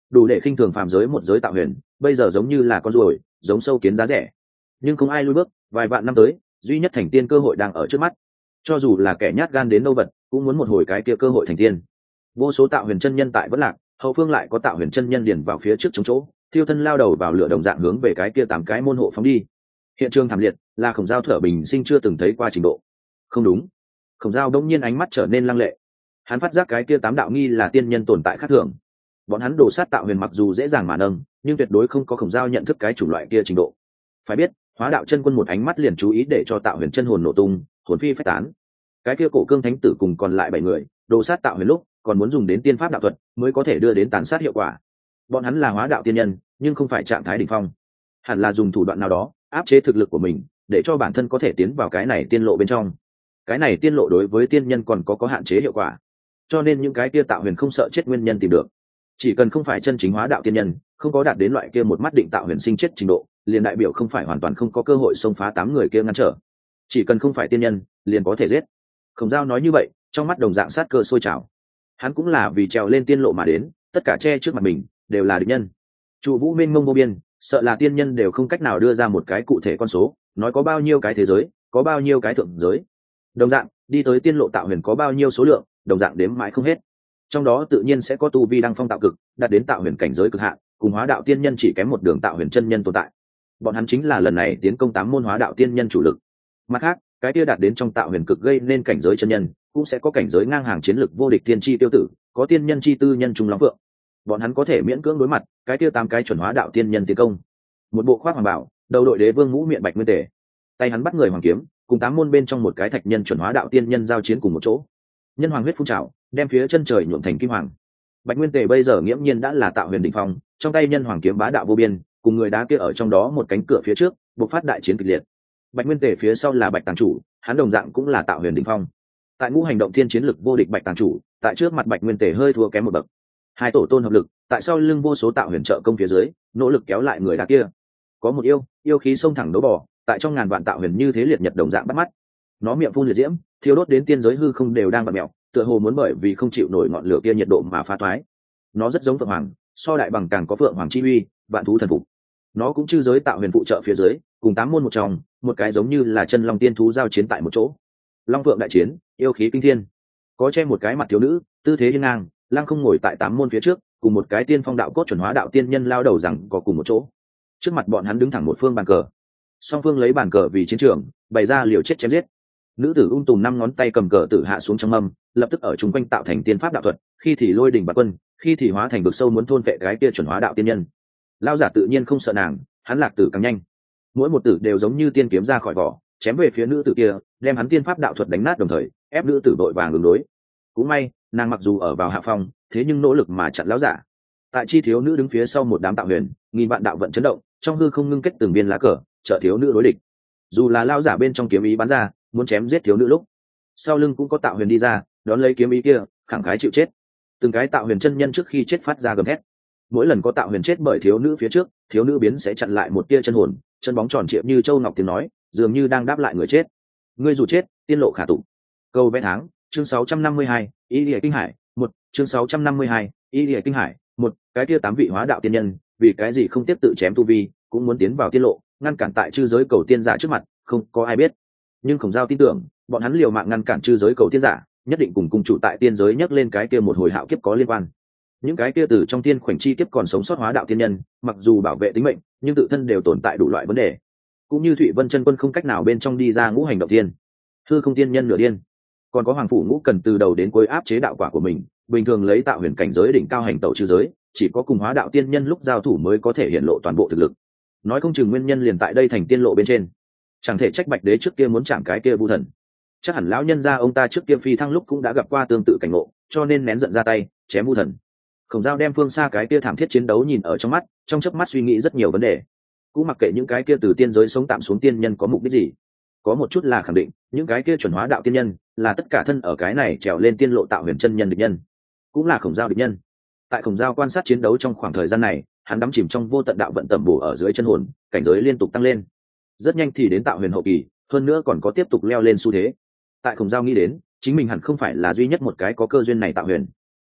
đủ để khinh thường phàm giới một giới tạo huyền, bây giờ giống như là con ruồi, giống sâu kiến giá rẻ. Nhưng không ai lui bước, vài vạn năm tới, duy nhất thành tiên cơ hội đang ở trước mắt. Cho dù là kẻ nhát gan đến đâu vật, cũng muốn một hồi cái kia cơ hội thành tiên. Vô số tạo huyền chân nhân tại vẫn lạc, hậu phương lại có tạo huyền chân nhân điền vào phía trước chống chỗ, thiêu thân lao đầu vào lửa đồng dạng hướng về cái kia 8 cái môn hộ phóng đi. Hiện trường thảm liệt, là Khổng Dao thở bình sinh chưa từng thấy qua trình độ. Không đúng. Khổng Dao đông nhiên ánh mắt trở nên lăng lệ. Hắn phát giác cái kia 8 đạo nghi là tiên nhân tồn tại khác thường. Bọn hắn đổ sát tạo huyền mặc dù dễ dàng mà nâng, nhưng tuyệt đối không có Khổng Dao nhận thức cái chủng loại kia trình độ. Phải biết, Hóa Đạo chân quân một ánh mắt liền chú ý để cho tạo huyền chân hồn nổ tung, hồn phi phách tán. Cái kia cổ cương thánh tử cùng còn lại 7 người, đổ sát tạo huyền lúc, còn muốn dùng đến tiên pháp đạo thuật mới có thể đưa đến tàn sát hiệu quả. Bọn hắn là Hóa Đạo tiên nhân, nhưng không phải trạng thái đỉnh phong, hẳn là dùng thủ đoạn nào đó áp chế thực lực của mình, để cho bản thân có thể tiến vào cái này tiên lộ bên trong. Cái này tiên lộ đối với tiên nhân còn có hạn chế hiệu quả, cho nên những cái kia tạo huyền không sợ chết nguyên nhân tìm được. Chỉ cần không phải chân chính Hóa Đạo tiên nhân, không có đạt đến loại kia một mắt định tạo huyền sinh chết trình độ, liền đại biểu không phải hoàn toàn không có cơ hội xông phá 8 người kia ngăn trở. Chỉ cần không phải tiên nhân, liền có thể giết. Khổng Dao nói như vậy, trong mắt đồng dạng sát cơ sôi trào. Hắn cũng là vì trèo lên tiên lộ mà đến, tất cả che trước mặt mình đều là địch nhân. Trụ vũ mênh mông vô biên, sợ là tiên nhân đều không cách nào đưa ra một cái cụ thể con số, nói có bao nhiêu cái thế giới, có bao nhiêu cái thượng giới. Đồng dạng, đi tới tiên lộ tạo huyền có bao nhiêu số lượng, đồng dạng đếm mãi không hết. Trong đó tự nhiên sẽ có tu vi đăng phong tạo cực, đạt đến tạo huyền cảnh giới cực hạn, cùng Hóa Đạo tiên nhân chỉ kém một đường tạo huyền chân nhân tồn tại. Bọn hắn chính là lần này tiến công 8 môn Hóa Đạo tiên nhân chủ lực. Mặt khác, cái kia đạt đến trong tạo huyền cực gây nên cảnh giới chân nhân, cũng sẽ có cảnh giới ngang hàng chiến lực vô địch tiên tri tiêu tử, có tiên nhân chi tư nhân trung long vượng. Bọn hắn có thể miễn cưỡng đối mặt cái kia 8 cái chuẩn Hóa Đạo tiên nhân tiến công. Một bộ khoác hoàng bảo, đầu đội đế vương mũ miệng bạch nguyên tề, tay hắn bắt người hoàng kiếm, cùng 8 môn bên trong một cái thạch nhân chuẩn Hóa Đạo tiên nhân giao chiến cùng một chỗ. Nhân hoàng huyết phun trào, đem phía chân trời nhuộm thành kim hoàng. Bạch nguyên tề bây giờ nghiễm nhiên đã là tạo huyền đỉnh phong, trong tay nhân hoàng kiếm bá đạo vô biên, cùng người đá kia ở trong đó một cánh cửa phía trước, bộc phát đại chiến kịch liệt. Bạch nguyên tề phía sau là bạch tàng chủ, hắn đồng dạng cũng là tạo huyền đỉnh phong. Tại ngũ hành động thiên chiến lực vô địch bạch tàng chủ, tại trước mặt bạch nguyên tề hơi thua kém một bậc. Hai tổ tôn hợp lực, tại sau lưng vô số tạo huyền trợ công phía dưới, nỗ lực kéo lại người đá kia. Có một yêu khí xông thẳng đấu bò, tại trong ngàn vạn tạo huyền như thế liệt nhật đồng dạng bắt mắt. Nó miệng phun liệt diễm, thiêu đốt đến tiên giới hư không đều đang bật mèo, tựa hồ muốn bởi vì không chịu nổi ngọn lửa kia nhiệt độ mà phá toái. Nó rất giống phượng hoàng, so đại bằng càng có phượng hoàng chi uy, vạn thú thần phục. Nó cũng chư giới tạo huyền phụ trợ phía dưới, cùng 8 môn một trong, một cái giống như là chân long tiên thú giao chiến tại một chỗ. Long phượng đại chiến, yêu khí kinh thiên. Có che một cái mặt thiếu nữ, tư thế hiên ngang, lăng không ngồi tại 8 môn phía trước, cùng một cái tiên phong đạo cốt chuẩn Hóa Đạo tiên nhân lao đầu rằng có cùng một chỗ. Trước mặt bọn hắn đứng thẳng một phương bàn cờ. Song phương lấy bàn cờ vì chiến trường, bày ra liều chết chém giết. Nữ tử tùm 5 ngón tay cầm cờ tử hạ xuống trong mâm, lập tức ở chung quanh tạo thành tiên pháp đạo thuật, khi thì lôi đỉnh bạt quân, khi thì hóa thành vực sâu muốn thôn phệ cái kia chuẩn Hóa Đạo tiên nhân. Lao giả tự nhiên không sợ nàng, hắn lạc tử càng nhanh. Mỗi một tử đều giống như tiên kiếm ra khỏi vỏ, chém về phía nữ tử kia, đem hắn tiên pháp đạo thuật đánh nát, đồng thời ép nữ tử vội vàng ứng đối. Cũng may, nàng mặc dù ở vào hạ phong, thế nhưng nỗ lực mà chặn lão giả. Tại chi thiếu nữ đứng phía sau một đám tạo huyền, nghìn vạn đạo vận chấn động, trong hư không ngưng kết từng viên lá cờ, trợ thiếu nữ đối địch. Dù là lão giả bên trong kiếm ý bắn ra, muốn chém giết thiếu nữ lúc, sau lưng cũng có tạo huyền đi ra, đón lấy kiếm ý kia, khẳng khái chịu chết. Từng cái tạo huyền chân nhân trước khi chết phát ra gầm thét. Mỗi lần có tạo huyền chết bởi thiếu nữ phía trước, thiếu nữ biến sẽ chặn lại một tia chân hồn, chân bóng tròn trịa như châu ngọc tiếng nói, dường như đang đáp lại người chết. Ngươi dù chết, tiên lộ khả tụ. Câu vẽ tháng, chương 652, ý địa kinh hải, một chương 652, ý địa kinh hải, một cái kia 8 vị Hóa Đạo tiên nhân, vì cái gì không tiếp tự chém tu vi, cũng muốn tiến vào tiên lộ, ngăn cản tại chư giới cầu tiên giả trước mặt, không có ai biết. Nhưng Khổng Dao tin tưởng, bọn hắn liều mạng ngăn cản chư giới cầu tiên giả, nhất định cùng chủ tại tiên giới nhắc lên cái kia một hồi hạo kiếp có liên quan. Những cái kia từ trong tiên khoảnh chi kiếp còn sống sót Hóa Đạo tiên nhân, mặc dù bảo vệ tính mệnh, nhưng tự thân đều tồn tại đủ loại vấn đề. Cũng như Thụy Vân chân quân không cách nào bên trong đi ra ngũ hành động tiên, hư không tiên nhân nửa điên, còn có Hoàng phủ Ngũ cần từ đầu đến cuối áp chế đạo quả của mình, bình thường lấy tạo huyền cảnh giới đỉnh cao hành tẩu chư giới, chỉ có cùng Hóa Đạo tiên nhân lúc giao thủ mới có thể hiện lộ toàn bộ thực lực. Nói không chừng nguyên nhân liền tại đây thành tiên lộ bên trên. Chẳng thể trách Bạch Đế trước kia muốn chạm cái kia Vu thần, chắc hẳn lão nhân gia ông ta trước kia phi thăng lúc cũng đã gặp qua tương tự cảnh ngộ, cho nên nén giận ra tay chém Vu thần. Khổng Dao đem phương xa cái kia thảm thiết chiến đấu nhìn ở trong mắt, trong chớp mắt suy nghĩ rất nhiều vấn đề. Cũng mặc kệ những cái kia từ tiên giới sống tạm xuống tiên nhân có mục đích gì, có một chút là khẳng định, những cái kia chuẩn Hóa Đạo tiên nhân là tất cả thân ở cái này trèo lên tiên lộ tạo huyền chân nhân địch nhân, cũng là Khổng Dao địch nhân. Tại Khổng Dao quan sát chiến đấu trong khoảng thời gian này, hắn đắm chìm trong vô tận đạo vận tẩm bổ ở dưới chân hồn, cảnh giới liên tục tăng lên, rất nhanh thì đến tạo huyền hậu kỳ, hơn nữa còn có tiếp tục leo lên xu thế. Tại Khổng Dao nghĩ đến, chính mình hẳn không phải là duy nhất một cái có cơ duyên này tạo huyền.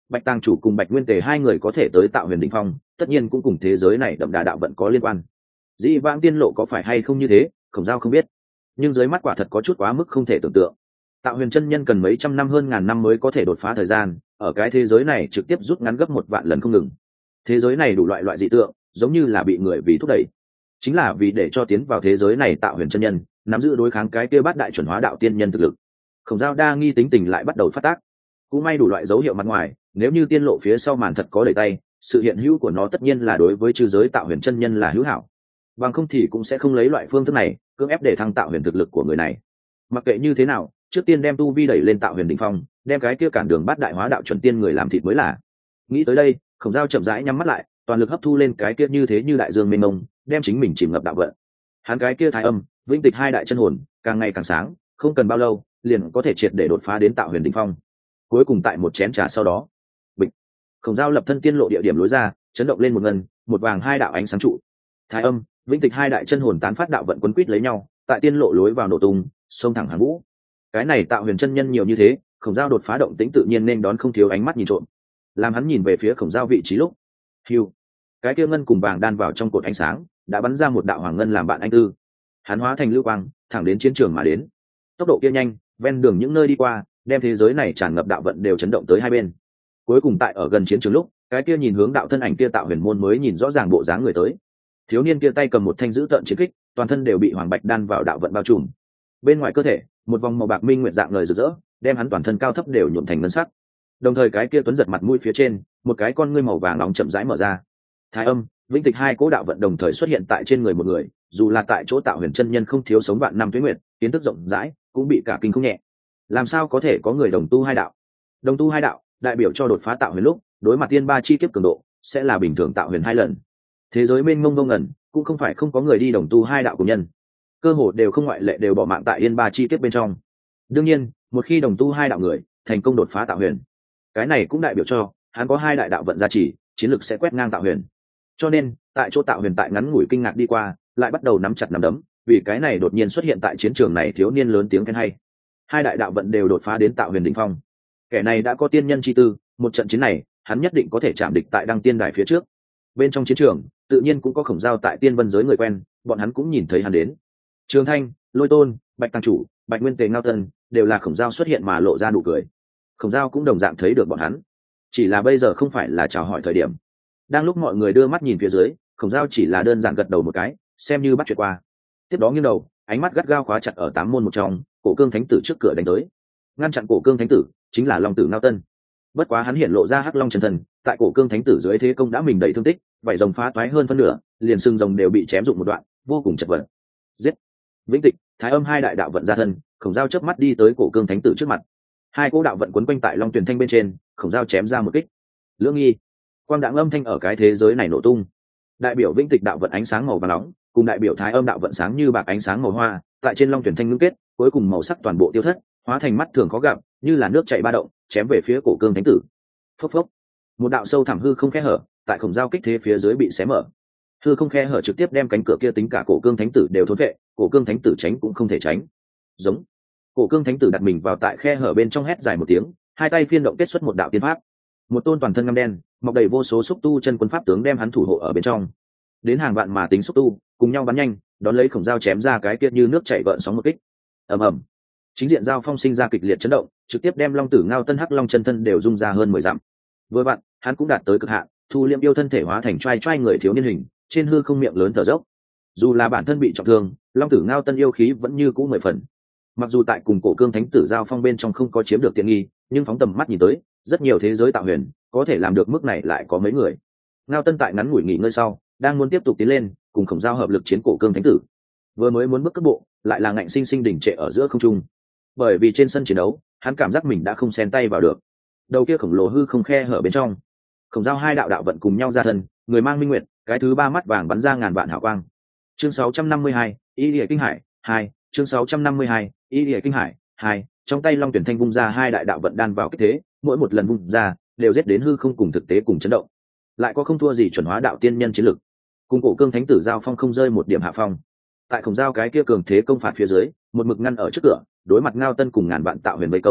Bạch Tàng chủ cùng Bạch Nguyên Tề hai người có thể tới tạo huyền đỉnh phong, tất nhiên cũng cùng thế giới này đậm đà đạo vận có liên quan. Dĩ vãng tiên lộ có phải hay không như thế, Khổng Dao không biết, nhưng dưới mắt quả thật có chút quá mức không thể tưởng tượng. Tạo huyền chân nhân cần mấy trăm năm hơn ngàn năm mới có thể đột phá thời gian, ở cái thế giới này trực tiếp rút ngắn gấp 1 vạn lần không ngừng. Thế giới này đủ loại dị tượng, giống như là bị người vì thúc đẩy. Chính là vì để cho tiến vào thế giới này Tạo huyền chân nhân nắm giữ đối kháng cái kia bát đại chuẩn hóa đạo tiên nhân thực lực. Khổng Dao đa nghi tính tình lại bắt đầu phát tác. Cũng may đủ loại dấu hiệu mặt ngoài, nếu như tiên lộ phía sau màn thật có đẩy tay, sự hiện hữu của nó tất nhiên là đối với chư giới Tạo huyền chân nhân là hữu hảo. Bằng không thì cũng sẽ không lấy loại phương thức này cưỡng ép để thăng Tạo huyền thực lực của người này. Mặc kệ như thế nào, trước tiên đem tu vi đẩy lên Tạo huyền đỉnh phong, đem cái kia cản đường bát đại hóa đạo chuẩn tiên người làm thịt mới là. Nghĩ tới đây, Khổng Dao chậm rãi nhắm mắt lại, toàn lực hấp thu lên cái kia như thế như đại dương mênh mông, đem chính mình chìm ngập đạo vận. Hắn cái kia thái âm, vĩnh tịch hai đại chân hồn, càng ngày càng sáng, không cần bao lâu, liền có thể triệt để đột phá đến Tạo huyền đỉnh phong. Cuối cùng tại một chén trà sau đó, bịch, Khổng Dao lập thân tiên lộ địa điểm lối ra, chấn động lên một ngân, một vàng hai đạo ánh sáng trụ. Thái âm, vĩnh tịch hai đại chân hồn tán phát đạo vận quấn quýt lấy nhau, tại tiên lộ lối vào nổ tung, xông thẳng hàng vũ. Cái này Tạo huyền chân nhân nhiều như thế, Khổng Dao đột phá động tĩnh tự nhiên nên đón không thiếu ánh mắt nhìn trộm. Làm hắn nhìn về phía Khổng Dao vị trí lúc, hiu, cái kia ngân cùng vàng đan vào trong cột ánh sáng, đã bắn ra một đạo hoàng ngân làm bạn anh tư. Hắn hóa thành lưu quang, thẳng đến chiến trường mà đến. Tốc độ kia nhanh, ven đường những nơi đi qua, đem thế giới này tràn ngập đạo vận đều chấn động tới hai bên. Cuối cùng tại ở gần chiến trường lúc, cái kia nhìn hướng đạo thân ảnh kia Tạo huyền môn mới nhìn rõ ràng bộ dáng người tới. Thiếu niên kia tay cầm một thanh dữ tợn chiến kích, toàn thân đều bị hoàng bạch đan vào đạo vận bao trùm. Bên ngoài cơ thể, một vòng màu bạc minh nguyệt dạng lời rực rỡ, đem hắn toàn thân cao thấp đều nhuộm thành ngân sắc. Đồng thời cái kia tuấn giật mặt mũi phía trên, một cái con ngươi màu vàng nóng chậm rãi mở ra. Thái âm, vĩnh tịch hai cố đạo vận đồng thời xuất hiện tại trên người một người, dù là tại chỗ Tạo huyền chân nhân không thiếu sống vạn năm tuế nguyệt, kiến thức rộng rãi, cũng bị cả kinh không nhẹ. Làm sao có thể có người đồng tu hai đạo? Đồng tu hai đạo, đại biểu cho đột phá Tạo huyền lúc, đối mặt tiên ba chi kiếp cường độ, sẽ là bình thường Tạo huyền 2 lần. Thế giới mênh mông vô ngần, cũng không phải không có người đi đồng tu hai đạo của nhân. Cơ hồ đều không ngoại lệ đều bỏ mạng tại yên ba chi kiếp bên trong. Đương nhiên, một khi đồng tu hai đạo người, thành công đột phá Tạo huyền, cái này cũng đại biểu cho hắn có hai đại đạo vận gia trì, chiến lực sẽ quét ngang Tạo huyền. Cho nên, tại chỗ Tạo huyền tại ngắn ngủi kinh ngạc đi qua, lại bắt đầu nắm chặt nắm đấm, vì cái này đột nhiên xuất hiện tại chiến trường này thiếu niên lớn tiếng khen hay. Hai đại đạo vận đều đột phá đến Tạo huyền đỉnh phong. Kẻ này đã có tiên nhân chi tư, một trận chiến này, hắn nhất định có thể chạm địch tại Đăng Tiên Đài phía trước. Bên trong chiến trường, tự nhiên cũng có Khổng Dao tại tiên vân giới người quen, bọn hắn cũng nhìn thấy hắn đến. Trường Thanh, Lôi Tôn, Bạch Tàng chủ, Bạch Nguyên Tề Ngao Tân, đều là Khổng Dao xuất hiện mà lộ ra nụ cười. Khổng Dao cũng đồng dạng thấy được bọn hắn, chỉ là bây giờ không phải là chào hỏi thời điểm. Đang lúc mọi người đưa mắt nhìn phía dưới, Khổng Dao chỉ là đơn giản gật đầu một cái, xem như bắt chuyện qua. Tiếp đó nghiêng đầu, ánh mắt gắt gao khóa chặt ở 8 môn một trong, Cổ Cương Thánh tử trước cửa đánh tới. Ngăn chặn Cổ Cương Thánh tử chính là Long tử Ngao Tân. Bất quá hắn hiện lộ ra hắc long chân thần, tại Cổ Cương Thánh tử dưới thế công đã mình đầy thương tích, vảy rồng phá toái hơn phân nửa, liền xương rồng đều bị chém dụng một đoạn, vô cùng chật vật. Giết! Vĩnh tịch, Thái âm hai đại đạo vận ra thân, Khổng Dao chớp mắt đi tới Cổ Cương Thánh tử trước mặt. Hai cỗ đạo vận quấn quanh tại Long Tuyền Thanh bên trên, Khổng Dao chém ra một kích. Lưỡng nghi, quang đãng âm thanh ở cái thế giới này nổ tung. Đại biểu Vĩnh tịch đạo vận ánh sáng màu vàng nóng, cùng đại biểu Thái âm đạo vận sáng như bạc ánh sáng màu hoa, tại trên Long Tuyền Thanh ngưng kết, cuối cùng màu sắc toàn bộ tiêu thất, hóa thành mắt thường khó gặp, như là nước chảy ba động, chém về phía Cổ Cương Thánh tử. Phốc phốc, một đạo sâu thẳm hư không khe hở, tại Khổng Dao kích thế phía dưới bị xé mở. Hư không khe hở trực tiếp đem cánh cửa kia tính cả Cổ Cương Thánh tử đều thốn vệ, Cổ Cương Thánh tử tránh cũng không thể tránh. Giống. Cổ Cương Thánh tử đặt mình vào tại khe hở bên trong hét dài một tiếng, hai tay phiên động kết xuất một đạo tiên pháp. Một tôn toàn thân ngăm đen, mọc đầy vô số xúc tu chân quân pháp tướng đem hắn thủ hộ ở bên trong. Đến hàng vạn mà tính xúc tu, cùng nhau bắn nhanh, đón lấy Khổng Dao chém ra cái kia như nước chảy gợn sóng một kích. Ầm ầm. Chính diện giao phong sinh ra kịch liệt chấn động, trực tiếp đem Long tử Ngao Tân hắc long chân thân đều rung ra hơn 10 dặm. Vừa vặn, hắn cũng đạt tới cực hạn, thu liệm yêu thân thể hóa thành trai người thiếu niên hình, trên hư không miệng lớn thở dốc. Dù là bản thân bị trọng thương, Long tử Ngao Tân yêu khí vẫn như cũ 10 phần. Mặc dù tại cùng Cổ Cương Thánh tử giao phong bên trong không có chiếm được tiện nghi, nhưng phóng tầm mắt nhìn tới, rất nhiều thế giới Tạo huyền có thể làm được mức này lại có mấy người. Ngao Tân tại ngắn ngủi nghỉ ngơi sau, đang muốn tiếp tục tiến lên, cùng Khổng Dao hợp lực chiến Cổ Cương Thánh tử. Vừa mới muốn bước cước bộ, lại là ngạnh sinh sinh đỉnh trệ ở giữa không trung. Bởi vì trên sân chiến đấu, hắn cảm giác mình đã không xen tay vào được. Đầu kia khổng lồ hư không khe hở bên trong, Khổng Dao hai đạo đạo vận cùng nhau ra thân, người mang minh nguyệt, cái thứ ba mắt vàng bắn ra ngàn vạn hào quang. Chương 652, Y Liễu Kinh Hải 2, chương 652, Y Liễu Kinh Hải 2, trong tay Long Tuyển Thanh vung ra hai đại đạo vận đan vào kích thế, mỗi một lần vung ra, đều giết đến hư không cùng thực tế cùng chấn động. Lại có không thua gì chuẩn hóa đạo tiên nhân chiến lực. Cùng Cổ Cương Thánh tử giao phong không rơi một điểm hạ phong. Tại Khổng Dao cái kia cường thế công phạt phía dưới, một mực ngăn ở trước cửa, đối mặt Ngao Tân cùng ngàn vạn Tạo huyền vây công,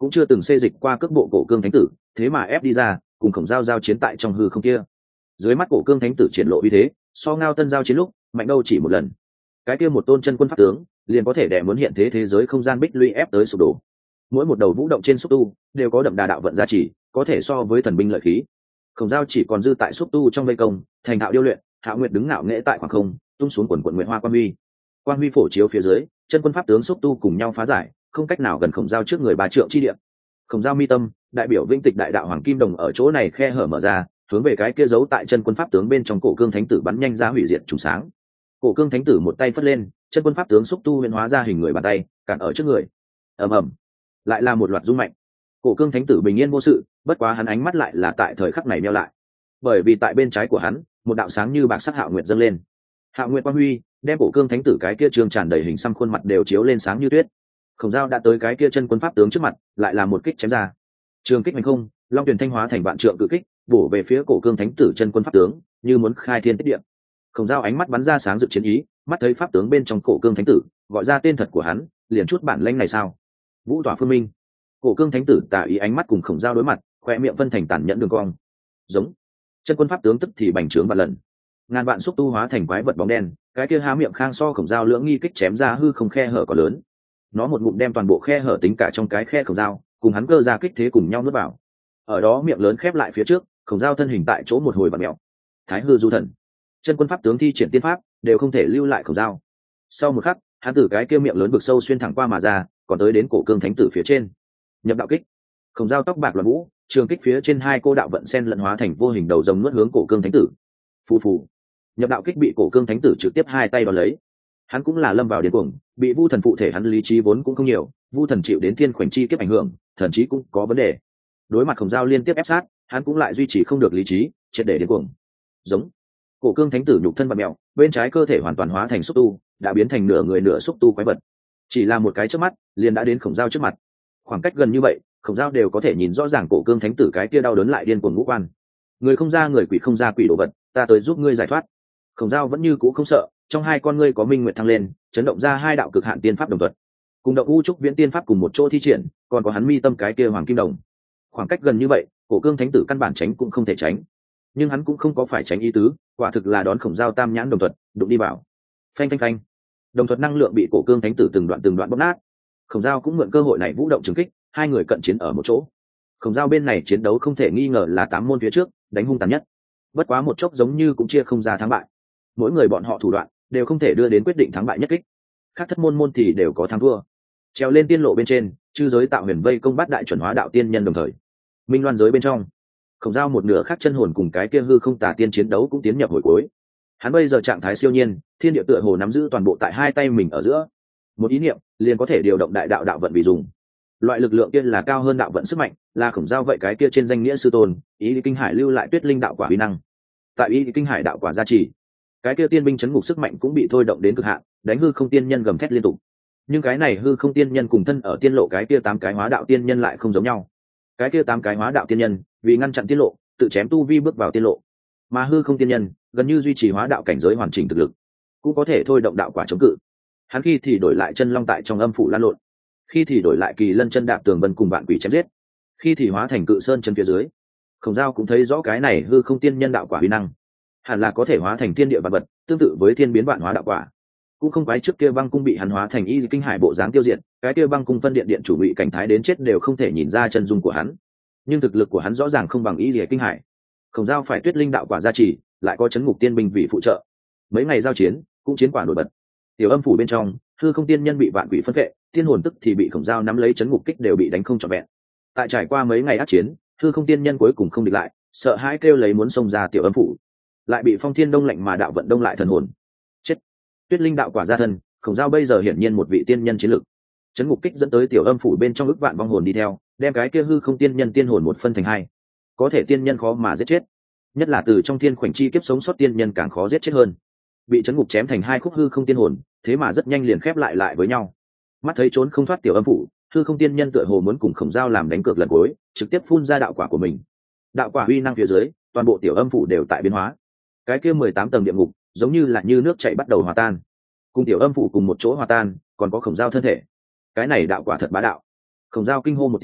cũng chưa từng xê dịch qua cước bộ cổ cương thánh tử, thế mà ép đi ra cùng khổng giao giao chiến tại trong hư không kia. Dưới mắt cổ cương thánh tử triển lộ uy thế, so Ngao Tân giao chiến lúc mạnh đâu chỉ một lần. Cái kia một tôn chân quân pháp tướng liền có thể đè muốn hiện thế giới không gian bích lũy ép tới sụp đổ. Mỗi một đầu vũ động trên xúc tu đều có đậm đà đạo vận gia trì, có thể so với thần binh lợi khí. Khổng giao chỉ còn dư tại xúc tu trong vây công, thành thạo điêu luyện. Hạo Nguyệt đứng ngạo nghễ tại khoảng không, tung xuống quần quần nguyện hoa quang huy phổ chiếu phía dưới, chân quân pháp tướng xúc tu cùng nhau phá giải, không cách nào gần khổng giao trước người 3 trượng chi địa. Khổng giao mi tâm, đại biểu vĩnh tịch đại đạo hoàng kim đồng ở chỗ này khe hở mở ra, hướng về cái kia giấu tại chân quân pháp tướng bên trong cổ cương thánh tử bắn nhanh ra hủy diệt trùng sáng. Cổ cương thánh tử một tay phất lên, chân quân pháp tướng xúc tu huyền hóa ra hình người bàn tay, cản ở trước người. Ầm ầm, lại là một loạt rung mạnh. Cổ cương thánh tử bình yên vô sự, bất quá hắn ánh mắt lại là tại thời khắc này meo lại, bởi vì tại bên trái của hắn, một đạo sáng như bạc sắc hạo nguyệt dâng lên. Hạo nguyệt quang huy đem cổ cương thánh tử cái kia trường tràn đầy hình xăm khuôn mặt đều chiếu lên sáng như tuyết. Khổng giao đã tới cái kia chân quân pháp tướng trước mặt, lại là một kích chém ra. Trường kích hành không, long tuyển thanh hóa thành vạn trượng cự kích, bổ về phía cổ cương thánh tử chân quân pháp tướng, như muốn khai thiên tích địa. Khổng giao ánh mắt bắn ra sáng rực chiến ý, mắt thấy pháp tướng bên trong cổ cương thánh tử, gọi ra tên thật của hắn, liền chút bản lĩnh này sao? Vũ tỏa phương minh. Cổ cương thánh tử tà ý ánh mắt cùng khổng giao đối mặt, khoe miệng vân thành tàn nhẫn đường cong. Giống. Chân quân pháp tướng tức thì bành trướng vạn lần. Ngàn vạn xúc tu hóa thành quái vật bóng đen, cái kia há miệng khang so khổng giao lưỡng nghi kích chém ra hư không khe hở có lớn. Nó một ngụm đem toàn bộ khe hở tính cả trong cái khe khổng giao, cùng hắn cơ ra kích thế cùng nhau nuốt vào. Ở đó miệng lớn khép lại phía trước, khổng giao thân hình tại chỗ một hồi vặn mèo. Thái hư du thần, chân quân pháp tướng thi triển tiên pháp đều không thể lưu lại khổng giao. Sau một khắc, hắn từ cái kia miệng lớn vực sâu xuyên thẳng qua mà ra, còn tới đến cổ cương thánh tử phía trên. Nhập đạo kích, khổng giao tóc bạc loạn vũ, trường kích phía trên 2 cô đạo vận sen lẫn hóa thành vô hình đầu rồng nuốt hướng cổ cương thánh tử. Phù phù, nhập đạo kích bị cổ cương thánh tử trực tiếp 2 tay đón lấy. Hắn cũng là lâm vào điên cuồng, bị vu thần phụ thể, hắn lý trí vốn cũng không nhiều, vu thần chịu đến thiên khoảnh chi kiếp ảnh hưởng, thần trí cũng có vấn đề. Đối mặt khổng giao liên tiếp ép sát, hắn cũng lại duy trì không được lý trí, triệt để điên cuồng. Giống. Cổ cương thánh tử nhục thân vặn mèo, bên trái cơ thể hoàn toàn hóa thành xúc tu, đã biến thành nửa người nửa xúc tu quái vật. Chỉ là một cái chớp mắt, liền đã đến khổng giao trước mặt. Khoảng cách gần như vậy, khổng giao đều có thể nhìn rõ ràng cổ cương thánh tử cái kia đau đớn lại điên cuồng ngũ quan. Người không ra người, quỷ không ra quỷ, đồ vật, ta tới giúp ngươi giải thoát. Khổng giao vẫn như cũ không sợ, trong 2 con ngươi có minh nguyệt thăng lên, chấn động ra 2 đạo cực hạn tiên pháp đồng thuật, cùng động u trúc viễn tiên pháp cùng một chỗ thi triển, còn có hắn mi tâm cái kia hoàng kim đồng. Khoảng cách gần như vậy, cổ cương thánh tử căn bản tránh cũng không thể tránh, nhưng hắn cũng không có phải tránh ý tứ, quả thực là đón khổng giao tam nhãn đồng thuật đụng đi vào. Phanh phanh phanh, đồng thuật năng lượng bị cổ cương thánh tử từng đoạn bóp nát. Khổng giao cũng mượn cơ hội này vũ động trường kích, 2 người cận chiến ở một chỗ. Khổng giao bên này chiến đấu không thể nghi ngờ là 8 môn phía trước đánh hung tàn nhất, bất quá một chốc giống như cũng chia không ra thắng bại. Mỗi người bọn họ thủ đoạn đều không thể đưa đến quyết định thắng bại nhất kích, khác thất môn thì đều có thắng thua. Trèo lên tiên lộ bên trên, chư giới tạo huyền vây công bắt đại chuẩn hóa đạo tiên nhân đồng thời. Minh loan giới bên trong, khổng giao một nửa khác chân hồn cùng cái kia hư không tà tiên chiến đấu cũng tiến nhập hồi cuối. Hắn bây giờ trạng thái siêu nhiên, thiên địa tựa hồ nắm giữ toàn bộ tại 2 tay mình ở giữa, một ý niệm liền có thể điều động đại đạo đạo vận vì dùng. Loại lực lượng kia là cao hơn đạo vận sức mạnh, là khổng giao vậy cái kia trên danh nghĩa sư tôn ý kinh hải lưu lại tuyết linh đạo quả uy năng. Tại ý kinh hải đạo quả gia trì, cái kia tiên binh chấn ngục sức mạnh cũng bị thôi động đến cực hạn, đánh hư không tiên nhân gầm thét liên tục. Nhưng cái này hư không tiên nhân cùng thân ở tiên lộ cái kia 8 cái hóa đạo tiên nhân lại không giống nhau. Cái kia 8 cái hóa đạo tiên nhân vì ngăn chặn tiên lộ, tự chém tu vi bước vào tiên lộ, mà hư không tiên nhân gần như duy trì hóa đạo cảnh giới hoàn chỉnh thực lực, cũng có thể thôi động đạo quả chống cự. Hắn khi thì đổi lại chân long tại trong âm phủ lan lộn, khi thì đổi lại kỳ lân chân đạp tường vân cùng vạn quỷ chém giết, khi thì hóa thành cự sơn chân phía dưới. Khổng giao cũng thấy rõ cái này hư không tiên nhân đạo quả uy năng, hẳn là có thể hóa thành thiên địa vạn vật, tương tự với thiên biến vạn hóa đạo quả. Cũng không quái trước kia băng cung bị hắn hóa thành y kinh hải bộ dáng tiêu diệt, cái kia băng cung phân điện điện chủ bị cảnh thái đến chết đều không thể nhìn ra chân dung của hắn, nhưng thực lực của hắn rõ ràng không bằng y kinh hải. Khổng giao phải tuyết linh đạo quả gia trì, lại có chấn ngục tiên binh vị phụ trợ, mấy ngày giao chiến cũng chiến quả nổi bật. Tiểu âm phủ bên trong, hư không tiên nhân bị vạn quỷ phân vệ, tiên hồn tức thì bị khổng giao nắm lấy chấn ngục kích đều bị đánh không trọn vẹn. Tại trải qua mấy ngày ác chiến, hư không tiên nhân cuối cùng không địch lại, sợ hãi kêu lấy muốn xông ra tiểu âm phủ, lại bị phong thiên đông lạnh mà đạo vận đông lại thần hồn. Chết. Tuyết linh đạo quả gia thân, khổng giao bây giờ hiển nhiên một vị tiên nhân chiến lực. Chấn ngục kích dẫn tới tiểu âm phủ bên trong ức vạn vong hồn đi theo, đem cái kia hư không tiên nhân tiên hồn một phân thành 2. Có thể tiên nhân khó mà giết chết, nhất là từ trong thiên khoảnh chi kiếp sống sót tiên nhân càng khó giết chết hơn. Bị chấn ngục chém thành 2 khúc hư không tiên hồn, thế mà rất nhanh liền khép lại với nhau. Mắt thấy trốn không thoát tiểu âm phủ, hư không tiên nhân tựa hồ muốn cùng khổng giao làm đánh cược lần cuối, trực tiếp phun ra đạo quả của mình. Đạo quả uy năng phía dưới, toàn bộ tiểu âm phủ đều tại biến hóa. Cái kia 18 tầng địa ngục giống như là như nước chảy bắt đầu hòa tan, cùng tiểu âm phủ cùng một chỗ hòa tan, còn có khổng giao thân thể. Cái này đạo quả thật bá đạo. Khổng giao kinh hô một tiếng,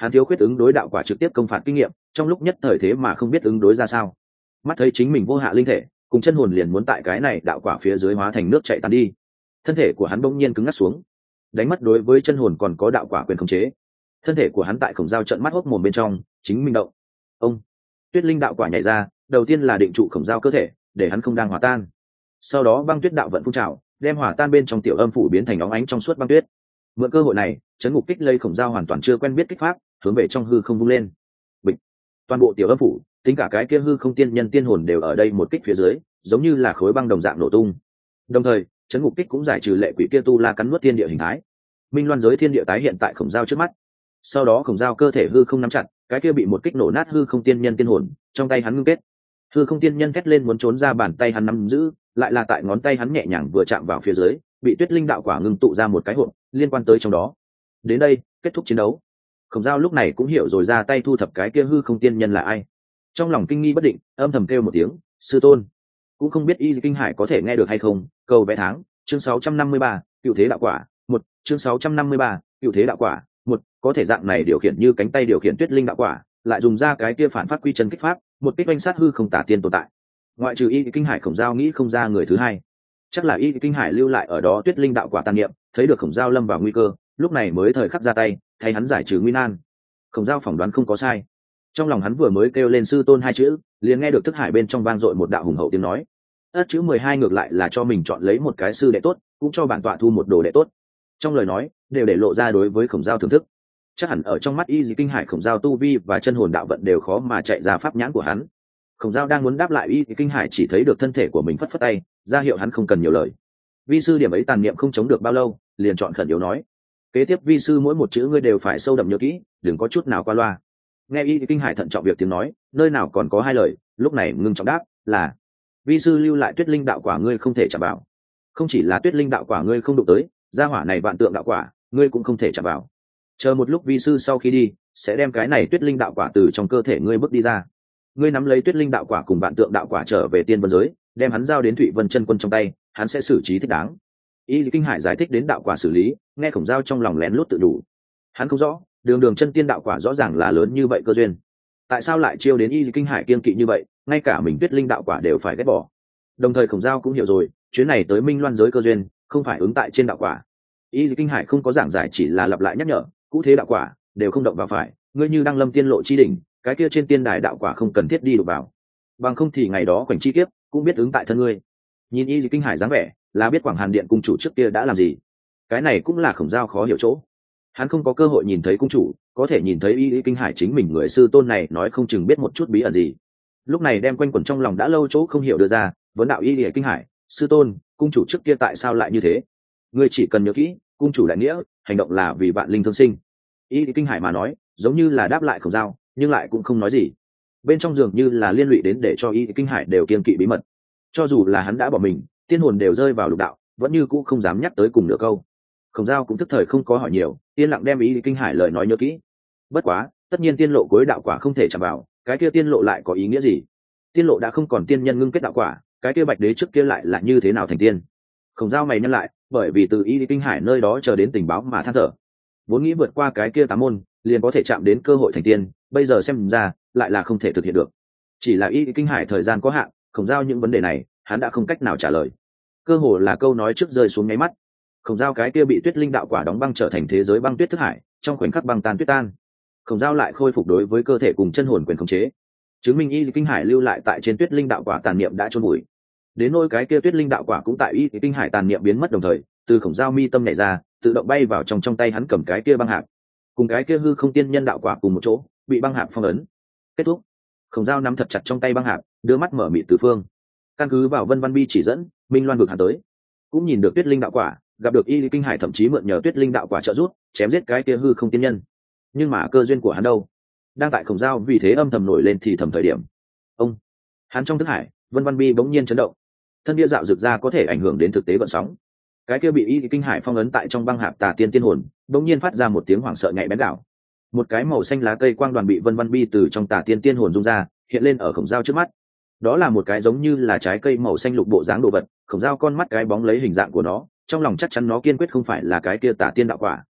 hắn thiếu khuyết ứng đối đạo quả trực tiếp công phạt kinh nghiệm, trong lúc nhất thời thế mà không biết ứng đối ra sao. Mắt thấy chính mình vô hạ linh thể cùng chân hồn liền muốn tại cái này đạo quả phía dưới hóa thành nước chảy tan đi, thân thể của hắn bỗng nhiên cứng ngắc xuống, đánh mất đối với chân hồn còn có đạo quả quyền khống chế. Thân thể của hắn tại khổng dao trận mắt hốc mồm bên trong chính minh động. Ông tuyết linh đạo quả nhảy ra, đầu tiên là định trụ khổng dao cơ thể để hắn không đang hòa tan, sau đó băng tuyết đạo vận phun trào đem hỏa tan bên trong tiểu âm phủ biến thành óng ánh trong suốt băng tuyết. Mượn cơ hội này, chấn ngục kích lây khổng dao hoàn toàn chưa quen biết kích pháp hướng về trong hư không vung lên. Bịch, toàn bộ tiểu âm phủ, tính cả cái kia hư không tiên nhân tiên hồn đều ở đây một kích phía dưới, giống như là khối băng đồng dạng nổ tung. Đồng thời, chấn ngục kích cũng giải trừ lệ quỷ kia tu la cắn nuốt thiên địa hình thái. Minh loan giới thiên địa tái hiện tại khổng dao trước mắt. Sau đó khổng dao cơ thể hư không nắm chặt, cái kia bị một kích nổ nát hư không tiên nhân tiên hồn, trong tay hắn ngưng kết. Hư không tiên nhân thét lên muốn trốn ra bàn tay hắn nắm giữ, lại là tại ngón tay hắn nhẹ nhàng vừa chạm vào phía dưới, bị tuyết linh đạo quả ngưng tụ ra một cái hộp liên quan tới trong đó. Đến đây, kết thúc chiến đấu. Khổng dao lúc này cũng hiểu rồi ra tay thu thập cái kia hư không tiên nhân là ai. Trong lòng kinh nghi bất định, âm thầm kêu một tiếng sư tôn. Cũng không biết Y Kinh Hải có thể nghe được hay không. Cầu vẽ tháng, chương 653, cựu thế đạo quả một, chương 653, cựu thế đạo quả một. Có thể dạng này điều khiển như cánh tay điều khiển tuyết linh đạo quả, lại dùng ra cái kia phản phát quy chân kích pháp, một kích oanh sát hư không tả tiên tồn tại. Ngoại trừ Y Kinh Hải, khổng dao nghĩ không ra người thứ hai. Chắc là Y Kinh Hải lưu lại ở đó tuyết linh đạo quả tàn niệm, thấy được khổng dao lâm vào nguy cơ, lúc này mới thời khắc ra tay thay hắn giải trừ nguy nan. Khổng dao phỏng đoán không có sai. Trong lòng hắn vừa mới kêu lên sư tôn hai chữ, liền nghe được thức hải bên trong vang dội một đạo hùng hậu tiếng nói. Ất chữ 12 ngược lại là cho mình chọn lấy một cái sư đệ tốt, cũng cho bản tọa thu một đồ đệ tốt. Trong lời nói đều để lộ ra đối với khổng dao thưởng thức. Chắc hẳn ở trong mắt Y Kinh Hải, khổng dao tu vi và chân hồn đạo vận đều khó mà chạy ra pháp nhãn của hắn. Khổng dao đang muốn đáp lại Y Kinh Hải, chỉ thấy được thân thể của mình phất phất tay ra hiệu hắn không cần nhiều lời. Vi sư điểm ấy tàn niệm không chống được bao lâu, liền chọn khẩn yếu nói. Kế tiếp vi sư mỗi một chữ ngươi đều phải sâu đậm nhớ kỹ, đừng có chút nào qua loa. Nghe Y Kinh Hải thận trọng việc tiếng nói, nơi nào còn có hai lời, lúc này ngưng trọng đáp là: vi sư lưu lại tuyết linh đạo quả ngươi không thể chạm vào. Không chỉ là tuyết linh đạo quả ngươi không đụng tới, gia hỏa này vạn tượng đạo quả ngươi cũng không thể chạm vào. Chờ một lúc vi sư sau khi đi, sẽ đem cái này tuyết linh đạo quả từ trong cơ thể ngươi bước đi ra. Ngươi nắm lấy tuyết linh đạo quả cùng vạn tượng đạo quả trở về tiên vân giới, đem hắn giao đến Thụy Vân chân quân trong tay, hắn sẽ xử trí thích đáng. Y Kinh Hải giải thích đến đạo quả xử lý, nghe khổng dao trong lòng lén lút tự đủ. Hắn không rõ, đường chân tiên đạo quả rõ ràng là lớn như vậy cơ duyên, tại sao lại chiêu đến Y Kinh Hải kiên kỵ như vậy, ngay cả mình tuyết linh đạo quả đều phải ghét bỏ. Đồng thời khổng dao cũng hiểu rồi, chuyến này tới Minh Loan giới cơ duyên không phải ứng tại trên đạo quả. Y Kinh Hải không có giảng giải, chỉ là lặp lại nhắc nhở, cũ thế đạo quả đều không động vào phải, ngươi như đang lâm tiên lộ chi đỉnh, cái kia trên tiên đài đạo quả không cần thiết đi đụng vào, bằng không thì ngày đó khoảnh chi kiếp cũng biết ứng tại thân ngươi. Nhìn Y Kinh Hải dáng vẻ là biết Quảng Hàn Điện cung chủ trước kia đã làm gì. Cái này cũng là khổng dao khó hiểu chỗ. Hắn không có cơ hội nhìn thấy cung chủ, có thể nhìn thấy Y Kinh Hải chính mình người sư tôn này nói không chừng biết một chút bí ẩn gì. Lúc này đem quanh quẩn trong lòng đã lâu chỗ không hiểu đưa ra, vấn đạo Y Kinh Hải: sư tôn, cung chủ trước kia tại sao lại như thế? Ngươi chỉ cần nhớ kỹ, cung chủ đại nghĩa, hành động là vì vạn linh thương sinh. Y Kinh Hải mà nói giống như là đáp lại khổng dao, nhưng lại cũng không nói gì. Bên trong dường như là liên lụy đến để cho Y Kinh Hải đều kiêng kỵ bí mật. Cho dù là hắn đã bỏ mình, tiên hồn đều rơi vào lục đạo, vẫn như cũ không dám nhắc tới cùng nửa câu. Khổng dao cũng thức thời không có hỏi nhiều, yên lặng đem Y Kinh Hải lời nói nhớ kỹ. Bất quá, tất nhiên tiên lộ cuối đạo quả không thể chạm vào, cái kia tiên lộ lại có ý nghĩa gì? Tiên lộ đã không còn tiên nhân ngưng kết đạo quả, cái kia bạch đế trước kia lại là như thế nào thành tiên? Khổng dao mày nhăn lại, bởi vì từ Y Kinh Hải nơi đó chờ đến tình báo mà than thở. Vốn nghĩ vượt qua cái kia tám môn liền có thể chạm đến cơ hội thành tiên, bây giờ xem ra lại là không thể thực hiện được. Chỉ là Y Kinh Hải thời gian có hạn, khổng dao những vấn đề này hắn đã không cách nào trả lời. Cơ hồ là câu nói trước rơi xuống nháy mắt, khổng dao cái kia bị tuyết linh đạo quả đóng băng trở thành thế giới băng tuyết thức hải, trong khoảnh khắc băng tan tuyết tan. Khổng dao lại khôi phục đối với cơ thể cùng chân hồn quyền khống chế, chứng minh Y Kinh Hải lưu lại tại trên tuyết linh đạo quả tàn niệm đã chôn bụi. Đến nỗi cái kia tuyết linh đạo quả cũng tại Y Kinh Hải tàn niệm biến mất đồng thời, từ khổng dao mi tâm nhảy ra, tự động bay vào trong tay hắn cầm cái kia băng hạp, cùng cái kia hư không tiên nhân đạo quả cùng một chỗ bị băng hạp phong ấn. Kết thúc. Khổng dao nắm thật chặt trong tay băng hạp, đưa mắt mở mịt tứ phương. Căn cứ vào Vân Văn Bi chỉ dẫn, Minh Loan vực hắn tới, cũng nhìn được tuyết linh đạo quả, gặp được Y Kinh Hải thậm chí mượn nhờ tuyết linh đạo quả trợ giúp chém giết cái kia hư không tiên nhân. Nhưng mà cơ duyên của hắn đâu? Đang tại khổng dao vì thế âm thầm nổi lên thì thầm thời điểm, ông hắn trong thức hải, Vân Văn Bi bỗng nhiên chấn động, thân bia dạo rực ra có thể ảnh hưởng đến thực tế gợn sóng. Cái kia bị Y Kinh Hải phong ấn tại trong băng hạp tà tiên tiên hồn bỗng nhiên phát ra một tiếng hoảng sợ nhạy bén đảo. Một cái màu xanh lá cây quang đoàn bị Vân Văn Bi từ trong tà tiên tiên hồn dung ra, hiện lên ở khổng dao trước mắt. Đó là một cái giống như là trái cây màu xanh lục bộ dáng đồ vật. Khổng dao con mắt cái bóng lấy hình dạng của nó, trong lòng chắc chắn nó kiên quyết không phải là cái kia tà tiên đạo quả.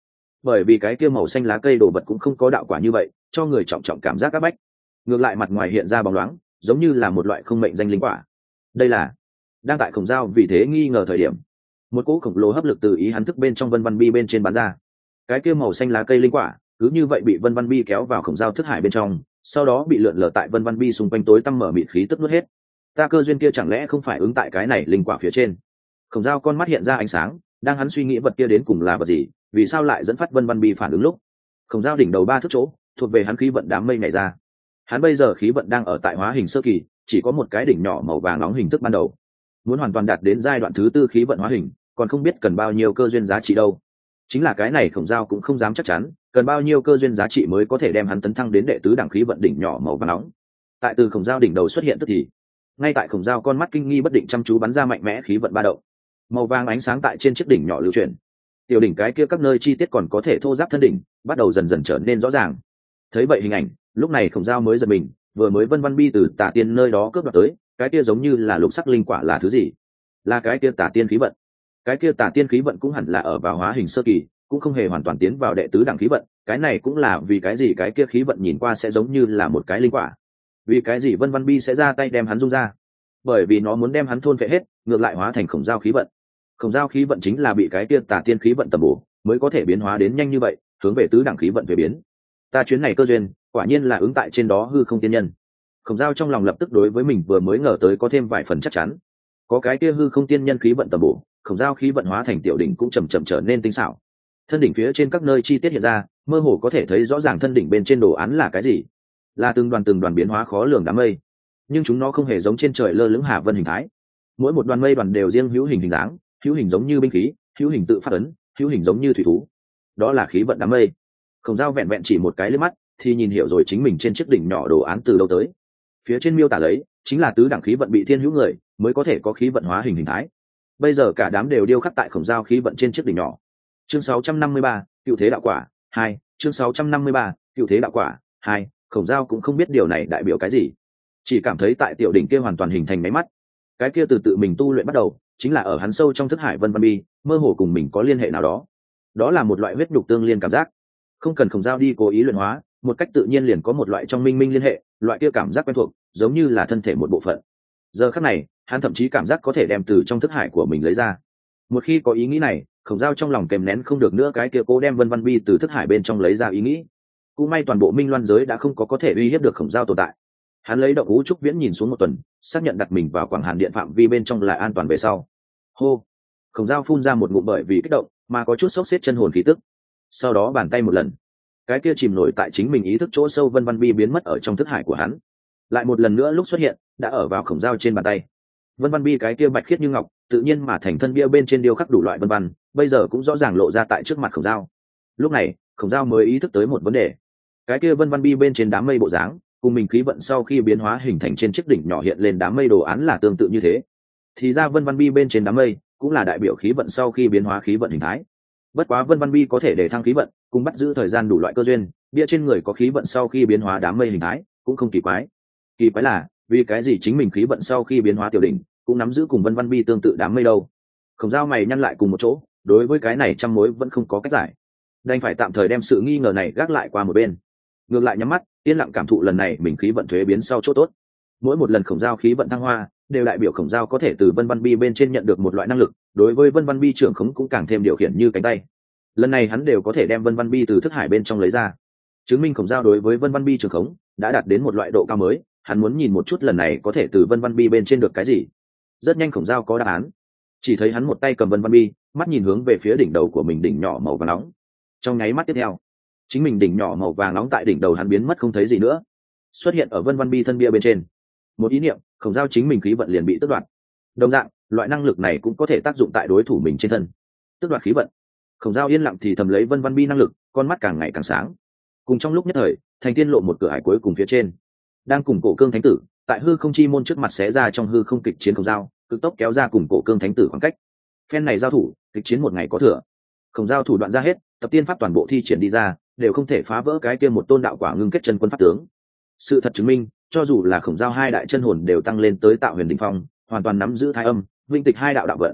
bởi vì cái kia màu xanh lá cây đồ vật cũng không có đạo quả như vậy cho người trọng trọng cảm giác áp bách, ngược lại mặt ngoài hiện ra bóng loáng giống như là một loại không mệnh danh linh quả. Đây là đang tại Khổng Giao vì thế nghi ngờ thời điểm, một cỗ khổng lồ hấp lực từ ý hắn thức bên trong Vân Văn Bi bên trên bắn ra. Cái kia màu xanh lá cây linh quả cứ như vậy bị Vân Văn Bi kéo vào Khổng Giao thức hải bên trong, sau đó bị lượn lờ tại Vân Văn Bi xung quanh tối tăm mở mịt khí tức nuốt hết. Ta cơ duyên kia chẳng lẽ không phải ứng tại cái này linh quả phía trên? Khổng Giao con mắt hiện ra ánh sáng, đang hắn suy nghĩ vật kia đến cùng là vật gì, vì sao lại dẫn phát Vân Văn Bi phản ứng lúc Khổng Giao đỉnh đầu 3 thước chỗ thuộc về hắn khí vận đám mây nhảy ra. Hắn bây giờ khí vận đang ở tại hóa hình sơ kỳ, chỉ có một cái đỉnh nhỏ màu vàng nóng hình thức ban đầu. Muốn hoàn toàn đạt đến giai đoạn thứ 4 khí vận hóa hình, còn không biết cần bao nhiêu cơ duyên giá trị đâu. Chính là cái này Khổng Giao cũng không dám chắc chắn, cần bao nhiêu cơ duyên giá trị mới có thể đem hắn tấn thăng đến đệ tứ đẳng khí vận đỉnh nhỏ màu vàng nóng. Tại từ Khổng Giao đỉnh đầu xuất hiện tức thì, ngay tại Khổng Giao con mắt kinh nghi bất định chăm chú bắn ra mạnh mẽ khí vận ba động. Màu vàng ánh sáng tại trên chiếc đỉnh nhỏ lưu chuyển. Tiểu đỉnh cái kia các nơi chi tiết còn có thể thô ráp thân đỉnh, bắt đầu dần dần trở nên rõ ràng. Thấy vậy hình ảnh, lúc này Khổng Giao mới giật mình, vừa mới Vân Văn Bi từ Tả Tiên nơi đó cướp đoạt tới, cái kia giống như là lục sắc linh quả là thứ gì? Là cái kia Tả Tiên khí vận. Cái kia Tả Tiên khí vận cũng hẳn là ở vào hóa hình sơ kỳ, cũng không hề hoàn toàn tiến vào đệ tứ đẳng khí vận, cái này cũng là vì cái gì cái kia khí vận nhìn qua sẽ giống như là một cái linh quả. Vì cái gì Vân Văn Bi sẽ ra tay đem hắn dung ra? Bởi vì nó muốn đem hắn thôn phệ hết, ngược lại hóa thành Khổng Giao khí vận. Khổng Giao khí vận chính là bị cái kia Tả Tiên khí vận tầm bổ, mới có thể biến hóa đến nhanh như vậy, hướng về tứ đẳng khí vận về biến. Ta chuyến này cơ duyên, quả nhiên là ứng tại trên đó hư không tiên nhân. Khổng Giao trong lòng lập tức đối với mình vừa mới ngờ tới có thêm vài phần chắc chắn. Có cái kia hư không tiên nhân khí vận tầm bổ, Khổng Giao khí vận hóa thành tiểu đỉnh cũng chậm chậm trở nên tinh xảo. Thân đỉnh phía trên các nơi chi tiết hiện ra, mơ hồ có thể thấy rõ ràng thân đỉnh bên trên đồ án là cái gì. Là từng đoàn biến hóa khó lường đám mây, nhưng chúng nó không hề giống trên trời lơ lửng hà vân hình thái. Mỗi một đoàn mây đoàn đều riêng hữu hình hình dáng, hữu hình giống như binh khí, hữu hình tự phát ấn, hữu hình giống như thủy thú. Đó là khí vận đám mây. Khổng Giao vẹn vẹn chỉ một cái liếc mắt thì nhìn hiểu rồi chính mình trên chiếc đỉnh nhỏ đồ án từ đâu tới. Phía trên miêu tả lấy chính là tứ đẳng khí vận bị thiên hữu người mới có thể có khí vận hóa hình hình thái. Bây giờ cả đám đều điêu khắc tại Khổng Giao khí vận trên chiếc đỉnh nhỏ. Chương 653, cựu thế đạo quả 2. Chương 653, cựu thế đạo quả 2. Khổng Giao cũng không biết điều này đại biểu cái gì, chỉ cảm thấy tại tiểu đỉnh kia hoàn toàn hình thành máy mắt. Cái kia từ tự mình tu luyện bắt đầu, chính là ở hắn sâu trong thức hải Vân Văn Bi, mơ hồ cùng mình có liên hệ nào đó. Đó là một loại huyết nhục tương liên cảm giác, không cần Khổng Giao đi cố ý luyện hóa, một cách tự nhiên liền có một loại trong minh minh liên hệ, loại kia cảm giác quen thuộc, giống như là thân thể một bộ phận. Giờ khắc này, hắn thậm chí cảm giác có thể đem từ trong thức hải của mình lấy ra. Một khi có ý nghĩ này, Khổng Giao trong lòng kèm nén không được nữa cái kia cố đem Vân Văn Bi từ thức hải bên trong lấy ra ý nghĩ. Cũng may toàn bộ Minh Loan giới đã không có thể uy hiếp được Khổng Giao tồn tại. Hắn lấy động vũ trúc viễn nhìn xuống một tuần, xác nhận đặt mình vào Quảng Hàn điện phạm vi bên trong là an toàn về sau. Hô! Khổng Giao phun ra một ngụm bởi vì kích động mà có chút sốc xếp chân hồn khí tức. Sau đó bàn tay một lần, cái kia chìm nổi tại chính mình ý thức chỗ sâu Vân Văn Bi biến mất ở trong thức hải của hắn. Lại một lần nữa lúc xuất hiện, đã ở vào Khổng Giao trên bàn tay. Vân Văn Bi cái kia bạch khiết như ngọc, tự nhiên mà thành thân bia bên trên điêu khắc đủ loại vân văn, bây giờ cũng rõ ràng lộ ra tại trước mặt Khổng Giao. Lúc này, Khổng Giao mới ý thức tới một vấn đề. Cái kia Vân Văn Bi bên trên đám mây bộ dáng, cùng mình khí vận sau khi biến hóa hình thành trên chiếc đỉnh nhỏ hiện lên đám mây đồ án là tương tự như thế. Thì ra Vân Văn Bi bên trên đám mây cũng là đại biểu khí vận sau khi biến hóa khí vận hình thái. Bất quá Vân Văn Bi có thể để thăng khí vận, cùng bắt giữ thời gian đủ loại cơ duyên, bia trên người có khí vận sau khi biến hóa đám mây hình thái, cũng không kỳ quái. Kỳ quái là, vì cái gì chính mình khí vận sau khi biến hóa tiểu đỉnh, cũng nắm giữ cùng Vân Văn Bi tương tự đám mây đâu? Khổng Giao mày nhăn lại cùng một chỗ, đối với cái này trăm mối vẫn không có cách giải. Đành phải tạm thời đem sự nghi ngờ này gác lại qua một bên. Ngược lại nhắm mắt, yên lặng cảm thụ lần này mình khí vận thuế biến sau chỗ tốt. Mỗi một lần Khổng Giao khí vận thăng hoa, đều đại biểu Khổng Giao có thể từ Vân Văn Bi bên trên nhận được một loại năng lực, đối với Vân Văn Bi trưởng khống cũng càng thêm điều khiển như cánh tay. Lần này hắn đều có thể đem Vân Văn Bi từ thức hải bên trong lấy ra, chứng minh Khổng Giao đối với Vân Văn Bi trưởng khống đã đạt đến một loại độ cao mới. Hắn muốn nhìn một chút lần này có thể từ Vân Văn Bi bên trên được cái gì. Rất nhanh Khổng Giao có đáp án. Chỉ thấy hắn một tay cầm Vân Văn Bi, mắt nhìn hướng về phía đỉnh đầu của mình đỉnh nhỏ màu vàng nóng. Trong nháy mắt tiếp theo, chính mình đỉnh nhỏ màu vàng nóng tại đỉnh đầu hắn biến mất không thấy gì nữa, xuất hiện ở Vân Văn Bi thân bia bên trên. Một ý niệm, Khổng Giao chính mình khí vận liền bị tước đoạt. Đồng dạng, loại năng lực này cũng có thể tác dụng tại đối thủ mình trên thân. Tước đoạt khí vận. Khổng Giao yên lặng thì thầm lấy Vân Văn Bi năng lực, con mắt càng ngày càng sáng. Cùng trong lúc nhất thời, thành tiên lộ một cửa hải cuối cùng phía trên, đang cùng Cổ Cương Thánh Tử tại hư không chi môn trước mặt xé ra trong hư không kịch chiến Khổng Giao, cực tốc kéo ra cùng Cổ Cương Thánh Tử khoảng cách. Phen này giao thủ, kịch chiến một ngày có thừa. Khổng Giao thủ đoạn ra hết, tập tiên pháp toàn bộ thi triển đi ra, đều không thể phá vỡ cái kia một tôn đạo quả ngưng kết chân quân pháp tướng. Sự thật chứng minh, cho dù là Khổng Giao hai đại chân hồn đều tăng lên tới tạo huyền đỉnh phong, hoàn toàn nắm giữ thái âm, vinh tịch hai đạo đạo vận.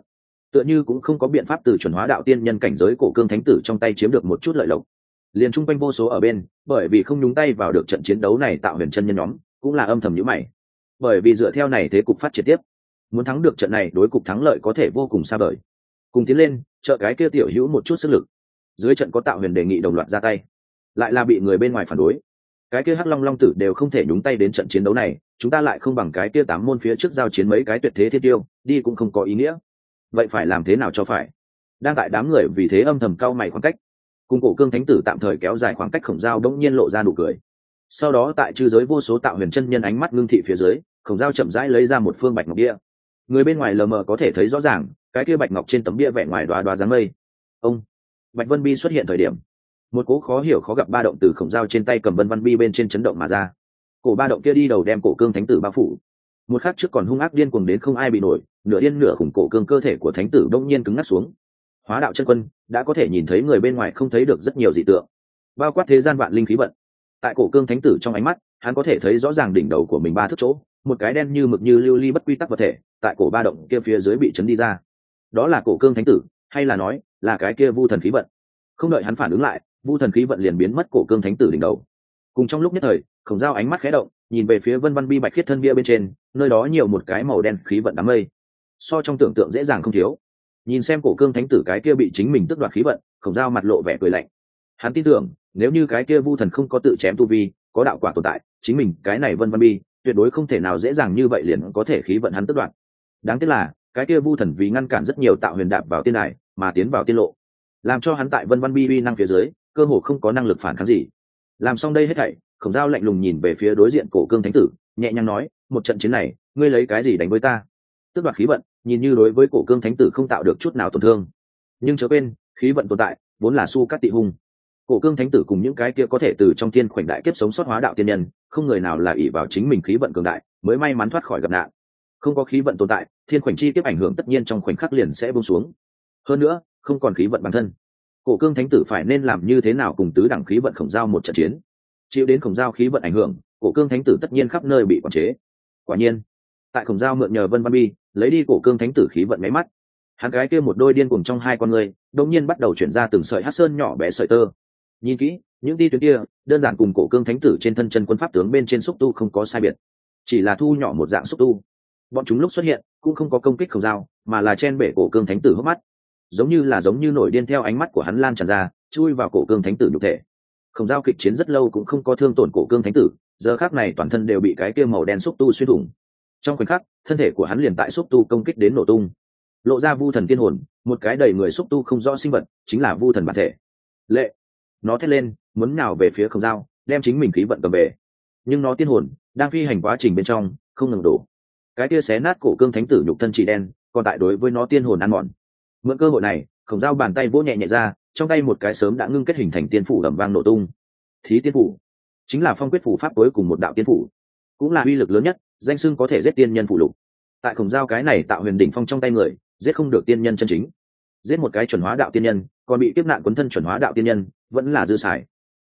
tựa như cũng không có biện pháp từ chuẩn hóa đạo tiên nhân cảnh giới cổ cương thánh tử trong tay chiếm được một chút lợi lộc. Liền chung quanh vô số ở bên, bởi vì không nhúng tay vào được trận chiến đấu này tạo huyền chân nhân nhóm cũng là âm thầm nhíu mày, bởi vì dựa theo này thế cục phát triển tiếp, muốn thắng được trận này đối cục thắng lợi có thể vô cùng xa vời. Cùng tiến lên trợ cái kia tiểu hữu một chút sức lực. Dưới trận có tạo huyền đề nghị đồng loạt ra tay, lại là bị người bên ngoài phản đối. Cái kia hắc long long tử đều không thể nhúng tay đến trận chiến đấu này, chúng ta lại không bằng cái kia 8 môn phía trước giao chiến mấy cái tuyệt thế thiên tiêu, đi cũng không có ý nghĩa. Vậy phải làm thế nào cho phải? Đang tại đám người vì thế âm thầm cau mày khoảng cách. Cùng cổ cương thánh tử tạm thời kéo dài khoảng cách, Khổng Dao đống nhiên lộ ra nụ cười. Sau đó tại chư giới vô số tạo huyền chân nhân ánh mắt ngưng thị phía dưới, Khổng Dao chậm rãi lấy ra một phương bạch ngọc bia. Người bên ngoài lờ mờ có thể thấy rõ ràng, cái kia bạch ngọc trên tấm bia vẻ ngoài đoá đoá dáng mây. Ông Bạch Vân Bi xuất hiện thời điểm, một cố khó hiểu khó gặp ba động từ Khổng Dao trên tay cầm Vân Vân Bi bên trên chấn động mà ra. Cổ ba động kia đi đầu đem cổ cương thánh tử bao phủ. Một khắc trước còn hung ác điên cuồng đến không ai bị nổi, nửa điên nửa khủng cổ cương cơ thể của thánh tử đột nhiên cứng ngắc xuống. Hóa đạo chân quân đã có thể nhìn thấy người bên ngoài không thấy được rất nhiều dị tượng, bao quát thế gian vạn linh khí vận. Tại cổ cương thánh tử trong ánh mắt, hắn có thể thấy rõ ràng đỉnh đầu của mình 3 thước chỗ, một cái đen như mực như lưu ly bất quy tắc vật thể, tại cổ ba động kia phía dưới bị chấn đi ra. Đó là cổ cương thánh tử, hay là nói là cái kia vu thần khí vận? Không đợi hắn phản ứng lại, vu thần khí vận liền biến mất cổ cương thánh tử đỉnh đầu. Cùng trong lúc nhất thời, Khổng Dao ánh mắt khẽ động, nhìn về phía Vân Vân Bi bạch khiết thân bia bên trên, nơi đó nhiều một cái màu đen khí vận đám mây, so trong tưởng tượng dễ dàng không thiếu. Nhìn xem cổ cương thánh tử cái kia bị chính mình tước đoạt khí vận, Khổng Dao mặt lộ vẻ cười lạnh. Hắn tin tưởng, nếu như cái kia vu thần không có tự chém tu vi, có đạo quả tồn tại, chính mình cái này Vân Vân Bi tuyệt đối không thể nào dễ dàng như vậy liền có thể khí vận hắn tước đoạt. Đáng tiếc là, cái kia vu thần vì ngăn cản rất nhiều tạo huyền đạp vào tiên đài, mà tiến vào tiên lộ, làm cho hắn tại Vân Vân Bi uy năng phía dưới, cơ hồ không có năng lực phản kháng gì. Làm xong đây hết thảy, Khổng Dao lạnh lùng nhìn về phía đối diện cổ cương thánh tử, nhẹ nhàng nói, một trận chiến này, ngươi lấy cái gì đánh với ta? Tước đoạt khí vận, nhìn như đối với cổ cương thánh tử không tạo được chút nào tổn thương, nhưng chớ quên, khí vận tồn tại vốn là su cát tị hung. Cổ cương thánh tử cùng những cái kia có thể từ trong thiên khoảnh đại kiếp sống sót hóa đạo tiên nhân, không người nào là ỷ vào chính mình khí vận cường đại mới may mắn thoát khỏi gặp nạn. Không có khí vận tồn tại, thiên khoảnh chi kiếp ảnh hưởng tất nhiên trong khoảnh khắc liền sẽ buông xuống. Hơn nữa, không còn khí vận bản thân, cổ cương thánh tử phải nên làm như thế nào cùng tứ đẳng khí vận Khổng Dao một trận chiến? Chịu đến Khổng Dao khí vận ảnh hưởng, cổ cương thánh tử tất nhiên khắp nơi bị quản chế. Quả nhiên, tại Khổng Dao mượn nhờ Vân Vân Bi lấy đi cổ cương thánh tử khí vận máy mắt, hắn cái kia một đôi điên cuồng trong hai con người đột nhiên bắt đầu chuyển ra từng sợi hắc sơn nhỏ bé sợi tơ. Nhìn kỹ, những tia tuyến kia đơn giản cùng cổ cương thánh tử trên thân chân quân pháp tướng bên trên xúc tu không có sai biệt, chỉ là thu nhỏ một dạng xúc tu. Bọn chúng lúc xuất hiện cũng không có công kích Khổng Dao, mà là chen bể cổ cương thánh tử hốc mắt, giống như nổi điên theo ánh mắt của hắn lan tràn ra, chui vào cổ cương thánh tử nhục thể. Khổng Dao kịch chiến rất lâu cũng không có thương tổn cổ cương thánh tử, giờ khắc này toàn thân đều bị cái kia màu đen xúc tu xuyên thủng. Trong khoảnh khắc, thân thể của hắn liền tại xúc tu công kích đến nổ tung, lộ ra vu thần tiên hồn, một cái đầy người xúc tu không rõ sinh vật, chính là vu thần bản thể. Lệ, nó thét lên, muốn nào về phía Khổng Dao, đem chính mình khí vận cầm về. Nhưng nó tiên hồn đang phi hành quá trình bên trong, không ngừng đổ. Cái kia xé nát cổ cương thánh tử nhục thân chỉ đen, còn tại đối với nó tiên hồn ăn mòn. Mượn cơ hội này, Khổng Dao bàn tay vỗ nhẹ nhẹ ra, trong tay một cái sớm đã ngưng kết hình thành tiên phủ ầm vang nổ tung. Thí tiên phủ chính là phong quyết phủ pháp cuối cùng một đạo tiên phủ, cũng là uy lực lớn nhất, danh xưng có thể giết tiên nhân phụ lục. Tại Khổng Dao cái này tạo huyền đỉnh phong trong tay người, giết không được tiên nhân chân chính. Giết một cái chuẩn hóa đạo tiên nhân, còn bị kiếp nạn cuốn thân chuẩn hóa đạo tiên nhân, vẫn là dư xài.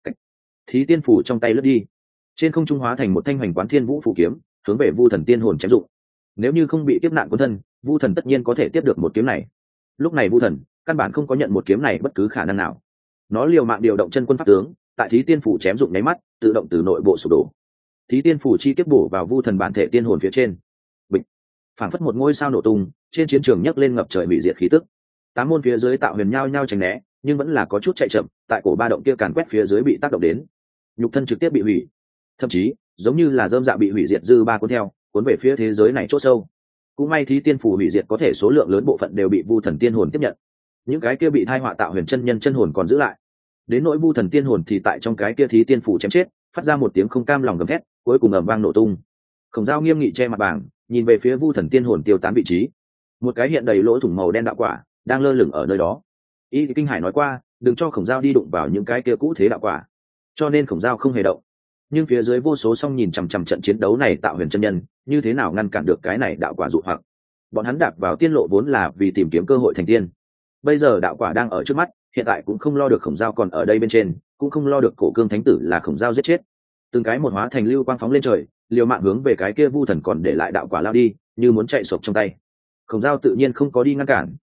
Thí tiên phủ trong tay lướt đi, trên không trung hóa thành một thanh hoành quán thiên vũ phủ kiếm, hướng về vu thần tiên hồn chém dụng. Nếu như không bị kiếp nạn cuốn thân, vu thần tất nhiên có thể tiếp được một kiếm này. Lúc này vu thần căn bản không có nhận một kiếm này bất cứ khả năng nào. Nó liều mạng điều động chân quân pháp tướng, tại thí tiên phủ chém dụng nháy mắt, tự động từ nội bộ sụp đổ. Thí tiên phủ chi kiếp bổ vào vu thần bản thể tiên hồn phía trên. Bịch, phảng phất một ngôi sao nổ tung, trên chiến trường nhấc lên ngập trời hủy diệt khí tức. 8 môn phía dưới tạo huyền nhao nhao tránh né, nhưng vẫn là có chút chạy chậm, tại cổ ba động kia càn quét phía dưới bị tác động đến, nhục thân trực tiếp bị hủy, thậm chí giống như là dơm dạ bị hủy diệt dư ba cuốn theo, cuốn về phía thế giới này chỗ sâu. Cũng may thí tiên phủ hủy diệt có thể số lượng lớn bộ phận đều bị vu thần tiên hồn tiếp nhận, những cái kia bị thai họa tạo huyền chân nhân chân hồn còn giữ lại. Đến nỗi vu thần tiên hồn thì tại trong cái kia thí tiên phủ chém chết, phát ra một tiếng không cam lòng gầm thét, cuối cùng ầm vang nổ tung. Khổng Dao nghiêm nghị che mặt bảng, nhìn về phía vu thần tiên hồn tiêu tán vị trí, một cái hiện đầy lỗ thủng màu đen đạo quả đang lơ lửng ở nơi đó. Y Kinh Hải nói qua, đừng cho Khổng Dao đi đụng vào những cái kia cũ thế đạo quả, cho nên Khổng Dao không hề động. Nhưng phía dưới vô số song nhìn chằm chằm trận chiến đấu này tạo huyền chân nhân, như thế nào ngăn cản được cái này đạo quả dụ hoặc? Bọn hắn đạp vào tiên lộ vốn là vì tìm kiếm cơ hội thành tiên, bây giờ đạo quả đang ở trước mắt, hiện tại cũng không lo được Khổng Dao còn ở đây bên trên, cũng không lo được cổ cương thánh tử là Khổng Dao giết chết. Từng cái một hóa thành lưu quang phóng lên trời, liều mạng hướng về cái kia vu thần còn để lại đạo quả lao đi, như muốn chạy sộc trong tay. Khổng Dao tự nhiên không có đi ngăn cản,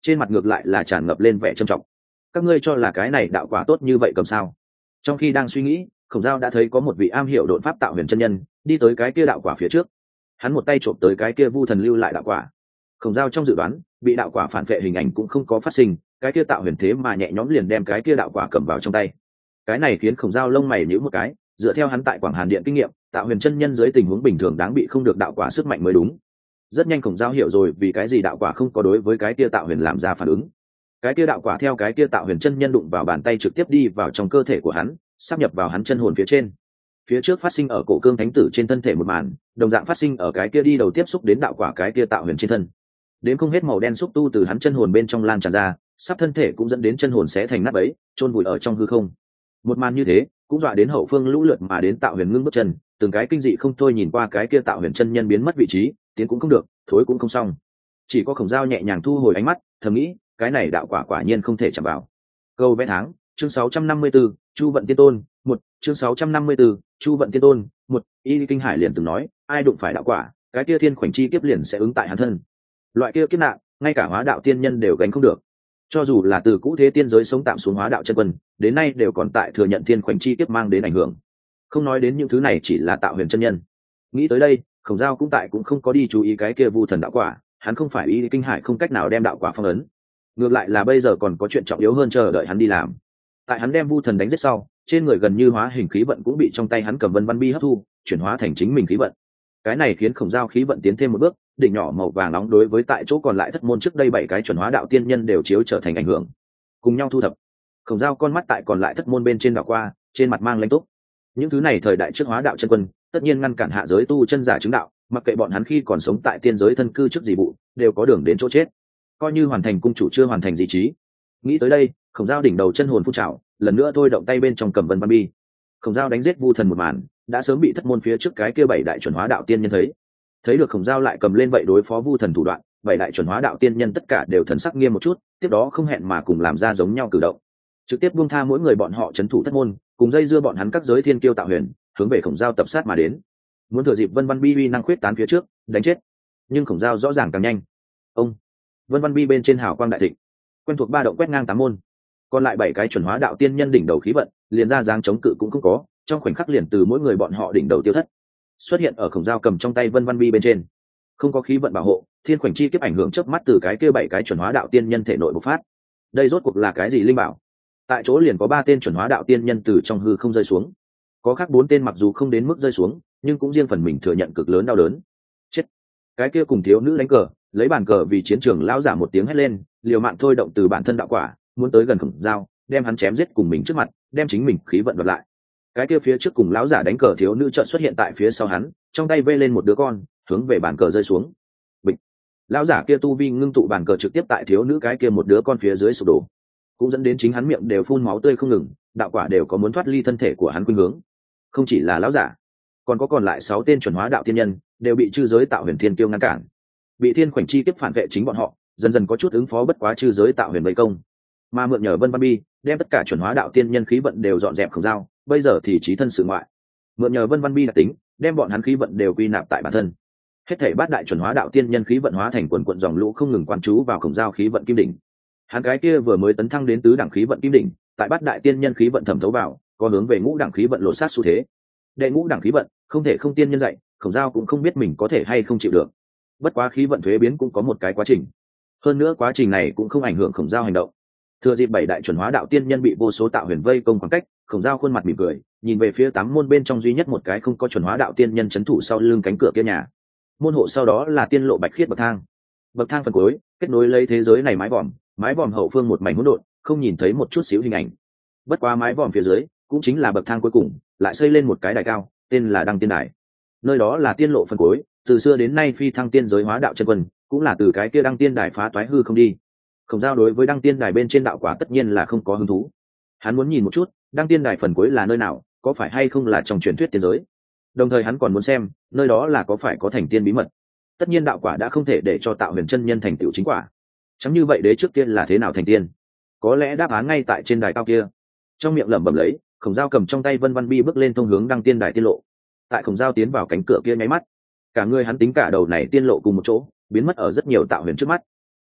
trên mặt ngược lại là tràn ngập lên vẻ trầm trọng. Các ngươi cho là cái này đạo quả tốt như vậy cầm sao? Trong khi đang suy nghĩ, Khổng Giao đã thấy có một vị am hiểu độn pháp tạo huyền chân nhân đi tới cái kia đạo quả phía trước. Hắn một tay trộm tới cái kia vu thần lưu lại đạo quả. Khổng Giao trong dự đoán, bị đạo quả phản vệ hình ảnh cũng không có phát sinh, cái kia tạo huyền thế mà nhẹ nhõm liền đem cái kia đạo quả cầm vào trong tay. Cái này khiến Khổng Giao lông mày nhíu một cái, dựa theo hắn tại Quảng Hàn Điện kinh nghiệm, tạo huyền chân nhân dưới tình huống bình thường đáng bị không được đạo quả sức mạnh mới đúng. Rất nhanh Khổng Giao hiểu rồi vì cái gì đạo quả không có đối với cái kia tạo huyền làm ra phản ứng. Cái kia đạo quả theo cái kia tạo huyền chân nhân đụng vào bàn tay trực tiếp đi vào trong cơ thể của hắn, sáp nhập vào hắn chân hồn phía trên. Phía trước phát sinh ở cổ cương thánh tử trên thân thể một màn, đồng dạng phát sinh ở cái kia đi đầu tiếp xúc đến đạo quả cái kia tạo huyền trên thân. Đến không hết màu đen xúc tu từ hắn chân hồn bên trong lan tràn ra, sắp thân thể cũng dẫn đến chân hồn xé thành nát bấy, chôn vùi ở trong hư không. Một màn như thế, cũng dọa đến hậu phương lũ lượt mà đến tạo huyền ngưng bước chân, từng cái kinh dị không thôi nhìn qua cái kia tạo huyền chân nhân biến mất vị trí, tiến cũng không được, thối cũng không xong. Chỉ có Khổng Giao nhẹ nhàng thu hồi ánh mắt, thầm nghĩ, cái này đạo quả quả nhiên không thể chạm vào. Câu vẽ tháng, chương 654, Chu Vận Tiên Tôn, 1, chương 654, Chu Vận Tiên Tôn, 1, Y Kinh Hải liền từng nói, ai đụng phải đạo quả, cái kia thiên khoảnh chi kiếp liền sẽ ứng tại hắn thân. Loại kia kiếp nạn, ngay cả hóa đạo tiên nhân đều gánh không được. Cho dù là từ cũ thế tiên giới sống tạm xuống hóa đạo chân quân, đến nay đều còn tại thừa nhận thiên khoảnh chi kiếp mang đến ảnh hưởng. Không nói đến những thứ này chỉ là tạo huyền chân nhân. Nghĩ tới đây, Khổng Giao cũng không có đi chú ý cái kia vu thần đạo quả, hắn không phải Y Kinh Hải không cách nào đem đạo quả phong ấn. Ngược lại là bây giờ còn có chuyện trọng yếu hơn chờ đợi hắn đi làm. Tại hắn đem vu thần đánh giết sau, trên người gần như hóa hình khí vận cũng bị trong tay hắn cầm vân văn bi hấp thu, chuyển hóa thành chính mình khí vận. Cái này khiến Khổng Giao khí vận tiến thêm một bước, đỉnh nhỏ màu vàng nóng đối với tại chỗ còn lại thất môn trước đây 7 cái chuẩn hóa đạo tiên nhân đều chiếu trở thành ảnh hưởng. Cùng nhau thu thập. Khổng Giao con mắt tại còn lại thất môn bên trên đảo qua, trên mặt mang lãnh túc. Những thứ này thời đại trước hóa đạo chân quân, tất nhiên ngăn cản hạ giới tu chân giả chứng đạo, mặc kệ bọn hắn khi còn sống tại tiên giới thân cư trước gì vụ, đều có đường đến chỗ chết. Coi như hoàn thành cung chủ chưa hoàn thành gì trí. Nghĩ tới đây, Khổng Giao đỉnh đầu chân hồn phun trào, lần nữa thôi động tay bên trong cầm vân văn bi. Khổng Giao đánh giết vu thần một màn, đã sớm bị thất môn phía trước cái kia 7 đại chuẩn hóa đạo tiên nhân thấy được Khổng Giao lại cầm lên vậy đối phó vu thần thủ đoạn, 7 đại chuẩn hóa đạo tiên nhân tất cả đều thần sắc nghiêm một chút, tiếp đó không hẹn mà cùng làm ra giống nhau cử động, trực tiếp buông tha mỗi người bọn họ trấn thủ thất môn, cùng dây dưa bọn hắn các giới thiên kiêu tạo huyền, hướng về Khổng Giao tập sát mà đến, muốn thừa dịp vân văn bi uy năng khuyết tán phía trước đánh chết. Nhưng Khổng Giao rõ ràng càng nhanh. Ông vân văn bi bên trên hào quang đại thịnh, quen thuộc ba động quét ngang 8 môn, còn lại 7 cái chuẩn hóa đạo tiên nhân đỉnh đầu khí vận liền ra dáng chống cự cũng không có, trong khoảnh khắc liền từ mỗi người bọn họ đỉnh đầu tiêu thất, xuất hiện ở Khổng Giao cầm trong tay vân văn bi bên trên. Không có khí vận bảo hộ, thiên khoảnh chi kiếp ảnh hưởng chớp mắt từ cái kia 7 cái chuẩn hóa đạo tiên nhân thể nội bộc phát. Đây rốt cuộc là cái gì linh bảo? Tại chỗ liền có 3 tên chuẩn hóa đạo tiên nhân từ trong hư không rơi xuống, có khác 4 tên mặc dù không đến mức rơi xuống, nhưng cũng riêng phần mình thừa nhận cực lớn đau đớn. Chết! Cái kia cùng thiếu nữ đánh cờ, lấy bàn cờ vì chiến trường lão giả một tiếng hét lên, liều mạng thôi động từ bản thân đạo quả, muốn tới gần Khổng Giao, đem hắn chém giết cùng mình trước mặt, đem chính mình khí vận đoạt lại. Cái kia phía trước cùng lão giả đánh cờ thiếu nữ chợt xuất hiện tại phía sau hắn, trong tay vê lên một đứa con, hướng về bàn cờ rơi xuống. Bịch! Lão giả kia tu vi ngưng tụ bàn cờ trực tiếp tại thiếu nữ cái kia một đứa con phía dưới sụp đổ, cũng dẫn đến chính hắn miệng đều phun máu tươi không ngừng, đạo quả đều có muốn thoát ly thân thể của hắn khuynh hướng. Không chỉ là lão giả, còn có còn lại 6 tên chuẩn hóa đạo tiên nhân đều bị chư giới tạo huyền thiên kiêu ngăn cản, bị thiên khoảnh chi tiếp phản vệ chính bọn họ, dần dần có chút ứng phó bất quá chư giới tạo huyền vây công, mà mượn nhờ vân văn bi đem tất cả chuẩn hóa đạo tiên nhân khí vận đều dọn dẹp Khổng Giao, bây giờ thì trí thân sự ngoại, mượn nhờ vân văn bi đặc tính đem bọn hắn khí vận đều quy nạp tại bản thân. Hết thảy 8 đại chuẩn hóa đạo tiên nhân khí vận hóa thành quần quận dòng lũ không ngừng quan trú vào Khổng Giao khí vận kim đỉnh. Hắn cái kia vừa mới tấn thăng đến tứ đẳng khí vận kim đỉnh, tại 8 đại tiên nhân khí vận thẩm thấu vào, có hướng về ngũ đẳng khí vận lộ sát xu thế. Đệ ngũ đẳng khí vận không thể không tiên nhân dạy, Khổng Giao cũng không biết mình có thể hay không chịu được. Bất quá khí vận thuế biến cũng có một cái quá trình, hơn nữa quá trình này cũng không ảnh hưởng Khổng Giao hành động. Thừa dịp 7 đại chuẩn hóa đạo tiên nhân bị vô số tạo huyền vây công khoảng cách, Khổng Giao khuôn mặt mỉm cười, nhìn về phía 8 môn bên trong duy nhất một cái không có chuẩn hóa đạo tiên nhân trấn thủ sau lưng cánh cửa kia nhà. Môn hộ sau đó là tiên lộ bạch khiết bậc thang. Bậc thang phần cuối kết nối lấy thế giới này mái vòm hậu phương một mảnh hỗn độn, không nhìn thấy một chút xíu hình ảnh. Bất quá mái vòm phía dưới cũng chính là bậc thang cuối cùng, lại xây lên một cái đài cao, tên là Đăng Tiên Đài. Nơi đó là tiên lộ phần cuối, từ xưa đến nay phi thăng tiên giới hóa đạo chân quân, cũng là từ cái kia Đăng Tiên Đài phá toái hư không đi. Khổng Giao đối với Đăng Tiên Đài bên trên đạo quả tất nhiên là không có hứng thú. Hắn muốn nhìn một chút, Đăng Tiên Đài phần cuối là nơi nào, có phải hay không là trong truyền thuyết tiên giới. Đồng thời hắn còn muốn xem, nơi đó là có phải có thành tiên bí mật. Tất nhiên đạo quả đã không thể để cho tạo huyền chân nhân thành tựu chính quả. Chẳng như vậy đế trước tiên là thế nào thành tiên? Có lẽ đáp án ngay tại trên đài cao kia. Trong miệng lẩm bẩm lấy, Khổng Giao cầm trong tay vân văn bi bước lên thông hướng Đăng Tiên Đài tiên lộ. Tại Khổng Giao tiến vào cánh cửa kia nháy mắt, cả người hắn tính cả đầu này tiên lộ cùng một chỗ, biến mất ở rất nhiều tạo huyền trước mắt.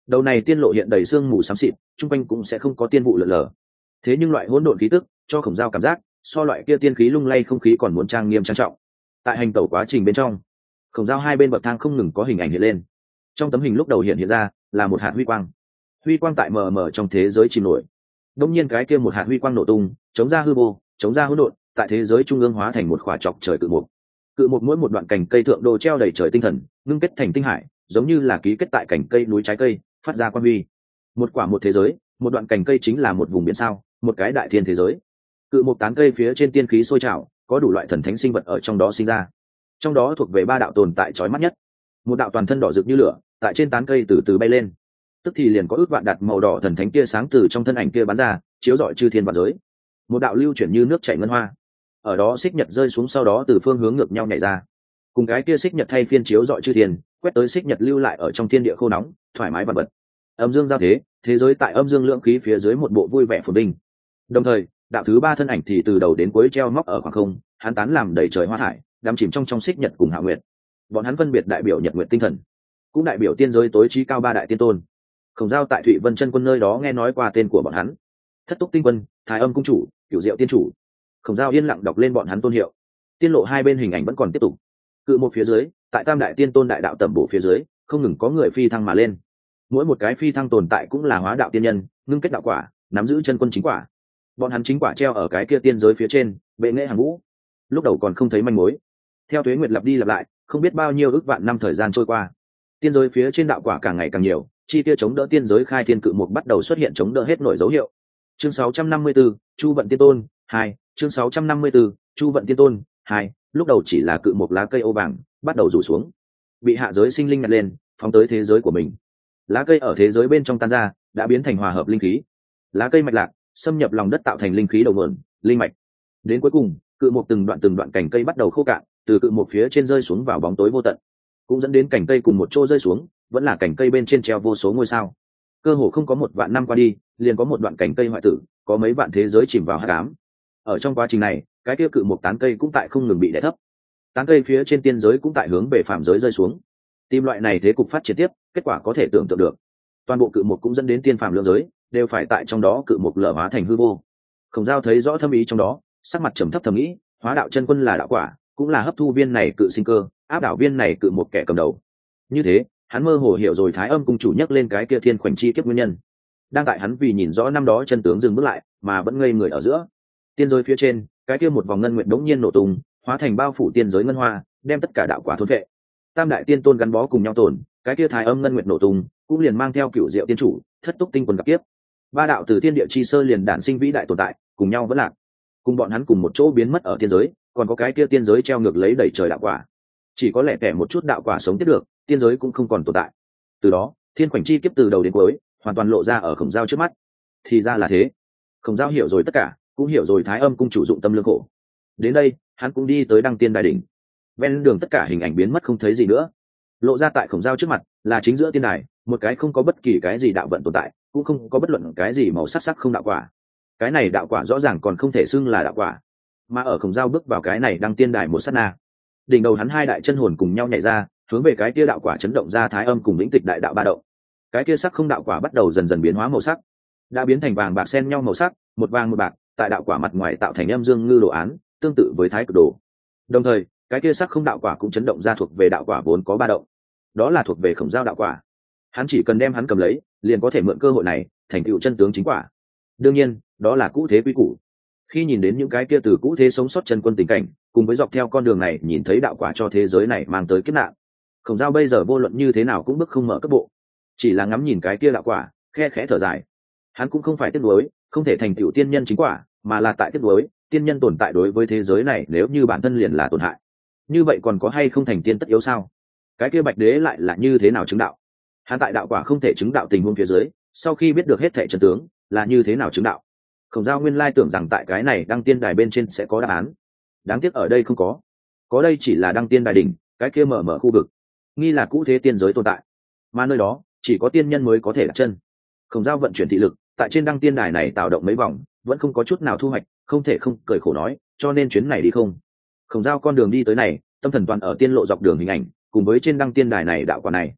Đầu này tiên lộ hiện đầy sương mù xám xịt, chung quanh cũng sẽ không có tiên vụ lượn lờ. Thế nhưng loại hỗn độn khí tức cho Khổng Dao cảm giác so loại kia tiên khí lung lay không khí còn muốn trang nghiêm trang trọng. Tại hành tẩu quá trình bên trong, Khổng Dao hai bên bậc thang không ngừng có hình ảnh hiện lên. Trong tấm hình lúc đầu hiện ra là một hạt huy quang, huy quang tại mờ mờ trong thế giới chìm nổi. Đông nhiên cái kia một hạt huy quang nổ tung, chống ra hư vô, chống ra hỗn độn, tại thế giới trung ương hóa thành một khỏa chọc trời cự mục. Cự mục mỗi một đoạn cành cây thượng đồ treo đầy trời tinh thần, ngưng kết thành tinh hải, giống như là ký kết tại cành cây núi trái cây, phát ra quang huy. Một quả một thế giới, một đoạn cành cây chính là một vùng biển sao, một cái đại thiên thế giới. Cự mục tán cây phía trên tiên khí sôi trào, có đủ loại thần thánh sinh vật ở trong đó sinh ra. Trong đó thuộc về ba đạo tồn tại chói mắt nhất. Một đạo toàn thân đỏ rực như lửa, tại trên tán cây từ từ bay lên. Tức thì liền có ước vạn đặt màu đỏ thần thánh kia sáng từ trong thân ảnh kia bắn ra, chiếu rọi chư thiên vạn giới. Một đạo lưu chuyển như nước chảy ngân hoa. Ở đó xích nhật rơi xuống sau đó từ phương hướng ngược nhau nhảy ra. Cùng cái kia xích nhật thay phiên chiếu rọi chư thiên, quét tới xích nhật lưu lại ở trong thiên địa khô nóng, thoải mái vạn vật. Âm dương giao thế, thế giới tại âm dương lượng khí phía dưới một bộ vui vẻ phồn vinh. Đồng thời, đạo thứ ba thân ảnh thì từ đầu đến cuối treo móc ở khoảng không, hắn tán làm đầy trời hoa thải, đắm chìm trong xích nhật cùng hạ nguyệt. Bọn hắn phân biệt đại biểu nhật nguyệt tinh thần, cũng đại biểu tiên giới tối trí cao ba đại tiên tôn. Khổng Dao tại Thụy Vân Chân Quân nơi đó nghe nói qua tên của bọn hắn: Thất Túc Tinh Quân, Thái Âm Cung Chủ, Cửu Diệu Tiên Chủ. Khổng Dao yên lặng đọc lên bọn hắn tôn hiệu. Tiên lộ hai bên hình ảnh vẫn còn tiếp tục. Cự một phía dưới, tại Tam đại tiên tôn đại đạo tẩm bổ phía dưới, không ngừng có người phi thăng mà lên. Mỗi một cái phi thăng tồn tại cũng là hóa đạo tiên nhân, ngưng kết đạo quả, nắm giữ chân quân chính quả. Bọn hắn chính quả treo ở cái kia tiên giới phía trên, bệ nghệ hàng ngũ. Lúc đầu còn không thấy manh mối. Theo tuế nguyệt lặp đi lặp lại, không biết bao nhiêu ước vạn năm thời gian trôi qua, tiên giới phía trên đạo quả càng ngày càng nhiều, chi tiêu chống đỡ tiên giới khai thiên cự mục bắt đầu xuất hiện chống đỡ hết nổi dấu hiệu. Chương 654, Chu vận tiên tôn 2, chương 654, Chu vận tiên tôn 2, lúc đầu chỉ là cự mục lá cây ô vàng, bắt đầu rủ xuống, bị hạ giới sinh linh nhặt lên, phóng tới thế giới của mình. Lá cây ở thế giới bên trong tan ra, đã biến thành hòa hợp linh khí. Lá cây mạch lạc, xâm nhập lòng đất tạo thành linh khí đầu nguồn, linh mạch. Đến cuối cùng, cự mục từng đoạn cành cây bắt đầu khô cạn, từ cự mục phía trên rơi xuống vào bóng tối vô tận, cũng dẫn đến cành cây cùng một chỗ rơi xuống, vẫn là cành cây bên trên treo vô số ngôi sao. Cơ hồ không có một vạn năm qua đi, liền có một đoạn cành cây hoại tử, có mấy vạn thế giới chìm vào hắc ám. Ở trong quá trình này, cái kia cự mục tán cây cũng tại không ngừng bị đè thấp, tán cây phía trên tiên giới cũng tại hướng về phàm giới rơi xuống. Tìm loại này thế cục phát triển tiếp, kết quả có thể tưởng tượng được. Toàn bộ cự mục cũng dẫn đến tiên phàm lượng giới đều phải tại trong đó cự mục lở hóa thành hư vô. Khổng Dao thấy rõ thâm ý trong đó, sắc mặt trầm thấp thầm nghĩ, hóa đạo chân quân là đạo quả, cũng là hấp thu viên này cự sinh cơ, áp đảo viên này cự một kẻ cầm đầu. Như thế, hắn mơ hồ hiểu rồi Thái Âm Cung Chủ nhắc lên cái kia thiên khoảnh chi kiếp nguyên nhân. Đang tại hắn vì nhìn rõ năm đó chân tướng dừng bước lại, mà vẫn ngây người ở giữa. Tiên giới phía trên, cái kia một vòng ngân nguyệt đống nhiên nổ tung, hóa thành bao phủ tiên giới ngân hoa, đem tất cả đạo quả thôn vệ. Tam đại tiên tôn gắn bó cùng nhau tồn, cái kia Thái Âm ngân nguyệt nổ tung, cũng liền mang theo Cửu Diệu Tiên Chủ, Thất Túc Tinh Quân gặp kiếp. Ba đạo từ thiên địa chi sơ liền đản sinh vĩ đại tồn tại, cùng nhau vẫn lạc. Cùng bọn hắn cùng một chỗ biến mất ở tiên giới, còn có cái kia tiên giới treo ngược lấy đẩy trời đạo quả. Chỉ có lẻ tẻ một chút đạo quả sống tiếp được, tiên giới cũng không còn tồn tại. Từ đó, thiên khoảnh chi kiếp từ đầu đến cuối, hoàn toàn lộ ra ở Khổng Dao trước mắt. Thì ra là thế. Khổng Dao hiểu rồi tất cả, cũng hiểu rồi Thái Âm Cung Chủ dụng tâm lương khổ. Đến đây, hắn cũng đi tới Đăng Tiên Đài đỉnh. Ven đường tất cả hình ảnh biến mất không thấy gì nữa. Lộ ra tại Khổng Dao trước mặt, là chính giữa tiên đài, một cái không có bất kỳ cái gì đạo vận tồn tại, cũng không có bất luận cái gì màu sắc không đạo quả. Cái này đạo quả rõ ràng còn không thể xưng là đạo quả. Mà ở Khổng Dao bước vào cái này Đăng Tiên Đài một sát na, đỉnh đầu hắn hai đại chân hồn cùng nhau nhảy ra, hướng về cái kia đạo quả chấn động ra Thái Âm cùng Lĩnh Tịch đại đạo ba động. Cái kia sắc không đạo quả bắt đầu dần dần biến hóa màu sắc, đã biến thành vàng bạc xen nhau màu sắc, một vàng một bạc, tại đạo quả mặt ngoài tạo thành âm dương ngư đồ án, tương tự với thái cực đồ. Đồng thời, cái kia sắc không đạo quả cũng chấn động ra thuộc về đạo quả vốn có ba động, đó là thuộc về Khổng Dao đạo quả. Hắn chỉ cần đem hắn cầm lấy, liền có thể mượn cơ hội này thành tựu chân tướng chính quả. Đương nhiên, đó là cũ thế quy củ. Khi nhìn đến những cái kia từ cũ thế sống sót chân quân tình cảnh, cùng với dọc theo con đường này nhìn thấy đạo quả cho thế giới này mang tới kiếp nạn, Khổng Dao bây giờ vô luận như thế nào cũng bước không mở cấp bộ, chỉ là ngắm nhìn cái kia đạo quả, khe khẽ thở dài. Hắn cũng không phải tiếc nuối không thể thành tựu tiên nhân chính quả, mà là tại tiếc nuối tiên nhân tồn tại đối với thế giới này nếu như bản thân liền là tổn hại, như vậy còn có hay không thành tiên tất yếu sao? Cái kia Bạch Đế lại là như thế nào chứng đạo? Hắn tại đạo quả không thể chứng đạo tình huống phía dưới, sau khi biết được hết thảy chân tướng, là như thế nào chứng đạo? Khổng Dao nguyên lai tưởng rằng tại cái này Đăng Tiên Đài bên trên sẽ có đáp án, đáng tiếc ở đây không có. Có đây chỉ là Đăng Tiên Đài đỉnh, cái kia mở khu vực, nghi là cũ thế tiên giới tồn tại, mà nơi đó chỉ có tiên nhân mới có thể đặt chân. Khổng Dao vận chuyển thị lực, tại trên Đăng Tiên Đài này tạo động mấy vòng, vẫn không có chút nào thu hoạch, không thể không cười khổ nói, cho nên chuyến này đi không. Khổng Dao con đường đi tới này, tâm thần toàn ở tiên lộ dọc đường hình ảnh, cùng với trên Đăng Tiên Đài này đạo quả này.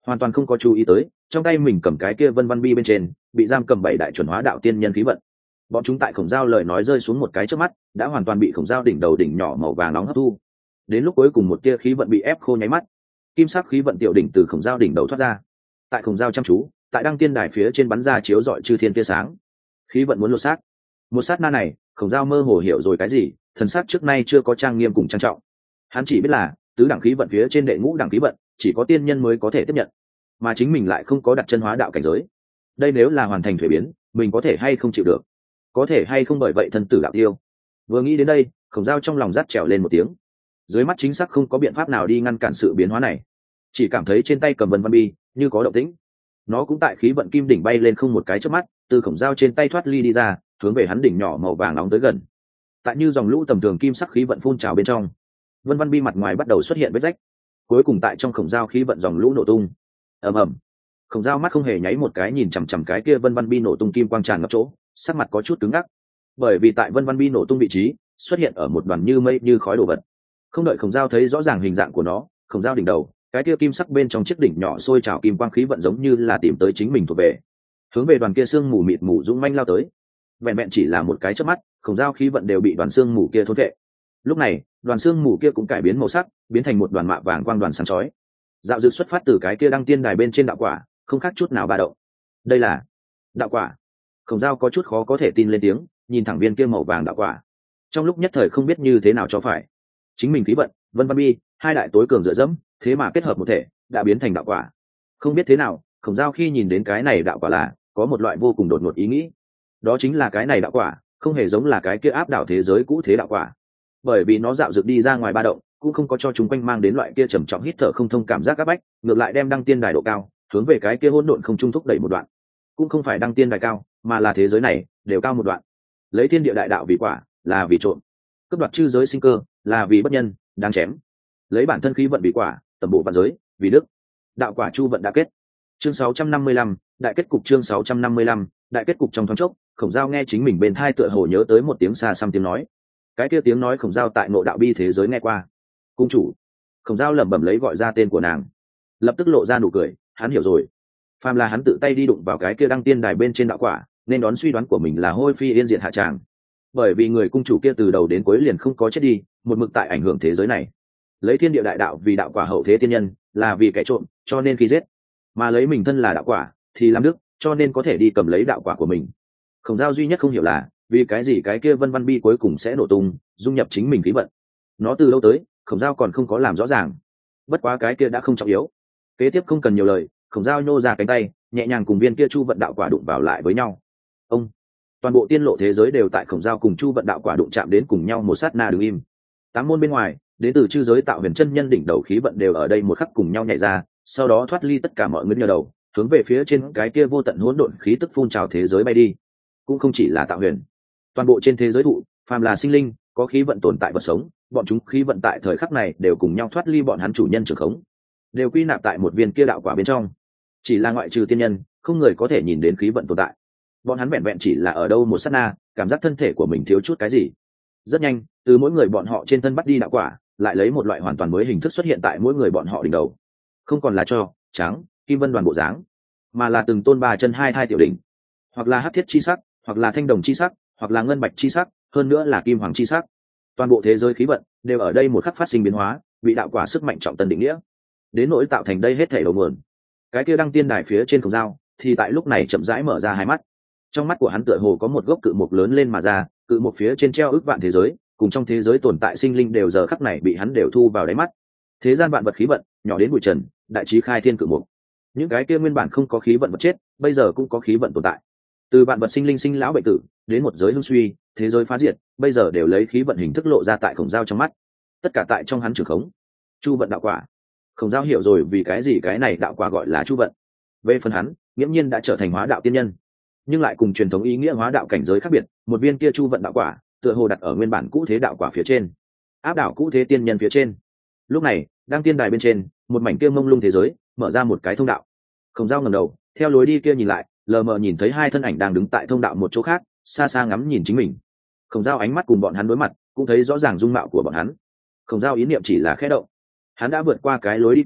hoàn toàn không có chú ý tới trong tay mình cầm cái kia vân văn bi bên trên bị giam cầm 7 đại chuẩn hóa đạo tiên nhân khí vận. Bọn chúng tại khổng dao lời nói rơi xuống một cái trước mắt đã hoàn toàn bị khổng dao đỉnh đầu đỉnh nhỏ màu vàng nóng hấp thu. Đến lúc cuối cùng một tia khí vận bị ép khô nháy mắt, kim sắc khí vận tiểu đỉnh từ khổng dao đỉnh đầu thoát ra. Tại khổng dao chăm chú, tại đăng tiên đài phía trên bắn ra chiếu rọi chư thiên tia sáng. Khí vận muốn lột xác. Một sát na này, khổng dao mơ hồ hiểu rồi cái gì, thần sắc trước nay chưa có trang nghiêm cùng trang trọng. Hắn chỉ biết là tứ đẳng khí vận phía trên đệ ngũ đẳng khí vận chỉ có tiên nhân mới có thể tiếp nhận, mà chính mình lại không có đặt chân hóa đạo cảnh giới. Đây nếu là hoàn thành thuế biến, mình có thể hay không chịu được, có thể hay không bởi vậy thân tử đạo tiêu. Vừa nghĩ đến đây, khổng dao trong lòng rát trèo lên một tiếng. Dưới mắt chính xác không có biện pháp nào đi ngăn cản sự biến hóa này, chỉ cảm thấy trên tay cầm vân văn bi như có động tĩnh. Nó cũng tại khí vận kim đỉnh bay lên không một cái chớp mắt, từ khổng dao trên tay thoát ly đi ra, hướng về hắn đỉnh nhỏ màu vàng nóng tới gần. Tại như dòng lũ tầm thường kim sắc khí vận phun trào bên trong, vân văn bi mặt ngoài bắt đầu xuất hiện vết rách, cuối cùng tại trong khổng dao khí vận dòng lũ nổ tung. Ầm ầm. Khổng dao mắt không hề nháy một cái nhìn chằm chằm cái kia vân văn bi nổ tung kim quang tràn ngập chỗ, sắc mặt có chút cứng ngắc, bởi vì tại vân văn bi nổ tung vị trí xuất hiện ở một đoàn như mây như khói đồ vật. Không đợi khổng dao thấy rõ ràng hình dạng của nó, khổng dao đỉnh đầu cái kia kim sắc bên trong chiếc đỉnh nhỏ sôi trào kim quang khí vận giống như là tìm tới chính mình thuộc về, hướng về đoàn kia sương mù mịt mù dũng manh lao tới. Vẹn vẹn chỉ là một cái chớp mắt, khổng dao khí vận đều bị đoàn sương mù kia thôn vệ. Lúc này đoàn sương mù kia cũng cải biến màu sắc, biến thành một đoàn mạ vàng quang đoàn sáng chói. Dạo dực xuất phát từ cái kia đăng tiên đài bên trên đạo quả, không khác chút nào ba động. Đây là đạo quả. Khổng dao có chút khó có thể tin lên tiếng, nhìn thẳng viên kia màu vàng đạo quả, trong lúc nhất thời không biết như thế nào cho phải. Chính mình khí vận, vân văn bi, hai đại tối cường dựa dẫm, thế mà kết hợp một thể, đã biến thành đạo quả. Không biết thế nào, khổng dao khi nhìn đến cái này đạo quả là có một loại vô cùng đột ngột ý nghĩ. Đó chính là cái này đạo quả không hề giống là cái kia áp đảo thế giới cũ thế đạo quả, bởi vì nó dạo dực đi ra ngoài ba động, cũng không có cho chúng quanh mang đến loại kia trầm trọng hít thở không thông cảm giác áp bách, ngược lại đem đăng tiên đài độ cao hướng về cái kia hỗn độn không trung thúc đẩy một đoạn. Cũng không phải đăng tiên đài cao, mà là thế giới này đều cao một đoạn. Lấy thiên địa đại đạo vì quả, là vì trộm; cướp đoạt chư giới sinh cơ, là vì bất nhân, đáng chém. Lấy bản thân khí vận vì quả, tầm bộ vạn giới, vì đức. Đạo quả chu vận đã kết. Chương 655, đại kết cục. Chương 655, đại kết cục. Trong thoáng chốc, khổng dao nghe chính mình bên thai tựa hồ nhớ tới một tiếng xa xăm tiếng nói. Cái kia tiếng nói khổng dao tại ngộ đạo bi thế giới nghe qua. Cung chủ. Khổng dao lẩm bẩm lấy gọi ra tên của nàng, lập tức lộ ra nụ cười. Hắn hiểu rồi, phàm là hắn tự tay đi đụng vào cái kia đăng tiên đài bên trên đạo quả, nên đón suy đoán của mình là hôi phi yên diệt hạ tràng. Bởi vì người cung chủ kia từ đầu đến cuối liền không có chết đi, một mực tại ảnh hưởng thế giới này. Lấy thiên địa đại đạo vì đạo quả hậu thế tiên nhân, là vì kẻ trộm, cho nên khi giết; mà lấy mình thân là đạo quả thì làm đức, cho nên có thể đi cầm lấy đạo quả của mình. Khổng dao duy nhất không hiểu là vì cái gì cái kia vân văn bi cuối cùng sẽ nổ tung, dung nhập chính mình khí vận. Nó từ lâu tới, khổng dao còn không có làm rõ ràng. Bất quá cái kia đã không trọng yếu. Kế tiếp không cần nhiều lời, khổng dao nhô ra cánh tay, nhẹ nhàng cùng viên kia chu vận đạo quả đụng vào lại với nhau. Ông, toàn bộ tiên lộ thế giới đều tại khổng dao cùng chu vận đạo quả đụng chạm đến cùng nhau một sát na đứng im. 8 môn bên ngoài, đến từ chư giới tạo huyền chân nhân đỉnh đầu khí vận đều ở đây một khắc cùng nhau nhảy ra, sau đó thoát ly tất cả mọi người nhờ đầu, hướng về phía trên cái kia vô tận hỗn độn khí tức phun trào thế giới bay đi. Cũng không chỉ là tạo huyền, toàn bộ trên thế giới thụ, phàm là sinh linh có khí vận tồn tại vật sống, bọn chúng khí vận tại thời khắc này đều cùng nhau thoát ly bọn hắn chủ nhân trường khống, đều quy nạp tại một viên kia đạo quả bên trong. Chỉ là ngoại trừ tiên nhân, không người có thể nhìn đến khí vận tồn tại. Bọn hắn vẹn vẹn chỉ là ở đâu một sát na, cảm giác thân thể của mình thiếu chút cái gì. Rất nhanh, từ mỗi người bọn họ trên thân bắt đi đạo quả, lại lấy một loại hoàn toàn mới hình thức xuất hiện tại mỗi người bọn họ đỉnh đầu. Không còn là cho trắng kim vân đoàn bộ dáng, mà là từng tôn 3 chân 2 thai tiểu đỉnh, hoặc là hắc thiết chi sắc, hoặc là thanh đồng chi sắc, hoặc là ngân bạch chi sắc, hơn nữa là kim hoàng chi sắc. Toàn bộ thế giới khí vận đều ở đây một khắc phát sinh biến hóa, bị đạo quả sức mạnh trọng tân định nghĩa, đến nỗi tạo thành đây hết thảy đầu nguồn. Cái kia đăng tiên đài phía trên khổng dao thì tại lúc này chậm rãi mở ra hai mắt. Trong mắt của hắn tựa hồ có một gốc cự mục lớn lên mà ra, cự mục phía trên treo ước vạn thế giới, cùng trong thế giới tồn tại sinh linh đều giờ khắc này bị hắn đều thu vào đáy mắt. Thế gian vạn vật khí vận, nhỏ đến bụi trần, đại trí khai thiên cự mục. Những cái kia nguyên bản không có khí vận vật chết, bây giờ cũng có khí vận tồn tại. Từ vạn vật sinh linh sinh lão bệnh tử, đến một giới hưng suy, thế giới phá diệt, bây giờ đều lấy khí vận hình thức lộ ra tại khổng dao trong mắt. Tất cả tại trong hắn trường khống. Chu vận đạo quả. Khổng dao hiểu rồi vì cái gì cái này đạo quả gọi là chu vận. Về phần hắn, nghiễm nhiên đã trở thành hóa đạo tiên nhân, nhưng lại cùng truyền thống ý nghĩa hóa đạo cảnh giới khác biệt. Một viên kia chu vận đạo quả tựa hồ đặt ở nguyên bản cũ thế đạo quả phía trên, áp đảo cũ thế tiên nhân phía trên. Lúc này đang tiên đài bên trên, một mảnh kia mông lung thế giới mở ra một cái thông đạo. Khổng dao ngẩng đầu, theo lối đi kia nhìn lại, lờ mờ nhìn thấy 2 thân ảnh đang đứng tại thông đạo một chỗ khác, xa xa ngắm nhìn chính mình. Khổng dao ánh mắt cùng bọn hắn đối mặt, cũng thấy rõ ràng dung mạo của bọn hắn. Khổng dao ý niệm chỉ là khẽ động, hắn đã vượt qua cái lối đi kia,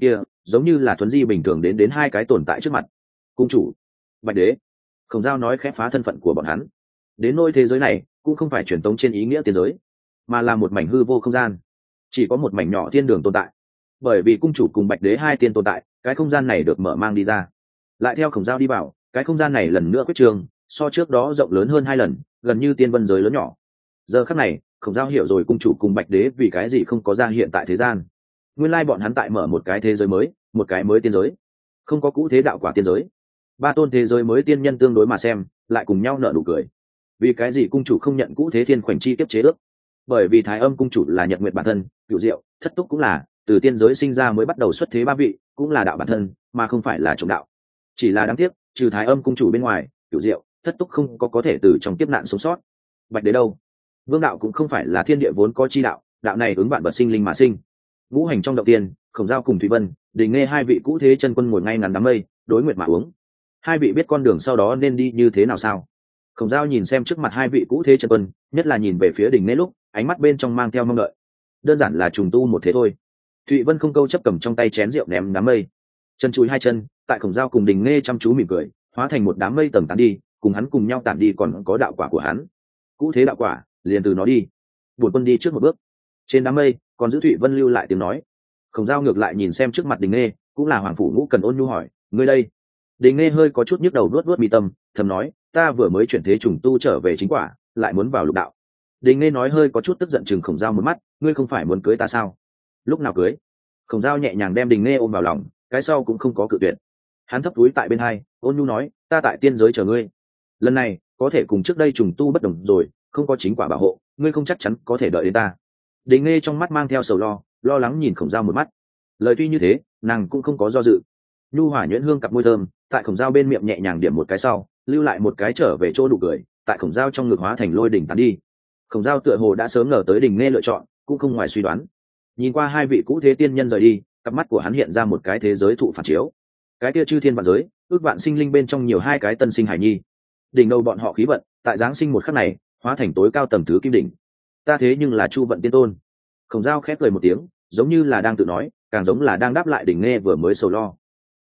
giống như là thuấn di bình thường đến hai cái tồn tại trước mặt. Cung chủ, Bạch Đế. Khổng Giao nói khẽ phá thân phận của bọn hắn. Đến nôi thế giới này cũng không phải truyền tống trên ý nghĩa tiên giới, mà là một mảnh hư vô không gian, chỉ có một mảnh nhỏ thiên đường tồn tại. Bởi vì cung chủ cùng Bạch Đế hai tiên tồn tại, cái không gian này được mở mang đi ra. Lại theo Khổng Giao đi vào, cái không gian này lần nữa quyết trường, so trước đó rộng lớn hơn 2 lần, gần như tiên vân giới lớn nhỏ. Giờ khắc này, Khổng Giao hiểu rồi cung chủ cùng Bạch Đế vì cái gì không có ra hiện tại thế gian. Nguyên lai bọn hắn tại mở một cái thế giới mới, một cái mới tiên giới, không có cũ thế đạo quả tiên giới. Ba tôn thế giới mới tiên nhân tương đối mà xem, lại cùng nhau nở nụ cười. Vì cái gì cung chủ không nhận cũ thế thiên khoảnh chi kiếp chế ước? Bởi vì Thái Âm cung chủ là Nhật Nguyệt bản thân, Cửu Diệu, Thất Túc cũng là, từ tiên giới sinh ra mới bắt đầu xuất thế ba vị, cũng là đạo bản thân, mà không phải là trùng đạo. Chỉ là đáng tiếc, trừ Thái Âm cung chủ bên ngoài, Cửu Diệu, Thất Túc không có thể từ trong kiếp nạn sống sót. Bạch Đế đâu? Vương đạo cũng không phải là thiên địa vốn có chi đạo, đạo này ứng vạn vật sinh linh mà sinh. Ngũ hành trong động tiên, Khổng Giao cùng Thủy Vân, Đình Nghê hai vị cũ thế chân quân ngồi ngay ngắn đám mây, đối nguyệt mà uống. Hai vị biết con đường sau đó nên đi như thế nào sao? Khổng Giao nhìn xem trước mặt hai vị cũ thế chân quân, nhất là nhìn về phía Đình Nghê lúc, ánh mắt bên trong mang theo mong đợi. Đơn giản là trùng tu một thế thôi. Thụy Vân không câu chấp cầm trong tay chén rượu ném đám mây, chân chúi hai chân, tại Khổng Giao cùng Đình Nghê chăm chú mỉm cười, hóa thành một đám mây tầng tán đi, cùng hắn cùng nhau tản đi còn có đạo quả của hắn. Cũ thế đạo quả, liền từ nó đi. Bổn quân đi trước một bước. Trên đám mây, còn giữ Thụy Vân lưu lại tiếng nói. Khổng Giao ngược lại nhìn xem trước mặt Đình Nghê, cũng là hoàng phủ Ngũ Cần ôn nhu hỏi, ngươi đây? Đình Nghê hơi có chút nhức đầu vuốt mi tâm, thầm nói, ta vừa mới chuyển thế trùng tu trở về chính quả, lại muốn vào lục đạo. Đình Nghê nói hơi có chút tức giận chừng Khổng Giao một mắt, ngươi không phải muốn cưới ta sao? Lúc nào cưới? Khổng Giao nhẹ nhàng đem Đình Nghê ôm vào lòng, cái sau cũng không có cự tuyệt. Hắn thấp túi tại bên hai, ôn nhu nói, ta tại tiên giới chờ ngươi. Lần này có thể cùng trước đây trùng tu bất đồng rồi, không có chính quả bảo hộ, ngươi không chắc chắn có thể đợi đến ta. Đình Nghê trong mắt mang theo sầu lo lắng nhìn Khổng Giao một mắt. Lời tuy như thế, nàng cũng không có do dự. Nhu hỏa nhuyễn hương cặp môi thơm, tại Khổng Giao bên miệng nhẹ nhàng điểm một cái sau, lưu lại một cái trở về chỗ đủ cười, tại Khổng Giao trong ngực hóa thành lôi đỉnh tán đi. Khổng Giao tựa hồ đã sớm ngờ tới Đình Nghê lựa chọn, cũng không ngoài suy đoán. Nhìn qua hai vị cũ thế tiên nhân rời đi, cặp mắt của hắn hiện ra một cái thế giới thụ phản chiếu. Cái kia chư thiên vạn giới, ước vạn sinh linh bên trong nhiều hai cái tân sinh hải nhi. Đỉnh đầu bọn họ khí vận, tại giáng sinh một khắc này, hóa thành tối cao tầng thứ kim đỉnh. Ta thế nhưng là Chu vận tiên tôn. Khổng Giao khép cười một tiếng, giống như là đang tự nói, càng giống là đang đáp lại Đình Nghê vừa mới sầu lo.